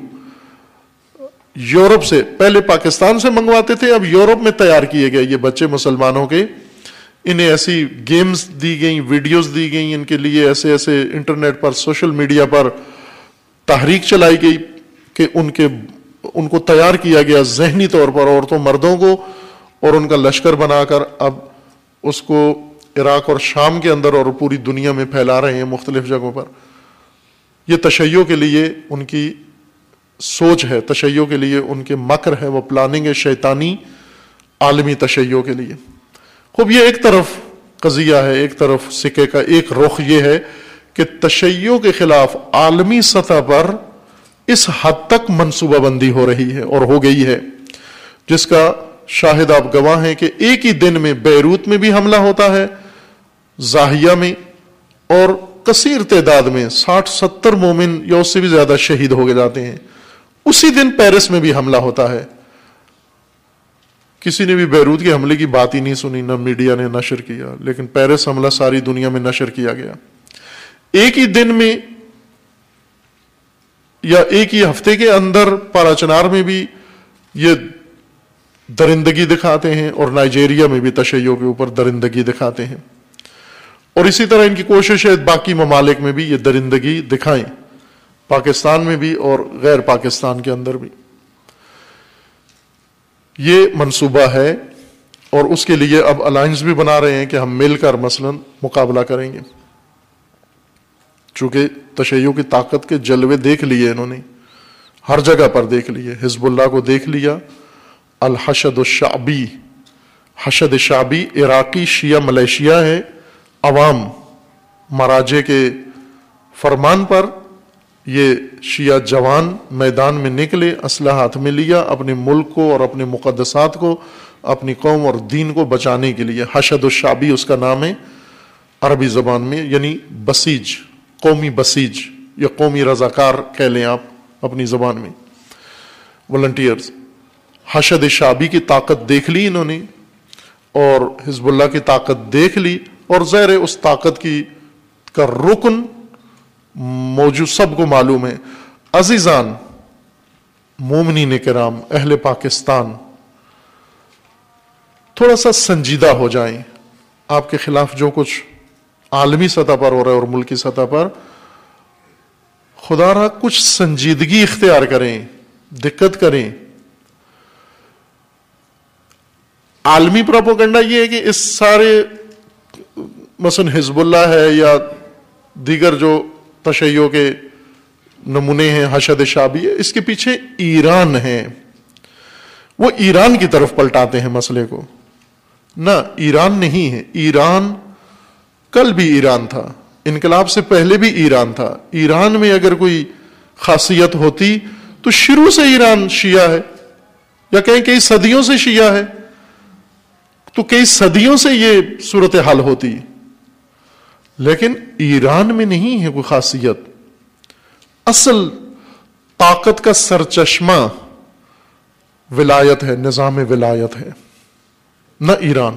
یورپ سے، پہلے پاکستان سے منگواتے تھے، اب یورپ میں تیار کیے گئے یہ بچے مسلمانوں کے. انہیں ایسی گیمز دی گئیں، ویڈیوز دی گئیں، ان کے لیے ایسے ایسے انٹرنیٹ پر، سوشل میڈیا پر تحریک چلائی گئی کہ ان کے ان کو تیار کیا گیا ذہنی طور پر، عورتوں مردوں کو، اور ان کا لشکر بنا کر اب اس کو عراق اور شام کے اندر اور پوری دنیا میں پھیلا رہے ہیں مختلف جگہوں پر. یہ تشیع کے لیے ان کی سوچ ہے، تشیع کے لیے ان کے مکر ہے، وہ پلاننگ ہے شیطانی عالمی تشیع کے لیے. خوب یہ ایک طرف قضیہ ہے، ایک طرف سکے کا ایک رخ یہ ہے کہ تشیع کے خلاف عالمی سطح پر اس حد تک منصوبہ بندی ہو رہی ہے اور ہو گئی ہے، جس کا شاہد آپ گواہ ہیں کہ ایک ہی دن میں بیروت میں بھی حملہ ہوتا ہے، زاہیہ میں، اور کثیر تعداد میں ساٹھ ستر مومن یا اس سے بھی زیادہ شہید ہو گئے جاتے ہیں۔ اسی دن پیرس میں بھی حملہ ہوتا ہے۔ کسی نے بھی بیروت کے حملے کی بات ہی نہیں سنی، نہ میڈیا نے نشر کیا، لیکن پیرس حملہ ساری دنیا میں نشر کیا گیا۔ ایک ہی دن میں یا ایک ہی ہفتے کے اندر پاراچنار میں بھی یہ درندگی دکھاتے ہیں، اور نائجیریا میں بھی تشیع کے اوپر درندگی دکھاتے ہیں، اور اسی طرح ان کی کوشش ہے باقی ممالک میں بھی یہ درندگی دکھائیں، پاکستان میں بھی اور غیر پاکستان کے اندر بھی۔ یہ منصوبہ ہے، اور اس کے لیے اب الائنس بھی بنا رہے ہیں کہ ہم مل کر مثلا مقابلہ کریں گے، چونکہ تشیع کی طاقت کے جلوے دیکھ لیے انہوں نے، ہر جگہ پر دیکھ لیے، حزب اللہ کو دیکھ لیا، الحشد الشعبی، حشد شعبی عراقی شیعہ ملیشیا ہے، عوام مراجع کے فرمان پر یہ شیعہ جوان میدان میں نکلے، اسلحہ ہاتھ میں لیا، اپنے ملک کو اور اپنے مقدسات کو، اپنی قوم اور دین کو بچانے کے لیے۔ حشد الشعبی اس کا نام ہے عربی زبان میں، یعنی بسیج، قومی بسیج یا قومی رضاکار کہہ لیں آپ اپنی زبان میں، والنٹیئرز۔ حشد شعبی کی طاقت دیکھ لی انہوں نے، اور حزب اللہ کی طاقت دیکھ لی، اور ظاہر اس طاقت کی کا رکن موجود سب کو معلوم ہے۔ عزیزان مومنین کرام، اہل پاکستان، تھوڑا سا سنجیدہ ہو جائیں۔ آپ کے خلاف جو کچھ عالمی سطح پر ہو رہا ہے اور ملکی سطح پر، خدا را کچھ سنجیدگی اختیار کریں، دقت کریں۔ عالمی پروپیگنڈا یہ ہے کہ اس سارے مثلا حزب اللہ ہے یا دیگر جو تشیع کے نمونے ہیں، حشد شعبی ہے، اس کے پیچھے ایران ہے، وہ ایران کی طرف پلٹاتے ہیں مسئلے کو۔ نہ، ایران نہیں ہے، ایران کل بھی ایران تھا، انقلاب سے پہلے بھی ایران تھا۔ ایران میں اگر کوئی خاصیت ہوتی تو شروع سے ایران شیعہ ہے، یا کہیں کئی صدیوں سے شیعہ ہے، تو کئی صدیوں سے یہ صورتحال ہوتی، لیکن ایران میں نہیں ہے کوئی خاصیت۔ اصل طاقت کا سرچشمہ ولایت ہے، نظام ولایت ہے، نہ ایران۔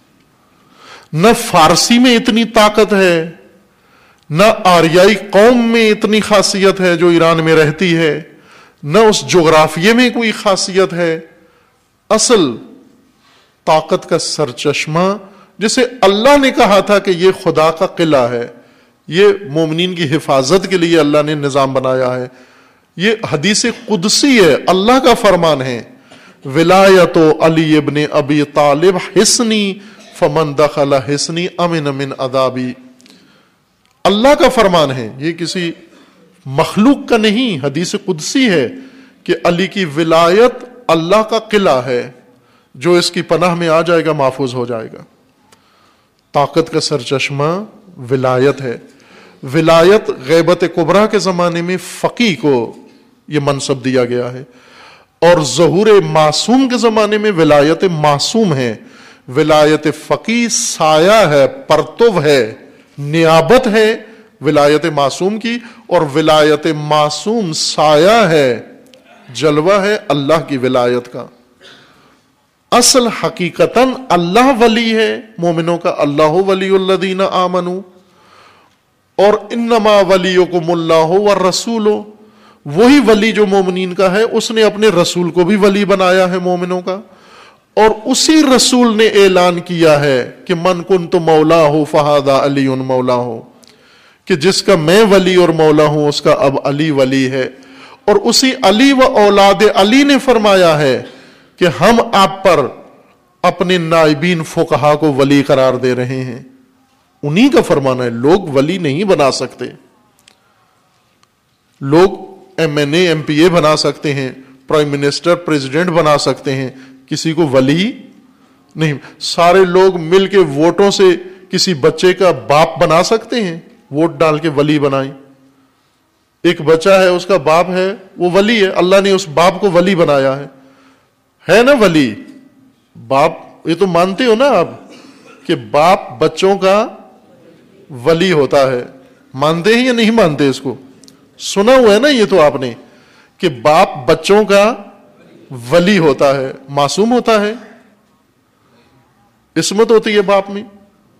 نہ فارسی میں اتنی طاقت ہے، نہ آریائی قوم میں اتنی خاصیت ہے جو ایران میں رہتی ہے، نہ اس جغرافیے میں کوئی خاصیت ہے۔ اصل طاقت کا سرچشمہ، جسے اللہ نے کہا تھا کہ یہ خدا کا قلعہ ہے، یہ مومنین کی حفاظت کے لیے اللہ نے نظام بنایا ہے، یہ حدیث قدسی ہے، اللہ کا فرمان ہے، ولایت علی ابن ابی طالب حسنی فمن دخل حسنی امن من عذابی۔ اللہ کا فرمان ہے، یہ کسی مخلوق کا نہیں، حدیث قدسی ہے کہ علی کی ولایت اللہ کا قلعہ ہے، جو اس کی پناہ میں آ جائے گا محفوظ ہو جائے گا۔ طاقت کا سرچشمہ ولایت ہے۔ ولایت غیبت کبریٰ کے زمانے میں فقیہ کو یہ منصب دیا گیا ہے، اور ظہور معصوم کے زمانے میں ولایت معصوم ہے۔ ولایت فقیہ سایہ ہے، پرتو ہے، نیابت ہے ولایت معصوم کی، اور ولایت معصوم سایہ ہے، جلوہ ہے اللہ کی ولایت کا۔ اصل حقیقتاً اللہ ولی ہے مومنوں کا، اللہ ولی الذین آمنوا، اور انما ولیکم اللہ والرسول، وہی ولی جو مومنین کا ہے، اس نے اپنے رسول کو بھی ولی بنایا ہے مومنوں کا، اور اسی رسول نے اعلان کیا ہے کہ من کنت مولاہ فہذا علی مولاہ، کہ جس کا میں ولی اور مولا ہوں اس کا اب علی ولی ہے۔ اور اسی علی و اولاد علی نے فرمایا ہے کہ ہم آپ پر اپنے نائبین فقہا کو ولی قرار دے رہے ہیں، انہی کا فرمانا ہے، لوگ ولی نہیں بنا سکتے۔ لوگ M N A M P A بنا سکتے ہیں، پرائم منسٹر پریزیڈنٹ بنا سکتے ہیں، کسی کو ولی نہیں۔ سارے لوگ مل کے ووٹوں سے کسی بچے کا باپ بنا سکتے ہیں؟ ووٹ ڈال کے ولی بنائی. ایک بچہ ہے, اس کا باپ ہے, وہ ولی ہے, اللہ نے اس باپ کو ولی بنایا ہے. ہے نا ولی باپ, یہ تو مانتے ہو نا آپ کہ باپ بچوں کا ولی ہوتا ہے. مانتے ہیں یا نہیں مانتے اس کو؟ سنا ہوا ہے نا یہ تو آپ نے کہ باپ بچوں کا ولی ہوتا ہے. معصوم ہوتا ہے, عصمت ہوتی ہے باپ میں؟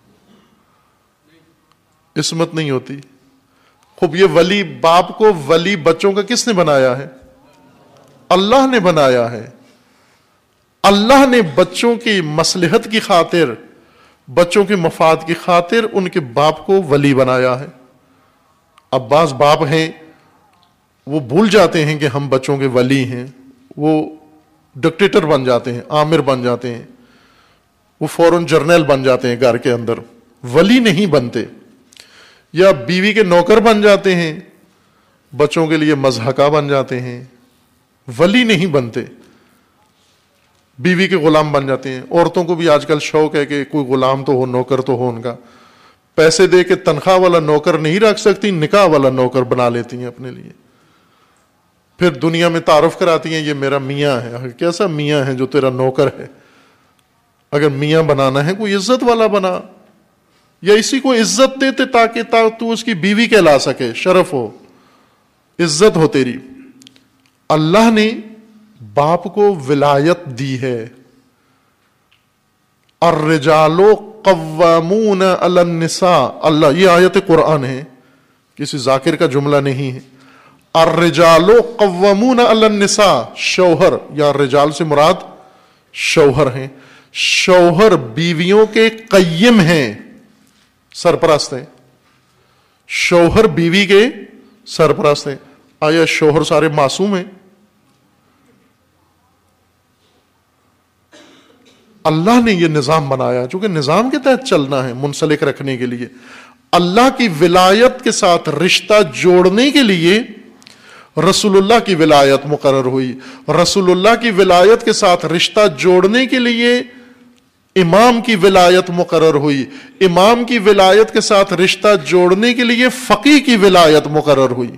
عصمت نہیں ہوتی. خوب یہ ولی, باپ کو ولی بچوں کا کس نے بنایا ہے؟ اللہ نے بنایا ہے. اللہ نے بچوں کی مصلحت کی خاطر, بچوں کے مفاد کی خاطر ان کے باپ کو ولی بنایا ہے. اب بعض باپ ہیں وہ بھول جاتے ہیں کہ ہم بچوں کے ولی ہیں, وہ ڈکٹیٹر بن جاتے ہیں, آمر بن جاتے ہیں, وہ فوراً جرنیل بن جاتے ہیں گھر کے اندر, ولی نہیں بنتے. یا بیوی کے نوکر بن جاتے ہیں, بچوں کے لیے مضحکہ بن جاتے ہیں, ولی نہیں بنتے. بیوی کے غلام بن جاتے ہیں. عورتوں کو بھی آج کل شوق ہے کہ کوئی غلام تو ہو, نوکر تو ہو ان کا. پیسے دے کے تنخواہ والا نوکر نہیں رکھ سکتی, نکاح والا نوکر بنا لیتی ہیں اپنے لیے. پھر دنیا میں تعارف کراتی ہیں یہ میرا میاں ہے. کیسا میاں ہے جو تیرا نوکر ہے؟ اگر میاں بنانا ہے کوئی عزت والا بنا, یا اسی کو عزت دیتے تاکہ تا تو اس کی بیوی کہلا سکے, شرف ہو, عزت ہو تیری. اللہ نے باپ کو ولایت دی ہے. الرجال قوامون علی النساء, اللہ, یہ آیت قرآن ہے, کسی ذاکر کا جملہ نہیں ہے. الرجال قوامون علی النساء, شوہر, یا رجال سے مراد شوہر ہیں. شوہر بیویوں کے قیم ہیں, سرپرست ہیں. شوہر بیوی کے سرپرست ہیں. آیا شوہر سارے معصوم ہیں؟ اللہ نے یہ نظام بنایا چونکہ نظام کے تحت چلنا ہے, منسلک رکھنے کے لیے. اللہ کی ولایت کے ساتھ رشتہ جوڑنے کے لیے رسول اللہ کی ولایت مقرر ہوئی. رسول اللہ کی ولایت کے ساتھ رشتہ جوڑنے کے لیے امام کی ولایت مقرر ہوئی. امام کی ولایت کے ساتھ رشتہ جوڑنے کے لیے فقیہ کی ولایت مقرر ہوئی.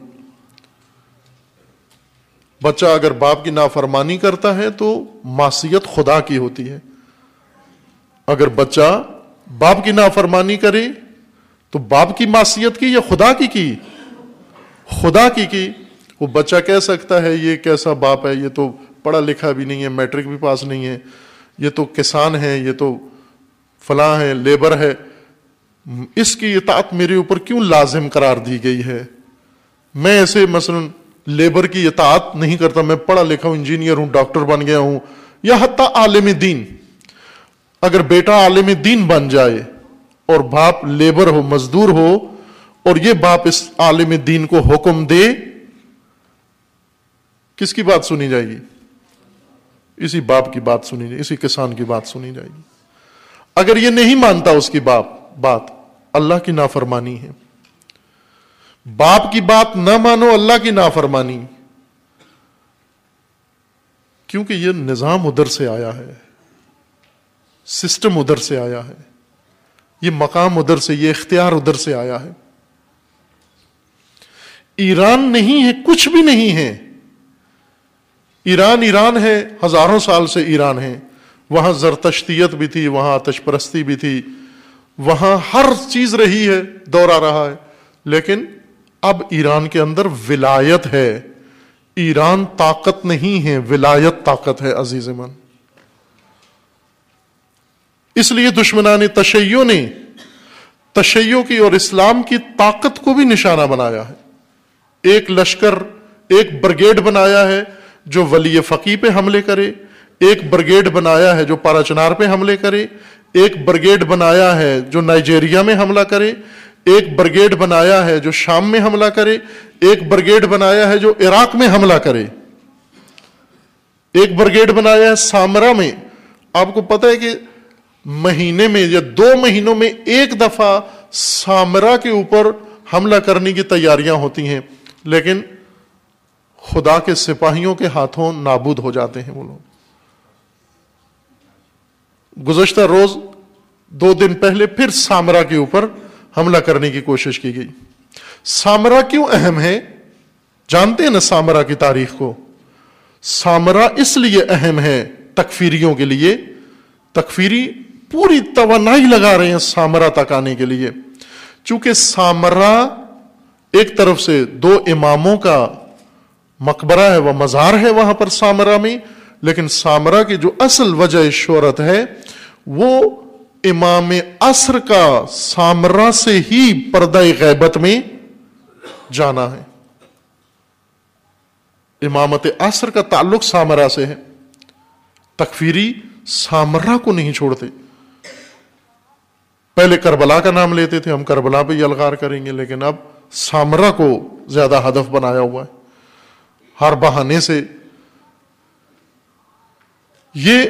بچہ اگر باپ کی نافرمانی کرتا ہے تو معصیت خدا کی ہوتی ہے. اگر بچہ باپ کی نافرمانی کرے تو باپ کی معصیت کی یا خدا کی کی؟ خدا کی کی. وہ بچہ کہہ سکتا ہے یہ کیسا باپ ہے, یہ تو پڑھا لکھا بھی نہیں ہے, میٹرک بھی پاس نہیں ہے, یہ تو کسان ہے, یہ تو فلاں ہے, لیبر ہے, اس کی اطاعت میرے اوپر کیوں لازم قرار دی گئی ہے؟ میں ایسے مثلا لیبر کی اطاعت نہیں کرتا, میں پڑھا لکھا ہوں, انجینئر ہوں, ڈاکٹر بن گیا ہوں, یا حتی عالم دین. اگر بیٹا عالم دین بن جائے اور باپ لیبر ہو, مزدور ہو, اور یہ باپ اس عالم دین کو حکم دے, کس کی بات سنی جائے گی؟ اسی باپ کی بات سنی جائے گی, اسی کسان کی بات سنی جائے گی. اگر یہ نہیں مانتا اس کی باپ بات, اللہ کی نافرمانی ہے. باپ کی بات نہ مانو, اللہ کی نافرمانی, کیونکہ یہ نظام ادھر سے آیا ہے, سسٹم ادھر سے آیا ہے, یہ مقام ادھر سے, یہ اختیار ادھر سے آیا ہے. ایران نہیں ہے, کچھ بھی نہیں ہے. ایران ایران ہے, ہزاروں سال سے ایران ہے. وہاں زرتشتیت بھی تھی, وہاں آتش پرستی بھی تھی, وہاں ہر چیز رہی ہے, دور آ رہا ہے. لیکن اب ایران کے اندر ولایت ہے. ایران طاقت نہیں ہے, ولایت طاقت ہے عزیز من. اس لیے دشمنان تشیع نے تشیع کی اور اسلام کی طاقت کو بھی نشانہ بنایا ہے. ایک لشکر, ایک بریگیڈ بنایا ہے جو ولی فقیہ پہ حملے کرے, ایک بریگیڈ بنایا ہے جو پارا چنار پہ حملے کرے, ایک بریگیڈ بنایا ہے جو نائجیریا میں حملہ کرے, ایک بریگیڈ بنایا ہے جو شام میں حملہ کرے, ایک بریگیڈ بنایا ہے جو عراق میں حملہ کرے, ایک بریگیڈ بنایا ہے سامرا میں. آپ کو پتہ ہے کہ مہینے میں یا دو مہینوں میں ایک دفعہ سامرا کے اوپر حملہ کرنے کی تیاریاں ہوتی ہیں, لیکن خدا کے سپاہیوں کے ہاتھوں نابود ہو جاتے ہیں وہ لوگ. گزشتہ روز دو دن پہلے پھر سامرا کے اوپر حملہ کرنے کی کوشش کی گئی. سامرا کیوں اہم ہے؟ جانتے ہیں نا سامرا کی تاریخ کو. سامرا اس لیے اہم ہے تکفیریوں کے لیے، تکفیری پوری توانائی لگا رہے ہیں سامرا تک آنے کے لیے، چونکہ سامرا ایک طرف سے دو اماموں کا مقبرہ ہے، وہ مزار ہے وہاں پر سامرا میں، لیکن سامرا کی جو اصل وجہ شہرت ہے وہ امام عصر کا سامرا سے ہی پردہ غیبت میں جانا ہے. امامت عصر کا تعلق سامرا سے ہے. تکفیری سامرا کو نہیں چھوڑتے. پہلے کربلا کا نام لیتے تھے، ہم کربلا پہ ہی الغار کریں گے، لیکن اب سامرا کو زیادہ ہدف بنایا ہوا ہے ہر بہانے سے. یہ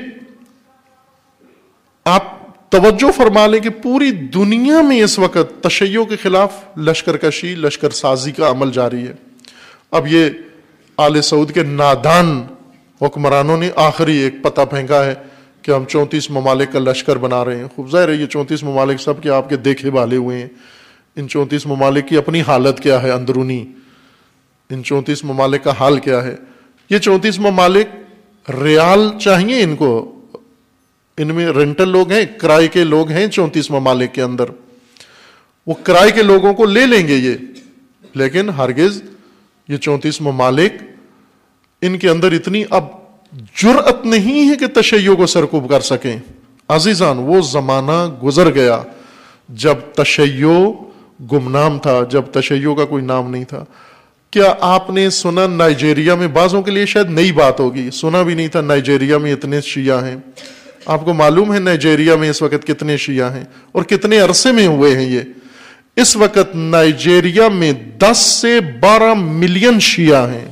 آپ توجہ فرما لیں کہ پوری دنیا میں اس وقت تشیع کے خلاف لشکر کشی، لشکر سازی کا عمل جاری ہے. اب یہ آل سعود کے نادان حکمرانوں نے آخری ایک پتہ پھینکا ہے کہ ہم چونتیس ممالک کا لشکر بنا رہے ہیں. خوب ظاہر ہے یہ چونتیس ممالک سب کے آپ کے دیکھے والے ہوئے ہیں. ان چونتیس ممالک کی اپنی حالت کیا ہے اندرونی، ان چونتیس ممالک کا حال کیا ہے. یہ چونتیس ممالک ریال چاہیے ان کو، ان میں رینٹل لوگ ہیں، کرائے کے لوگ ہیں چونتیس ممالک کے اندر، وہ کرائے کے لوگوں کو لے لیں گے یہ، لیکن ہرگز یہ چونتیس ممالک ان کے اندر اتنی اب جرأت نہیں ہے کہ تشیع کو سرکوب کر سکیں. عزیزان وہ زمانہ گزر گیا جب تشیع گمنام تھا، جب تشیع کا کوئی نام نہیں تھا. کیا آپ نے سنا نائجیریا میں، بعضوں کے لیے شاید نئی بات ہوگی، سنا بھی نہیں تھا نائجیریا میں اتنے شیعہ ہیں. آپ کو معلوم ہے نائجیریا میں اس وقت کتنے شیعہ ہیں اور کتنے عرصے میں ہوئے ہیں؟ یہ اس وقت نائجیریا میں دس سے بارہ ملین شیعہ ہیں.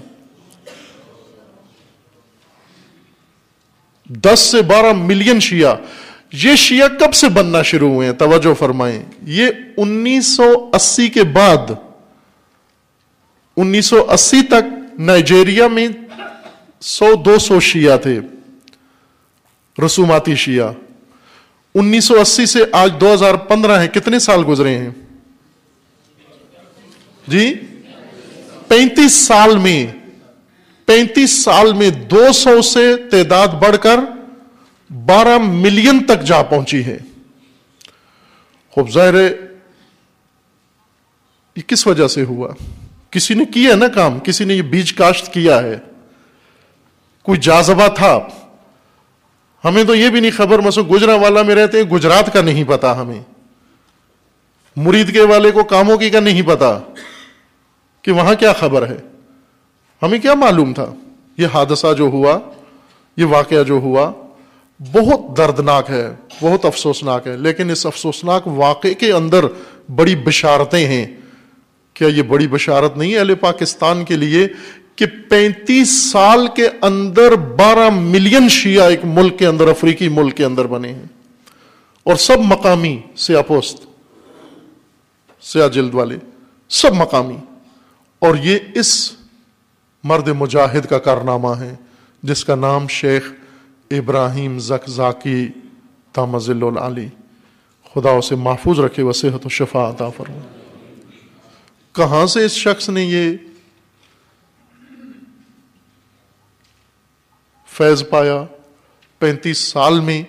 دس سے بارہ ملین شیعہ. یہ شیعہ کب سے بننا شروع ہوئے ہیں؟ توجہ فرمائیں. یہ انیس سو اسی کے بعد، انیس سو اسی تک نائجیریا میں سو دو سو شیعہ تھے، رسوماتی شیعہ. انیس سو اسی سے آج دو ہزار پندرہ ہے، کتنے سال گزرے ہیں جی؟ پینتیس سال میں پینتیس سال میں دو سو سے تعداد بڑھ کر بارہ ملین تک جا پہنچی ہے. خوب ظاہر ہے یہ کس وجہ سے ہوا؟ کسی نے کیا نا کام، کسی نے یہ بیج کاشت کیا ہے، کوئی جاذبہ تھا. ہمیں تو یہ بھی نہیں خبر، مثلا گجرانوالا میں رہتے ہیں، گجرات کا نہیں پتا ہمیں، مرید کے والے کو کاموں کی کا نہیں پتا کہ وہاں کیا خبر ہے. ہمیں کیا معلوم تھا؟ یہ حادثہ جو ہوا، یہ واقعہ جو ہوا بہت دردناک ہے، بہت افسوسناک ہے، لیکن اس افسوسناک واقعے کے اندر بڑی بشارتیں ہیں. کیا یہ بڑی بشارت نہیں ہے اہل پاکستان کے لیے کہ پینتیس سال کے اندر بارہ ملین شیعہ ایک ملک کے اندر، افریقی ملک کے اندر بنے ہیں، اور سب مقامی، سیاہ پوست، سیاہ جلد والے، سب مقامی. اور یہ اس مرد مجاہد کا کارنامہ ہے جس کا نام شیخ ابراہیم زکزاکی تامزل العالی، خدا اسے محفوظ رکھے و صحت و شفا عطا فرمائے. کہاں سے اس شخص نے یہ فیض پایا؟ پینتیس سال میں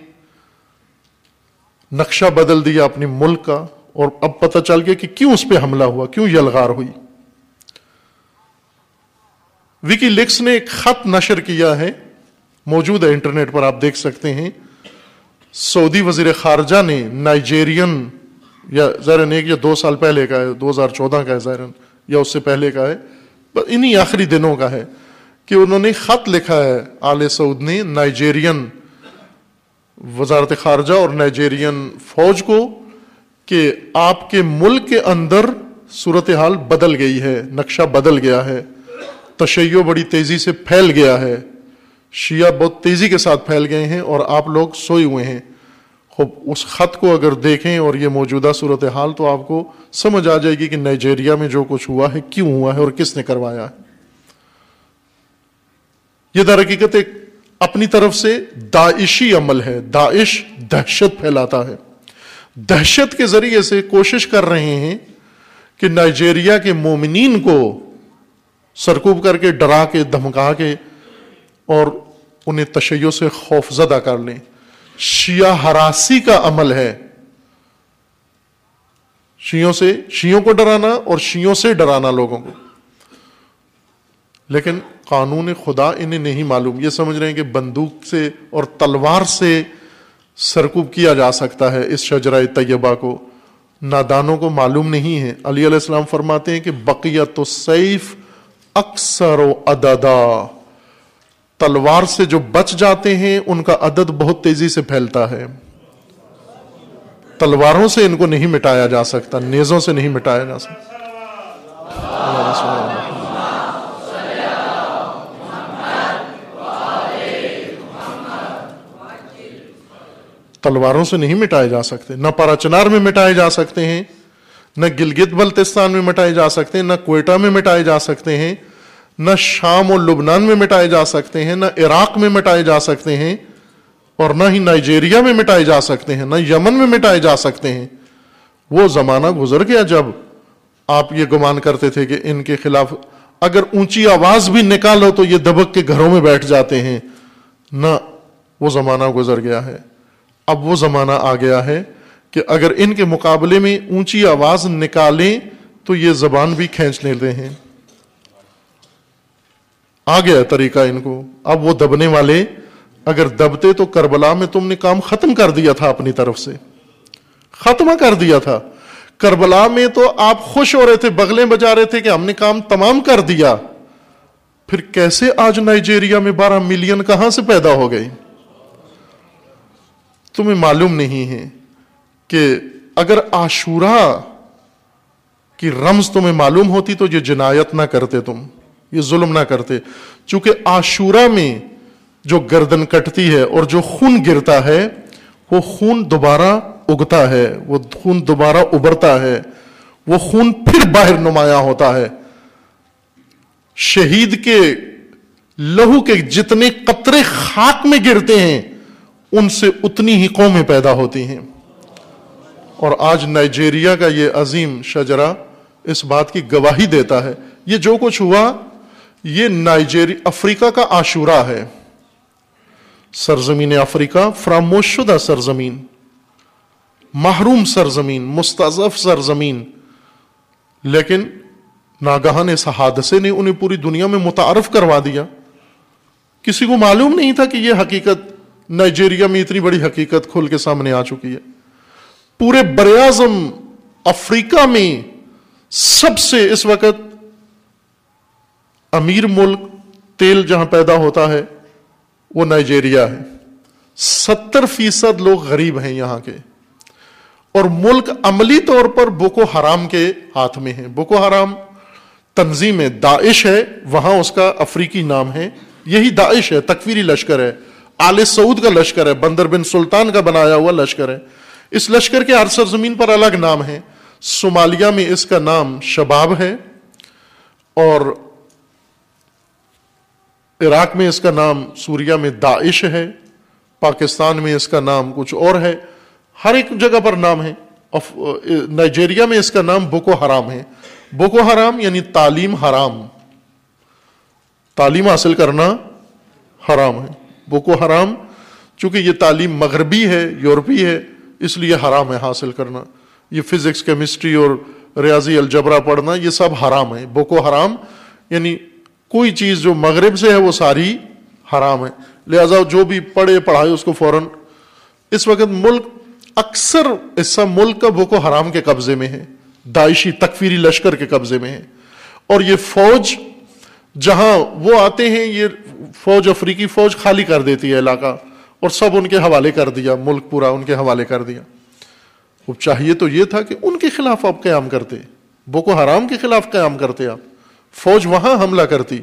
نقشہ بدل دیا اپنے ملک کا، اور اب پتہ چل گیا کہ کیوں اس پہ حملہ ہوا، کیوں یلغار ہوئی. وکی لیکس نے ایک خط نشر کیا ہے، موجود ہے انٹرنیٹ پر، آپ دیکھ سکتے ہیں. سعودی وزیر خارجہ نے نائجیرین، یا ظاہراً ایک یا دو سال پہلے کا ہے، دو ہزار چودہ کا ہے ظاہراً، یا اس سے پہلے کا ہے، انہی آخری دنوں کا ہے، کہ انہوں نے خط لکھا ہے آل سعود نے نائجیرین وزارت خارجہ اور نائجیرین فوج کو کہ آپ کے ملک کے اندر صورتحال بدل گئی ہے، نقشہ بدل گیا ہے، تشیع بڑی تیزی سے پھیل گیا ہے، شیعہ بہت تیزی کے ساتھ پھیل گئے ہیں اور آپ لوگ سوئے ہوئے ہیں. خوب اس خط کو اگر دیکھیں اور یہ موجودہ صورتحال تو آپ کو سمجھ آ جائے گی کہ نائجیریا میں جو کچھ ہوا ہے کیوں ہوا ہے اور کس نے کروایا ہے. یہ در حقیقت ایک اپنی طرف سے داعشی عمل ہے. داعش دہشت پھیلاتا ہے. دہشت کے ذریعے سے کوشش کر رہے ہیں کہ نائجیریا کے مومنین کو سرکوب کر کے، ڈرا کے، دھمکا کے اور انہیں تشیع سے خوف زدہ کر لیں۔ شیعہ ہراسی کا عمل ہے، شیعوں سے شیعوں کو ڈرانا اور شیعوں سے ڈرانا لوگوں کو۔ لیکن قانون خدا انہیں نہیں معلوم، یہ سمجھ رہے ہیں کہ بندوق سے اور تلوار سے سرکوب کیا جا سکتا ہے اس شجرہ طیبہ کو۔ نادانوں کو معلوم نہیں ہے۔ علی علیہ السلام فرماتے ہیں کہ بقیت السیف اکثر و عددا، تلوار سے جو بچ جاتے ہیں ان کا عدد بہت تیزی سے پھیلتا ہے۔ تلواروں سے ان کو نہیں مٹایا جا سکتا، نیزوں سے نہیں مٹایا جا سکتا۔ تلواروں سے نہیں مٹائے جا سکتے، نہ پاراچنار میں مٹائے جا سکتے ہیں، نہ گلگت بلتستان میں مٹائے جا سکتے ہیں، نہ کوئٹہ میں مٹائے جا سکتے ہیں، نہ شام اور لبنان میں مٹائے جا سکتے ہیں، نہ عراق میں مٹائے جا سکتے ہیں، اور نہ ہی نائجیریا میں مٹائے جا سکتے ہیں، نہ یمن میں مٹائے جا سکتے ہیں۔ وہ زمانہ گزر گیا جب آپ یہ گمان کرتے تھے کہ ان کے خلاف اگر اونچی آواز بھی نکالو تو یہ دبک کے گھروں میں بیٹھ جاتے ہیں۔ نہ، وہ زمانہ گزر گیا ہے۔ اب وہ زمانہ آ گیا ہے کہ اگر ان کے مقابلے میں اونچی آواز نکالیں تو یہ زبان بھی کھینچ لیتے ہیں۔ آ گیا طریقہ ان کو۔ اب وہ دبنے والے اگر دبتے تو کربلا میں تم نے کام ختم کر دیا تھا، اپنی طرف سے ختمہ کر دیا تھا۔ کربلا میں تو آپ خوش ہو رہے تھے، بغلیں بجا رہے تھے کہ ہم نے کام تمام کر دیا، پھر کیسے آج نائجیریا میں بارہ ملین کہاں سے پیدا ہو گئی؟ تمہیں معلوم نہیں ہے کہ اگر عاشورہ کی رمز تمہیں معلوم ہوتی تو یہ جنایت نہ کرتے، تم یہ ظلم نہ کرتے۔ چونکہ عاشورہ میں جو گردن کٹتی ہے اور جو خون گرتا ہے وہ خون دوبارہ اگتا ہے، وہ خون دوبارہ ابھرتا ہے، وہ خون پھر باہر نمایاں ہوتا ہے۔ شہید کے لہو کے جتنے قطرے خاک میں گرتے ہیں ان سے اتنی ہی قومیں پیدا ہوتی ہیں۔ اور آج نائجیریا کا یہ عظیم شجرہ اس بات کی گواہی دیتا ہے۔ یہ جو کچھ ہوا یہ نائجیری افریقہ کا عاشورہ ہے، سرزمین افریقہ، فراموش شدہ سرزمین، محروم سرزمین، مستضعف سرزمین، لیکن ناگہان اس حادثے نے انہیں پوری دنیا میں متعارف کروا دیا۔ کسی کو معلوم نہیں تھا کہ یہ حقیقت نائجیریا میں اتنی بڑی حقیقت کھل کے سامنے آ چکی ہے۔ پورے براعظم افریقہ میں سب سے اس وقت امیر ملک تیل جہاں پیدا ہوتا ہے وہ نائجیریا ہے۔ ستر فیصد لوگ غریب ہیں یہاں کے، اور ملک عملی طور پر بوکو حرام کے ہاتھ میں ہے۔ بوکو حرام تنظیم ہے، داعش ہے، وہاں اس کا افریقی نام ہے، یہی داعش ہے، تکفیری لشکر ہے، آل سعود کا لشکر ہے، بندر بن سلطان کا بنایا ہوا لشکر ہے۔ اس لشکر کے ہر سرزمین پر الگ نام ہے۔ صومالیہ میں اس کا نام شباب ہے، اور عراق میں اس کا نام، سوریہ میں داعش ہے، پاکستان میں اس کا نام کچھ اور ہے، ہر ایک جگہ پر نام ہے۔ نائجیریا میں اس کا نام بوکو حرام ہے۔ بوکو حرام یعنی تعلیم حرام، تعلیم حاصل کرنا حرام ہے۔ بوکو حرام چونکہ یہ تعلیم مغربی ہے، یورپی ہے، اس لیے حرام ہے حاصل کرنا۔ یہ فزکس، کیمسٹری اور ریاضی، الجبرا پڑھنا یہ سب حرام ہے۔ بوکو حرام یعنی کوئی چیز جو مغرب سے ہے وہ ساری حرام ہے، لہذا جو بھی پڑھے پڑھائے اس کو فوراً۔ اس وقت ملک اکثر حصہ ملک کا بوکو حرام کے قبضے میں ہے، داعشی تکفیری لشکر کے قبضے میں ہے۔ اور یہ فوج جہاں وہ آتے ہیں، یہ فوج، افریقی فوج خالی کر دیتی ہے علاقہ اور سب ان کے حوالے کر دیا، ملک پورا ان کے حوالے کر دیا۔ اب چاہیے تو یہ تھا کہ ان کے خلاف آپ قیام کرتے، بوکو حرام کے خلاف قیام کرتے، آپ فوج وہاں حملہ کرتی،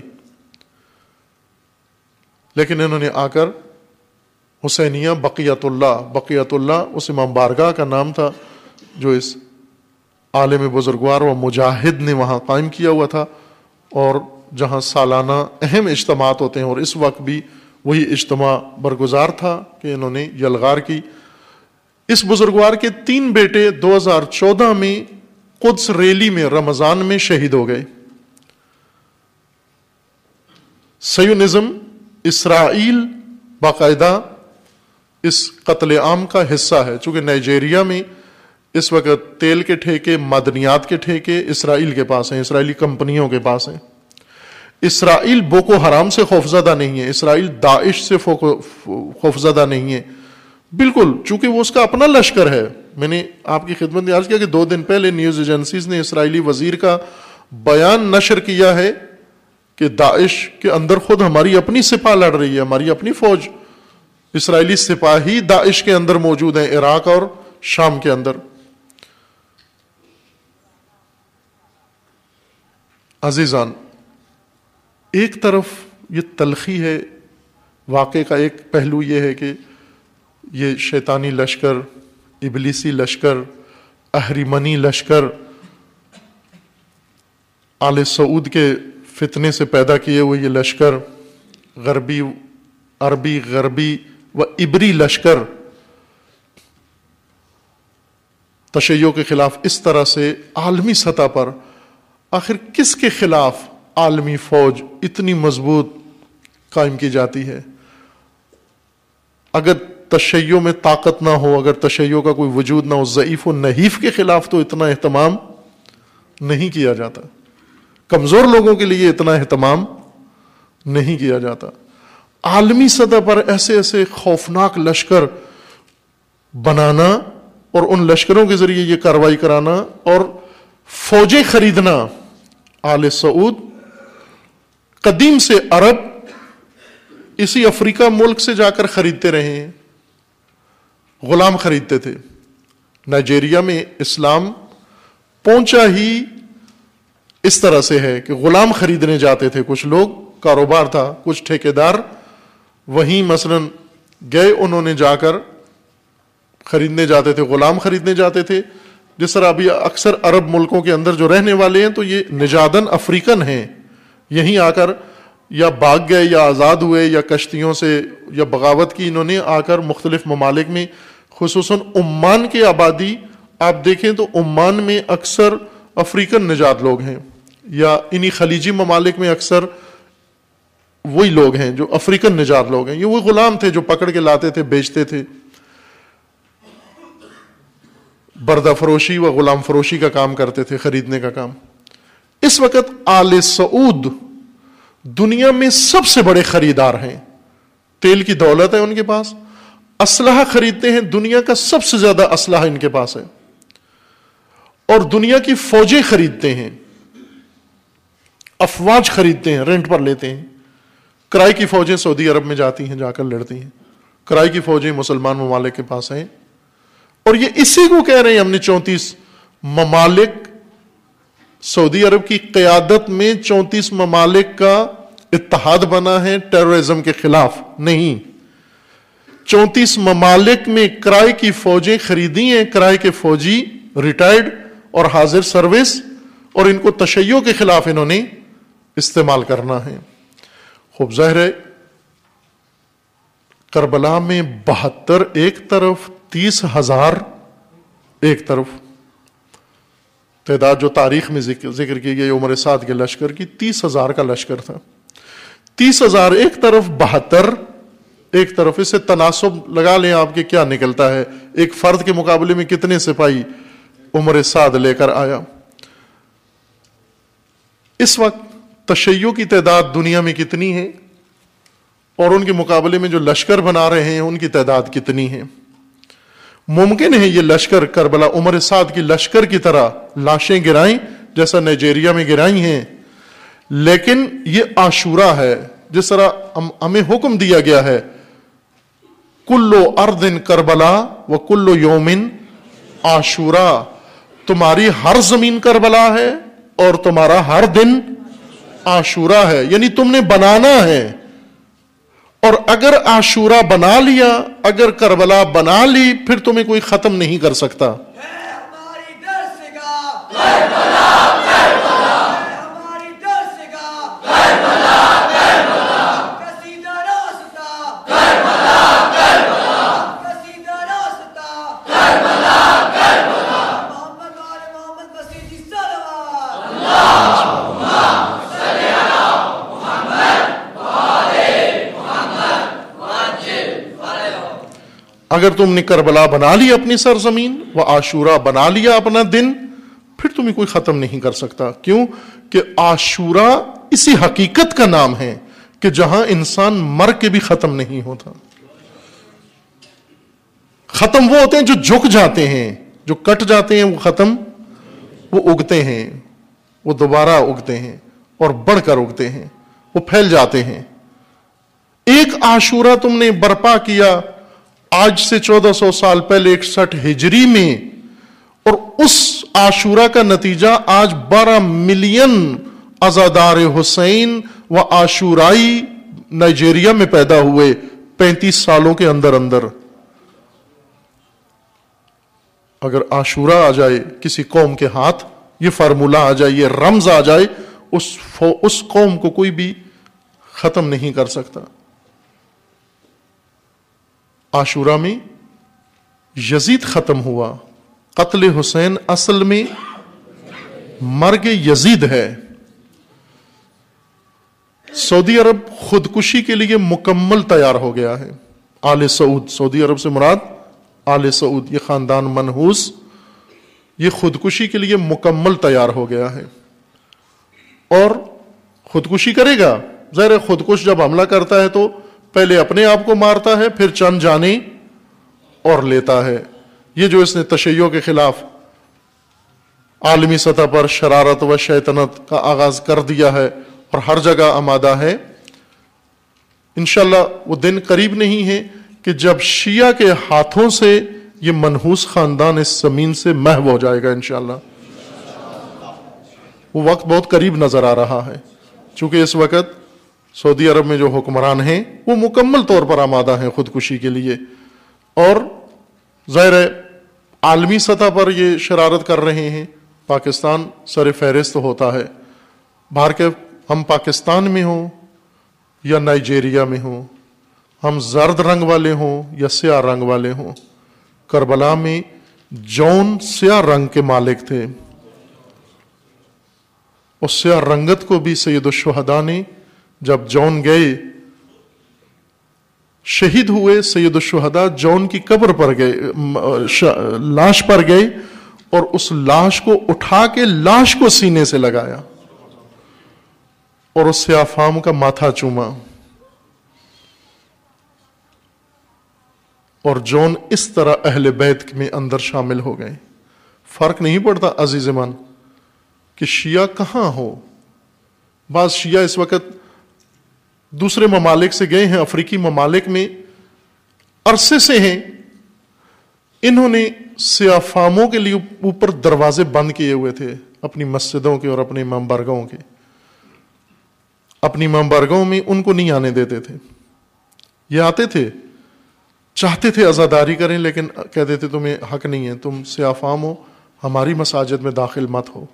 لیکن انہوں نے آ کر حسینیہ بقیت اللہ، بقیت اللہ اس امام بارگاہ کا نام تھا جو اس عالم بزرگوار و مجاہد نے وہاں قائم کیا ہوا تھا، اور جہاں سالانہ اہم اجتماعات ہوتے ہیں، اور اس وقت بھی وہی اجتماع برگزار تھا کہ انہوں نے یلغار کی۔ اس بزرگوار کے تین بیٹے دو ہزار چودہ میں قدس ریلی میں رمضان میں شہید ہو گئے. سیونزم اسرائیل باقاعدہ اس قتل عام کا حصہ ہے، چونکہ نائجیریا میں اس وقت تیل کے ٹھیکے، معدنیات کے ٹھیکے اسرائیل کے پاس ہیں، اسرائیلی کمپنیوں کے پاس ہیں. اسرائیل بوکو حرام سے خوفزدہ نہیں ہے، اسرائیل داعش سے خوفزدہ نہیں ہے بالکل، چونکہ وہ اس کا اپنا لشکر ہے. میں نے آپ کی خدمت میں عرض کیا کہ دو دن پہلے نیوز ایجنسیز نے اسرائیلی وزیر کا بیان نشر کیا ہے کہ داعش کے اندر خود ہماری اپنی سپاہ لڑ رہی ہے، ہماری اپنی فوج، اسرائیلی سپاہی داعش کے اندر موجود ہیں عراق اور شام کے اندر. عزیزان، ایک طرف یہ تلخی ہے واقعے کا، ایک پہلو یہ ہے کہ یہ شیطانی لشکر، ابلیسی لشکر، اہریمنی لشکر، آل سعود کے فتنے سے پیدا کیے ہوئے یہ لشکر، غربی عربی غربی و عبری لشکر تشیع کے خلاف اس طرح سے عالمی سطح پر، آخر کس کے خلاف عالمی فوج اتنی مضبوط قائم کی جاتی ہے؟ اگر تشیع میں طاقت نہ ہو، اگر تشیع کا کوئی وجود نہ ہو، ضعیف و نحیف کے خلاف تو اتنا اہتمام نہیں کیا جاتا، کمزور لوگوں کے لیے اتنا اہتمام نہیں کیا جاتا. عالمی سطح پر ایسے ایسے خوفناک لشکر بنانا اور ان لشکروں کے ذریعے یہ کارروائی کرانا اور فوجیں خریدنا. آل سعود قدیم سے عرب اسی افریقہ ملک سے جا کر خریدتے رہے ہیں، غلام خریدتے تھے. نائجیریا میں اسلام پہنچا ہی اس طرح سے ہے کہ غلام خریدنے جاتے تھے کچھ لوگ، کاروبار تھا، کچھ ٹھیکیدار وہیں مثلا گئے، انہوں نے جا کر خریدنے جاتے تھے، غلام خریدنے جاتے تھے. جس طرح ابھی اکثر عرب ملکوں کے اندر جو رہنے والے ہیں تو یہ نژاداً افریقن ہیں، یہیں آ کر یا بھاگ گئے یا آزاد ہوئے یا کشتیوں سے یا بغاوت کی انہوں نے آ کر مختلف ممالک میں، خصوصاً عمان کی آبادی آپ دیکھیں تو عمان میں اکثر افریقن نژاد لوگ ہیں، یا انہی خلیجی ممالک میں اکثر وہی لوگ ہیں جو افریقن نژاد لوگ ہیں. یہ وہ غلام تھے جو پکڑ کے لاتے تھے، بیچتے تھے، بردہ فروشی و غلام فروشی کا کام کرتے تھے، خریدنے کا کام. اس وقت آل سعود دنیا میں سب سے بڑے خریدار ہیں، تیل کی دولت ہے ان کے پاس، اسلحہ خریدتے ہیں، دنیا کا سب سے زیادہ اسلحہ ان کے پاس ہے، اور دنیا کی فوجیں خریدتے ہیں، افواج خریدتے ہیں، رینٹ پر لیتے ہیں. کرائے کی فوجیں سعودی عرب میں جاتی ہیں، جا کر لڑتی ہیں، کرائے کی فوجیں مسلمان ممالک کے پاس ہیں. اور یہ اسی کو کہہ رہے ہیں ہم نے چونتیس ممالک، سعودی عرب کی قیادت میں چونتیس ممالک کا اتحاد بنا ہے ٹیررزم کے خلاف. نہیں، چونتیس ممالک میں کرائے کی فوجیں خریدی ہیں، کرائے کے فوجی ریٹائرڈ اور حاضر سروس، اور ان کو تشیع کے خلاف انہوں نے استعمال کرنا ہے. خوب ظاہر ہے کربلا میں بہتر ایک طرف، تیس ہزار ایک طرف. تعداد جو تاریخ میں ذکر, ذکر کی گئی عمر سعد کے لشکر کی تیس ہزار کا لشکر تھا. تیس ہزار ایک طرف، بہتر ایک طرف. اس سے تناسب لگا لیں آپ کے کیا نکلتا ہے، ایک فرد کے مقابلے میں کتنے سپاہی عمر سعد لے کر آیا. اس وقت تشیع کی تعداد دنیا میں کتنی ہے اور ان کے مقابلے میں جو لشکر بنا رہے ہیں ان کی تعداد کتنی ہے؟ ممکن ہے یہ لشکر کربلا عمر سعد کی لشکر کی طرح لاشیں گرائیں جیسا نائجیریا میں گرائی ہیں، لیکن یہ عاشورہ ہے. جس طرح ہمیں حکم دیا گیا ہے کلو ارض کربلا و کلو یومن عاشورہ، تمہاری ہر زمین کربلا ہے اور تمہارا ہر دن عاشورہ ہے، یعنی تم نے بنانا ہے. اور اگر عاشورہ بنا لیا، اگر کربلا بنا لی، پھر تمہیں کوئی ختم نہیں کر سکتا. اگر تم نے کربلا بنا لی اپنی سرزمین و عاشورہ بنا لیا اپنا دن، پھر تمہیں کوئی ختم نہیں کر سکتا. کیوں کہ عاشورہ اسی حقیقت کا نام ہے کہ جہاں انسان مر کے بھی ختم نہیں ہوتا. ختم وہ ہوتے ہیں جو جھک جاتے ہیں، جو کٹ جاتے ہیں وہ ختم، وہ اگتے ہیں، وہ دوبارہ اگتے ہیں اور بڑھ کر اگتے ہیں، وہ پھیل جاتے ہیں. ایک عاشورہ تم نے برپا کیا آج سے چودہ سو سال پہلے اکسٹھ ہجری میں، اور اس عاشورہ کا نتیجہ آج بارہ ملین عزادار حسین و عاشورائی نائجیریا میں پیدا ہوئے پینتیس سالوں کے اندر اندر. اگر عاشورہ آ جائے کسی قوم کے ہاتھ، یہ فارمولہ آ جائے، یہ رمز آ جائے، اس اس قوم کو کوئی بھی ختم نہیں کر سکتا. عاشورہ میں یزید ختم ہوا. قتل حسین اصل میں مرگ یزید ہے. سعودی عرب خودکشی کے لیے مکمل تیار ہو گیا ہے. آل سعود، سعودی عرب سے مراد آل سعود، یہ خاندان منحوس، یہ خودکشی کے لیے مکمل تیار ہو گیا ہے اور خودکشی کرے گا. ظاہر خودکش جب حملہ کرتا ہے تو پہلے اپنے آپ کو مارتا ہے، پھر چند جانیں اور لیتا ہے. یہ جو اس نے تشیع کے خلاف عالمی سطح پر شرارت و شیطنت کا آغاز کر دیا ہے اور ہر جگہ آمادہ ہے، انشاءاللہ وہ دن قریب نہیں ہے کہ جب شیعہ کے ہاتھوں سے یہ منحوس خاندان اس زمین سے محو ہو جائے گا انشاءاللہ. وہ وقت بہت قریب نظر آ رہا ہے، چونکہ اس وقت سعودی عرب میں جو حکمران ہیں وہ مکمل طور پر آمادہ ہیں خودکشی کے لیے، اور ظاہر ہے عالمی سطح پر یہ شرارت کر رہے ہیں. پاکستان سر فہرست ہوتا ہے. باہر کے ہم پاکستان میں ہوں یا نائجیریا میں ہوں، ہم زرد رنگ والے ہوں یا سیاہ رنگ والے ہوں، کربلا میں جون سیاہ رنگ کے مالک تھے. اس سیاہ رنگت کو بھی سید الشہداء نے جب جون گئے، شہید ہوئے، سید الشہداء جون کی قبر پر گئے، لاش پر گئے اور اس لاش کو اٹھا کے لاش کو سینے سے لگایا اور اس سیاہ فام کا ماتھا چوما، اور جون اس طرح اہل بیت میں اندر شامل ہو گئے. فرق نہیں پڑتا عزیزمان کہ شیعہ کہاں ہو. بعض شیعہ اس وقت دوسرے ممالک سے گئے ہیں، افریقی ممالک میں عرصے سے ہیں. انہوں نے سیاہ فاموں کے لیے اوپر دروازے بند کیے ہوئے تھے اپنی مسجدوں کے اور اپنے امام بارگاہوں کے. اپنی امام بارگاہوں میں ان کو نہیں آنے دیتے تھے. یہ آتے تھے، چاہتے تھے عزاداری کریں، لیکن کہتے تھے تمہیں حق نہیں ہے، تم سیاہ فام ہو، ہماری مساجد میں داخل مت ہو،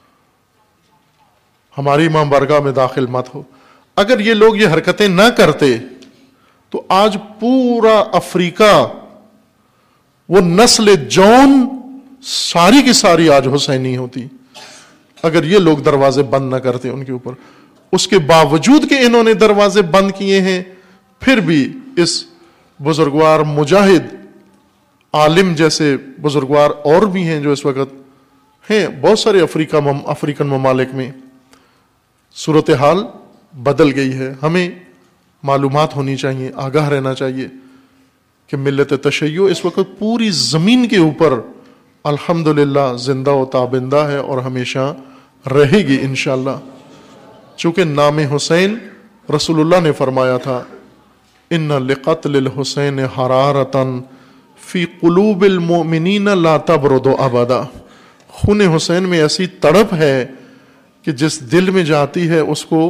ہماری امام بارگاہ میں داخل مت ہو. اگر یہ لوگ یہ حرکتیں نہ کرتے تو آج پورا افریقہ، وہ نسل جون ساری کی ساری آج حسینی ہوتی، اگر یہ لوگ دروازے بند نہ کرتے ان کے اوپر. اس کے باوجود کہ انہوں نے دروازے بند کیے ہیں، پھر بھی اس بزرگوار مجاہد عالم جیسے بزرگوار اور بھی ہیں جو اس وقت ہیں بہت سارے افریقہ مم افریقن ممالک میں. صورتحال بدل گئی ہے. ہمیں معلومات ہونی چاہیے، آگاہ رہنا چاہیے کہ ملت تشیع اس وقت پوری زمین کے اوپر الحمدللہ زندہ و تابندہ ہے اور ہمیشہ رہے گی انشاءاللہ. چونکہ نام حسین رسول اللہ نے فرمایا تھا، ان لقتل الحسین حرارتن فی قلوب المؤمنین لا تبرد ابدا. خون حسین میں ایسی تڑپ ہے کہ جس دل میں جاتی ہے اس کو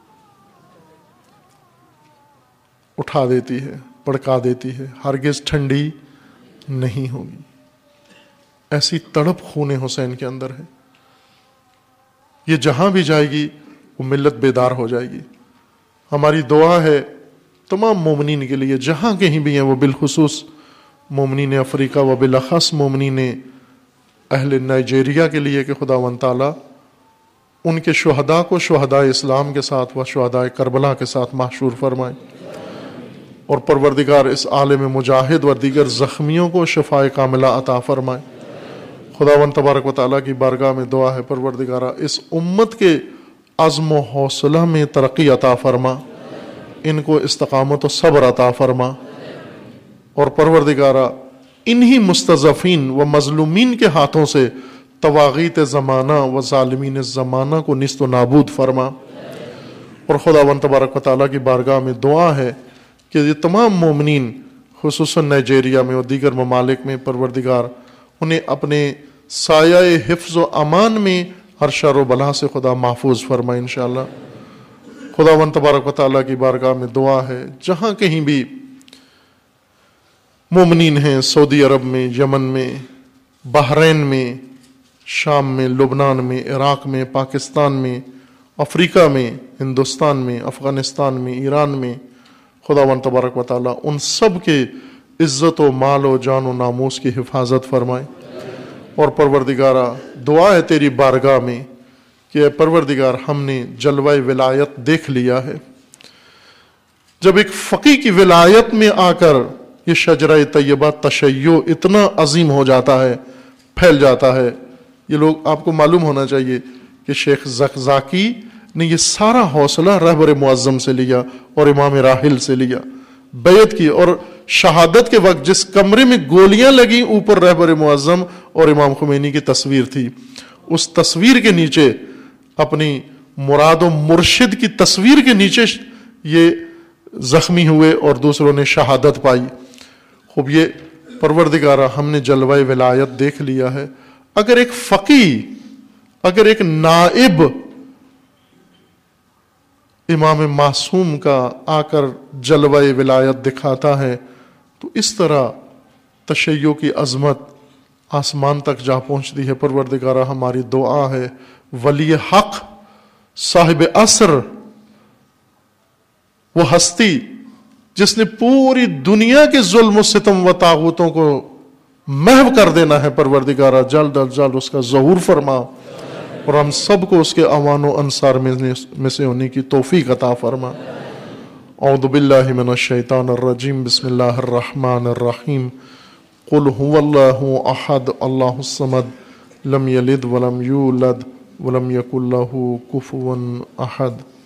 اٹھا دیتی ہے، بھڑکا دیتی ہے، ہرگز ٹھنڈی نہیں ہوگی. ایسی تڑپ خون حسین کے اندر ہے. یہ جہاں بھی جائے گی وہ ملت بیدار ہو جائے گی. ہماری دعا ہے تمام مومنین کے لیے جہاں کہیں بھی ہیں، وہ بالخصوص مومنین افریقہ و بالاخص مومنین اہل نائجیریا کے لیے کہ خداوند تعالیٰ ان کے شہداء کو شہداء اسلام کے ساتھ و شہداء کربلا کے ساتھ محشور فرمائے. اور پروردگار اس عالم مجاہد و دیگر زخمیوں کو شفاء کاملہ عطا فرمائے۔ خداوند تبارک و تعالیٰ کی بارگاہ میں دعا ہے پروردگارہ اس امت کے عزم و حوصلہ میں ترقی عطا فرما، ان کو استقامت و صبر عطا فرما، اور پروردگارہ انہی مستضعفین و مظلومین کے ہاتھوں سے طواغیت زمانہ و ظالمین زمانہ کو نیست و نابود فرما۔ اور خداوند تبارک و تعالیٰ کی بارگاہ میں دعا ہے کہ یہ تمام مومنین خصوصاً نائجیریا میں اور دیگر ممالک میں پروردگار انہیں اپنے سایہ حفظ و امان میں ہر شر و بلا سے خدا محفوظ فرمائے انشاءاللہ۔ خداوند تبارک و تعالیٰ کی بارگاہ میں دعا ہے جہاں کہیں بھی مومنین ہیں، سعودی عرب میں، یمن میں، بحرین میں، شام میں، لبنان میں، عراق میں، پاکستان میں، افریقہ میں، ہندوستان میں، افغانستان میں، ایران میں، خداوند تبارک و تعالیٰ ان سب کے عزت و مال و جان و ناموس کی حفاظت فرمائے۔ اور پروردگارہ دعا ہے تیری بارگاہ میں کہ اے پروردگار ہم نے جلوہ ولایت دیکھ لیا ہے۔ جب ایک فقی کی ولایت میں آ کر یہ شجرہ طیبہ تشیع اتنا عظیم ہو جاتا ہے، پھیل جاتا ہے، یہ لوگ آپ کو معلوم ہونا چاہیے کہ شیخ زقزاقی نے یہ سارا حوصلہ رہبر معظم سے لیا اور امام راحل سے لیا، بیعت کی، اور شہادت کے وقت جس کمرے میں گولیاں لگیں اوپر رہبر معظم اور امام خمینی کی تصویر تھی، اس تصویر کے نیچے اپنی مراد و مرشد کی تصویر کے نیچے یہ زخمی ہوئے اور دوسروں نے شہادت پائی۔ خوب یہ پروردگارہ ہم نے جلوہ ولایت دیکھ لیا ہے، اگر ایک فقی، اگر ایک نائب امام معصوم کا آ کر جلوہ ولایت دکھاتا ہے تو اس طرح تشیع کی عظمت آسمان تک جا پہنچتی ہے۔ پروردگارہ ہماری دعا ہے ولی حق، صاحب عصر، وہ ہستی جس نے پوری دنیا کے ظلم و ستم و طاغوتوں کو محو کر دینا ہے، پروردگارہ جلد از جلد اس کا ظہور فرما اور ہم سب کو اس کے اعوان و انصار میں سے ہونے کی توفیق عطا فرما۔ اعوذ باللہ من الشیطان الرجیم، بسم اللہ الرحمن الرحیم، قل هو اللہ احد اللہ الصمد لم یلد ولم یولد ولم یکن لہ کفوا احد۔